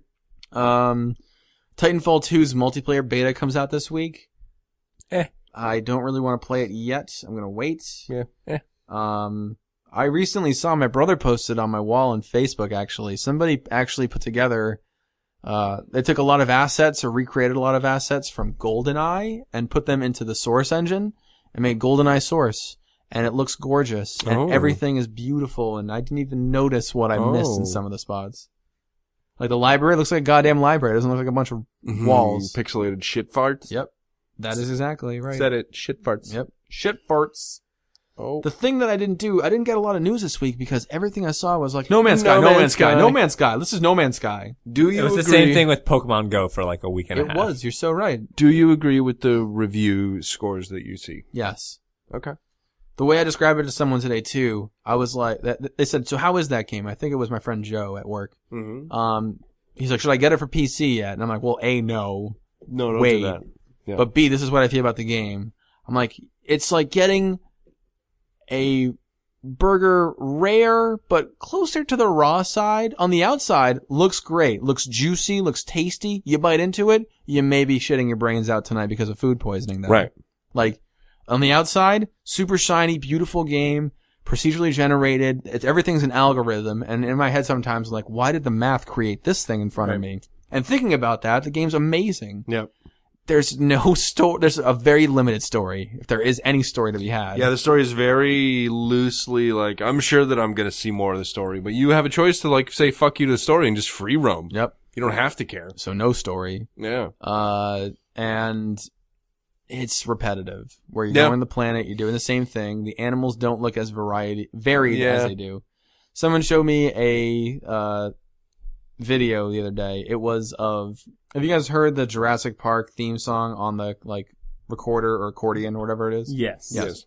Speaker 1: Um, Titanfall two's multiplayer beta comes out this week.
Speaker 2: Eh.
Speaker 1: I don't really want to play it yet. I'm gonna wait.
Speaker 2: Yeah. Eh.
Speaker 1: Um, I recently saw my brother posted on my wall on Facebook, actually. Somebody actually put together, uh, they took a lot of assets or recreated a lot of assets from GoldenEye and put them into the Source engine and made GoldenEye Source. And it looks gorgeous. And
Speaker 2: Oh.
Speaker 1: everything is beautiful. And I didn't even notice what I missed in
Speaker 2: Oh.
Speaker 1: some of the spots. Like the library looks like a goddamn library. It doesn't look like a bunch of walls.
Speaker 2: Mhm. Pixelated shit farts.
Speaker 1: Yep. That is exactly right.
Speaker 2: Said it. Shit farts.
Speaker 1: Yep. Shit farts.
Speaker 2: Oh.
Speaker 1: The thing that I didn't do, I didn't get a lot of news this week because everything I saw was like, No Man's Sky,
Speaker 2: No
Speaker 1: No,
Speaker 2: Man's
Speaker 1: Man's Sky,
Speaker 2: Sky.
Speaker 1: No Man's Sky. This is No Man's Sky.
Speaker 2: Do you
Speaker 3: It was the
Speaker 2: agree-
Speaker 3: same thing with Pokemon Go for like a week and a
Speaker 1: It
Speaker 3: half.
Speaker 1: was. You're so right.
Speaker 2: Do you agree with the review scores that you see?
Speaker 1: Yes.
Speaker 2: Okay.
Speaker 1: The way I described it to someone today too, I was like, that, they said, so how is that game? I think it was my friend Joe at work.
Speaker 2: Mm-hmm.
Speaker 1: Um, he's like, should I get it for P C yet? And I'm like, well, A, no.
Speaker 2: No, don't
Speaker 1: Wait.
Speaker 2: do that. Yeah.
Speaker 1: But B, this is what I feel about the game. I'm like, it's like getting a burger rare, but closer to the raw side. On the outside, looks great. Looks juicy, looks tasty. You bite into it, you may be shitting your brains out tonight because of food poisoning though.
Speaker 2: Right.
Speaker 1: Like, on the outside, super shiny, beautiful game, procedurally generated. It's, everything's an algorithm. And in my head sometimes, I'm like, why did the math create this thing in front of
Speaker 2: Right.
Speaker 1: me? And thinking about that, the game's amazing.
Speaker 2: Yep.
Speaker 1: There's no story. There's a very limited story, if there is any story to be had.
Speaker 2: Yeah, the story is very loosely like, I'm sure that I'm gonna see more of the story, but you have a choice to like say fuck you to the story and just free roam.
Speaker 1: Yep.
Speaker 2: You don't have to care.
Speaker 1: So no story.
Speaker 2: Yeah.
Speaker 1: Uh, and it's repetitive. Where you're
Speaker 2: Yeah.
Speaker 1: going to the planet, you're doing the same thing. The animals don't look as variety varied
Speaker 2: Yeah.
Speaker 1: as they do. Someone showed me a uh video the other day. It was of. Have you guys heard the Jurassic Park theme song on the like recorder or accordion or whatever it is?
Speaker 3: Yes.
Speaker 1: Yes.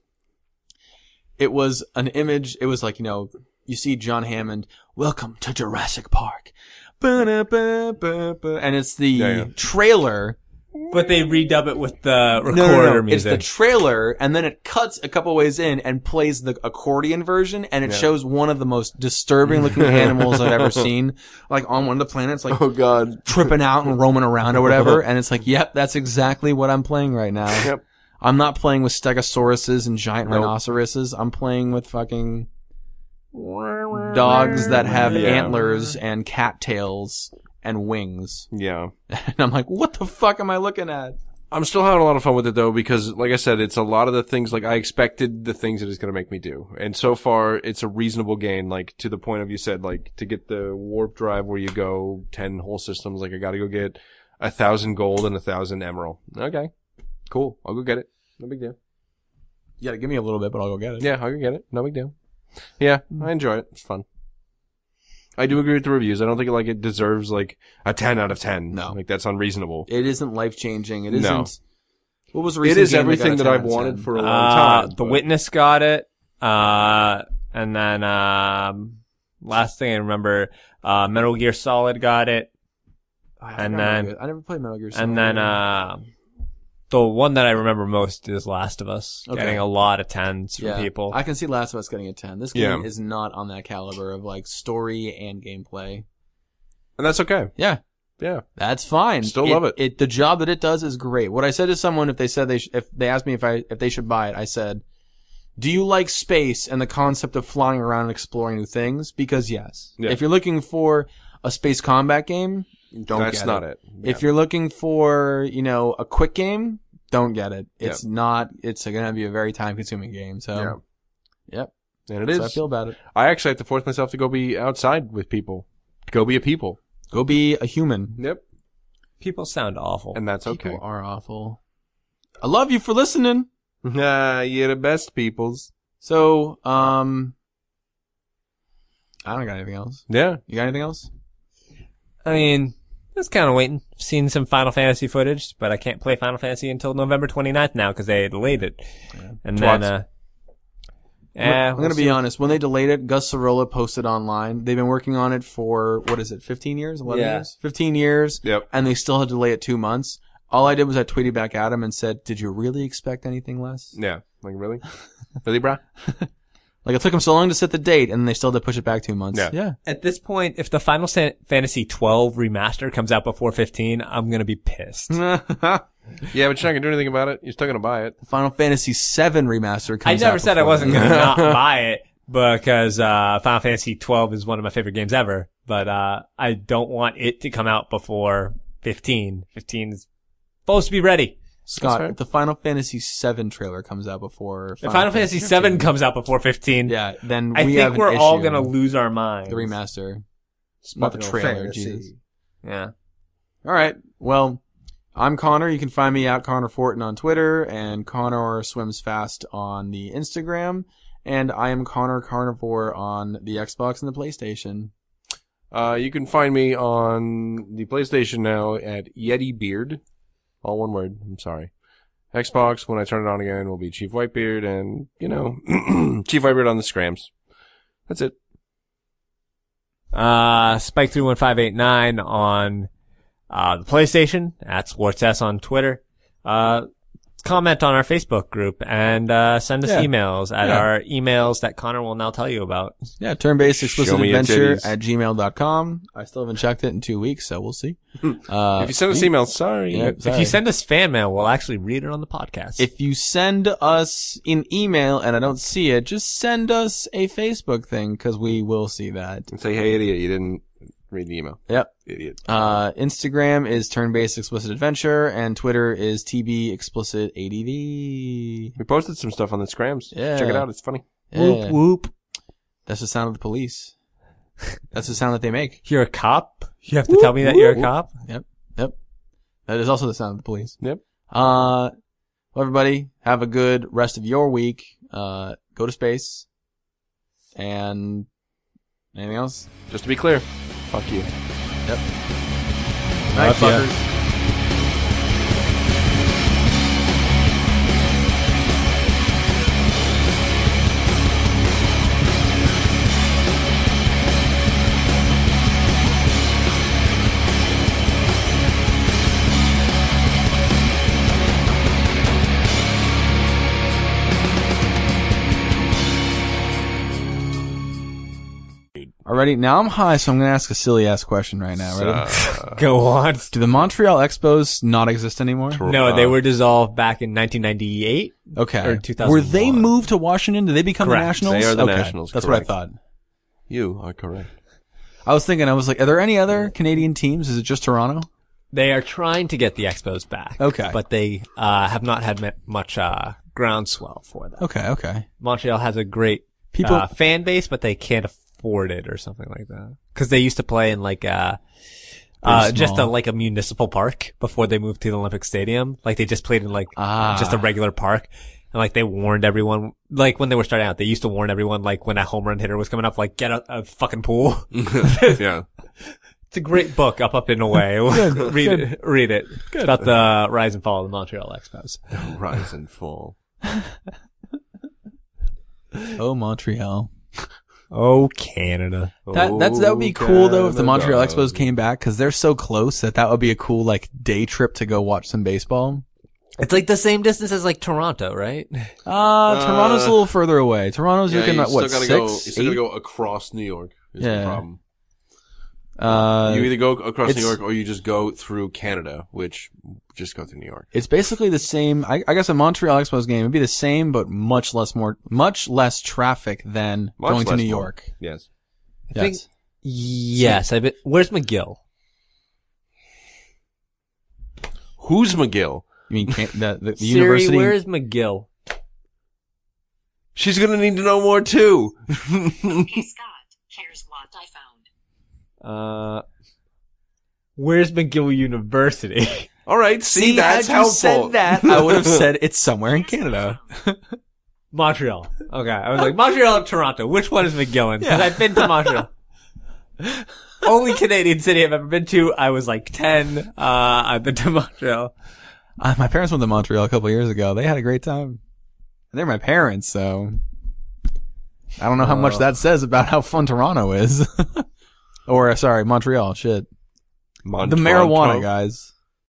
Speaker 1: It was an image. It was like, you know, you see John Hammond, welcome to Jurassic Park. Ba-da-ba-ba-ba. And it's the
Speaker 2: Yeah, yeah.
Speaker 1: trailer.
Speaker 3: But they redub it with the recorder
Speaker 1: No, no, no.
Speaker 3: music.
Speaker 1: It's the trailer, and then it cuts a couple ways in and plays the accordion version, and it
Speaker 2: Yeah.
Speaker 1: shows one of the most disturbing looking animals I've ever seen. Like on one of the planets, like
Speaker 2: Oh god.
Speaker 1: tripping out and roaming around or whatever. And it's like, yep, that's exactly what I'm playing right now.
Speaker 2: Yep.
Speaker 1: I'm not playing with stegosauruses and giant
Speaker 2: Nope.
Speaker 1: rhinoceroses. I'm playing with fucking dogs that have
Speaker 2: Yeah.
Speaker 1: antlers and cattails and wings.
Speaker 2: Yeah.
Speaker 1: And I'm like, what the fuck am I looking at?
Speaker 2: I'm still having a lot of fun with it though, because like I said, it's a lot of the things, like I expected the things that it's going to make me do. And so far, it's a reasonable gain, like to the point of you said, like to get the warp drive where you go ten whole systems, like I got to go get a thousand gold and a thousand emerald. Okay. Cool. I'll go get it. No big deal.
Speaker 1: You gotta give me a little bit, but I'll go get it.
Speaker 2: Yeah, I'll go get it. No big deal. Yeah, I enjoy it. It's fun. I do agree with the reviews. I don't think like it deserves like a ten out of ten.
Speaker 1: No.
Speaker 2: Like that's unreasonable.
Speaker 1: It isn't life changing. It
Speaker 2: No.
Speaker 1: isn't. What was the
Speaker 2: It
Speaker 1: recent
Speaker 2: is
Speaker 1: game
Speaker 2: everything
Speaker 1: that,
Speaker 2: that
Speaker 1: got a
Speaker 2: I've
Speaker 1: ten out of
Speaker 2: wanted
Speaker 1: ten?
Speaker 2: for a long
Speaker 3: Uh,
Speaker 2: time.
Speaker 3: The
Speaker 2: but-
Speaker 3: Witness got it. Uh, and then, um, last thing I remember, uh, Metal Gear Solid got it.
Speaker 1: Oh, I
Speaker 3: and
Speaker 1: forgot
Speaker 3: then-
Speaker 1: Metal Gear. I never played Metal Gear Solid.
Speaker 3: And then, uh, the one that I remember most is Last of Us,
Speaker 1: Okay.
Speaker 3: getting a lot of tens from
Speaker 1: yeah,
Speaker 3: people.
Speaker 1: I can see Last of Us getting a ten. This game
Speaker 2: Yeah.
Speaker 1: is not on that caliber of like story and gameplay.
Speaker 2: And that's okay.
Speaker 1: Yeah.
Speaker 2: Yeah.
Speaker 1: That's fine.
Speaker 2: Still love it.
Speaker 1: It the job that it does is great. What I said to someone if they said they sh- if they asked me if I if they should buy it, I said, "Do you like space and the concept of flying around and exploring new things?" Because yes.
Speaker 2: Yeah.
Speaker 1: If you're looking for a space combat game, don't
Speaker 2: That's
Speaker 1: get
Speaker 2: not
Speaker 1: it.
Speaker 2: it.
Speaker 1: If you're looking for, you know, a quick game, don't get it.
Speaker 2: Yeah.
Speaker 1: It's not it's going to be a very time consuming game. So,
Speaker 2: Yeah.
Speaker 1: yep.
Speaker 2: And it
Speaker 1: That's
Speaker 2: is.
Speaker 1: how I feel about it.
Speaker 2: I actually have to force myself to go be outside with people. Go be a people.
Speaker 1: Go be a human.
Speaker 2: Yep.
Speaker 3: People sound awful.
Speaker 2: And that's okay.
Speaker 1: People are awful. I love you for listening.
Speaker 2: Nah, you're the best peoples.
Speaker 1: So, um, I don't got anything else.
Speaker 2: Yeah.
Speaker 1: You got anything else?
Speaker 3: I mean, just kind of waiting. Seen some Final Fantasy footage, but I can't play Final Fantasy until November twenty-ninth now because they delayed it. And then,
Speaker 2: Twats.
Speaker 3: uh,
Speaker 1: I'm,
Speaker 3: eh,
Speaker 1: I'm
Speaker 3: we'll
Speaker 1: gonna be
Speaker 3: see.
Speaker 1: honest. When they delayed it, Gus Sorolla posted online. They've been working on it for, what is it, fifteen years? eleven
Speaker 3: Yeah.
Speaker 1: years? fifteen years.
Speaker 2: Yep.
Speaker 1: And they still had to delay it two months. All I did was I tweeted back at him and said, did you really expect anything less?
Speaker 2: Yeah. Like, really? Really, brah?
Speaker 1: Like, it took them so long to set the date, and they still had to push it back two months.
Speaker 2: Yeah.
Speaker 1: Yeah.
Speaker 3: At this point, if the Final Sa- Fantasy twelve remaster comes out before fifteen, I'm gonna be pissed.
Speaker 2: Yeah, but you're not gonna do anything about it. You're still gonna buy it.
Speaker 1: Final Fantasy seven remaster
Speaker 3: I
Speaker 1: comes
Speaker 3: never
Speaker 1: out
Speaker 3: said I
Speaker 1: before
Speaker 3: wasn't
Speaker 1: then.
Speaker 3: gonna not buy it because uh Final Fantasy twelve is one of my favorite games ever, but uh I don't want it to come out before fifteen. fifteen is supposed to be ready.
Speaker 1: Scott,
Speaker 2: fair.
Speaker 1: if the Final Fantasy seven trailer comes out before
Speaker 3: If Final Fantasy seven comes out before fifteen,
Speaker 1: yeah, then
Speaker 3: I
Speaker 1: we
Speaker 3: think
Speaker 1: have an
Speaker 3: we're all
Speaker 1: issue.
Speaker 3: gonna lose our minds.
Speaker 1: the remaster, not the
Speaker 2: Final
Speaker 1: trailer.
Speaker 2: Fantasy.
Speaker 1: Jesus.
Speaker 3: Yeah.
Speaker 1: All right. Well, I'm Connor. You can find me at Connor Fortin on Twitter and Connor Swims Fast on the Instagram, and I am Connor Carnivore on the Xbox and the PlayStation.
Speaker 2: Uh, you can find me on the PlayStation now at Yeti Beard. All one word. I'm sorry. Xbox, when I turn it on again, will be Chief Whitebeard and, you know, Chief Whitebeard on the scrams. That's it.
Speaker 3: Uh, Spike three one five eight nine on, uh, the PlayStation, at SportsS on Twitter. Uh, comment on our Facebook group and, uh, send us
Speaker 1: Yeah.
Speaker 3: emails at
Speaker 1: Yeah.
Speaker 3: our emails that Connor will now tell you about.
Speaker 1: Yeah, turn-based explicit
Speaker 2: Show me your
Speaker 1: adventure
Speaker 2: titties.
Speaker 1: at gmail dot com. I still haven't checked it in two weeks, so we'll see. Uh,
Speaker 2: If you send us emails, sorry.
Speaker 1: yeah,
Speaker 3: If
Speaker 1: sorry.
Speaker 3: you send us fan mail, we'll actually read it on the podcast.
Speaker 1: If you send us an email and I don't see it, just send us a Facebook thing because we will see that.
Speaker 2: And say, hey, idiot, you didn't read the email.
Speaker 1: Yep.
Speaker 2: Idiot.
Speaker 1: Uh, Instagram is turn-based explicit adventure and Twitter is T B explicit A D V.
Speaker 2: We posted some stuff on the scrams.
Speaker 1: Yeah.
Speaker 2: Check it out. It's funny.
Speaker 1: Yeah.
Speaker 3: whoop.
Speaker 1: That's the sound of the police. That's the sound that they make.
Speaker 3: You're a cop? You have to tell me that you're a cop?
Speaker 1: Yep. Yep. That is also the sound of the police.
Speaker 2: Yep.
Speaker 1: Uh, well, everybody, have a good rest of your week. Uh, go to space. And anything else?
Speaker 2: Just to be clear, fuck you.
Speaker 1: Yep. Night,
Speaker 3: Love ya.
Speaker 1: fuckers. Alrighty, now I'm high, so I'm gonna ask a silly ass question right now. Ready?
Speaker 2: Uh,
Speaker 3: Go on.
Speaker 1: Do the Montreal Expos not exist anymore?
Speaker 3: No, they were dissolved back in nineteen ninety-eight.
Speaker 1: Okay.
Speaker 3: Or two thousand one.
Speaker 1: Were they moved to Washington? Did they become
Speaker 3: Correct.
Speaker 1: the Nationals?
Speaker 2: They are the
Speaker 1: Okay.
Speaker 2: Nationals,
Speaker 1: That's
Speaker 2: correct.
Speaker 1: what I thought.
Speaker 2: You are correct.
Speaker 1: I was thinking, I was like, are there any other Canadian teams? Is it just Toronto?
Speaker 3: They are trying to get the Expos back.
Speaker 1: Okay.
Speaker 3: But they, uh, have not had m- much, uh, groundswell for them.
Speaker 1: Okay, okay.
Speaker 3: Montreal has a great,
Speaker 1: People-
Speaker 3: uh, fan base, but they can't afford it or something like that. Cause they used to play in like, uh, uh, just a,
Speaker 1: small.
Speaker 3: like a municipal park before they moved to the Olympic Stadium. Like they just played in like,
Speaker 1: Ah.
Speaker 3: just a regular park. And like they warned everyone, like when they were starting out, they used to warn everyone, like when a home run hitter was coming up, like get a, a fucking pool.
Speaker 2: Yeah.
Speaker 3: It's a great book, Up, Up, and Away.
Speaker 1: Good,
Speaker 3: read
Speaker 1: good.
Speaker 3: it. Read it. It's about the rise and fall of the Montreal Expos.
Speaker 2: Rise and fall.
Speaker 1: Oh, Montreal.
Speaker 3: Oh, Canada.
Speaker 1: That that's that would be
Speaker 2: Oh,
Speaker 1: cool though if the Montreal
Speaker 2: Canada.
Speaker 1: Expos came back because they're so close that that would be a cool like day trip to go watch some baseball.
Speaker 3: It's like the same distance as like Toronto, right?
Speaker 1: Uh, Toronto's a little further away. Toronto's
Speaker 2: Yeah,
Speaker 1: looking
Speaker 2: you
Speaker 1: at what
Speaker 2: still gotta
Speaker 1: six,
Speaker 2: go. You still gotta
Speaker 1: eight?
Speaker 2: go across New York. Is
Speaker 1: Yeah.
Speaker 2: the problem.
Speaker 1: Uh,
Speaker 2: You either go across New
Speaker 1: it's-
Speaker 2: York or you just go through Canada, which just go through New York.
Speaker 1: it's basically the same. I, I guess a Montreal Expos game would be the same, but much less more, much less traffic than
Speaker 2: Much
Speaker 1: going to
Speaker 2: less
Speaker 1: New
Speaker 2: more.
Speaker 1: York.
Speaker 2: Yes.
Speaker 3: I think-
Speaker 1: Yes.
Speaker 3: Yes, I bet. Where's McGill?
Speaker 2: Who's McGill?
Speaker 1: You mean can, the, the, the
Speaker 3: Siri,
Speaker 1: university?
Speaker 3: where is McGill?
Speaker 2: She's gonna need to know more too.
Speaker 4: Okay, Scott, here's what I found.
Speaker 3: Uh, where's McGill University?
Speaker 2: All right. See, that's
Speaker 1: had you
Speaker 2: helpful.
Speaker 1: said that, I would have said it's somewhere in Canada.
Speaker 3: Montreal. Okay, I was like Montreal or Toronto. Which one is McGill in? Because
Speaker 1: Yeah.
Speaker 3: I've been to Montreal. Only Canadian city I've ever been to. I was like ten. Uh, I've been to Montreal.
Speaker 1: Uh, my parents went to Montreal a couple years ago. They had a great time. And they're my parents, so I don't know how much
Speaker 3: Oh.
Speaker 1: that says about how fun Toronto is. or uh, sorry, Montreal. Shit,
Speaker 2: Mon-
Speaker 1: the
Speaker 2: Toronto.
Speaker 1: marijuana guys.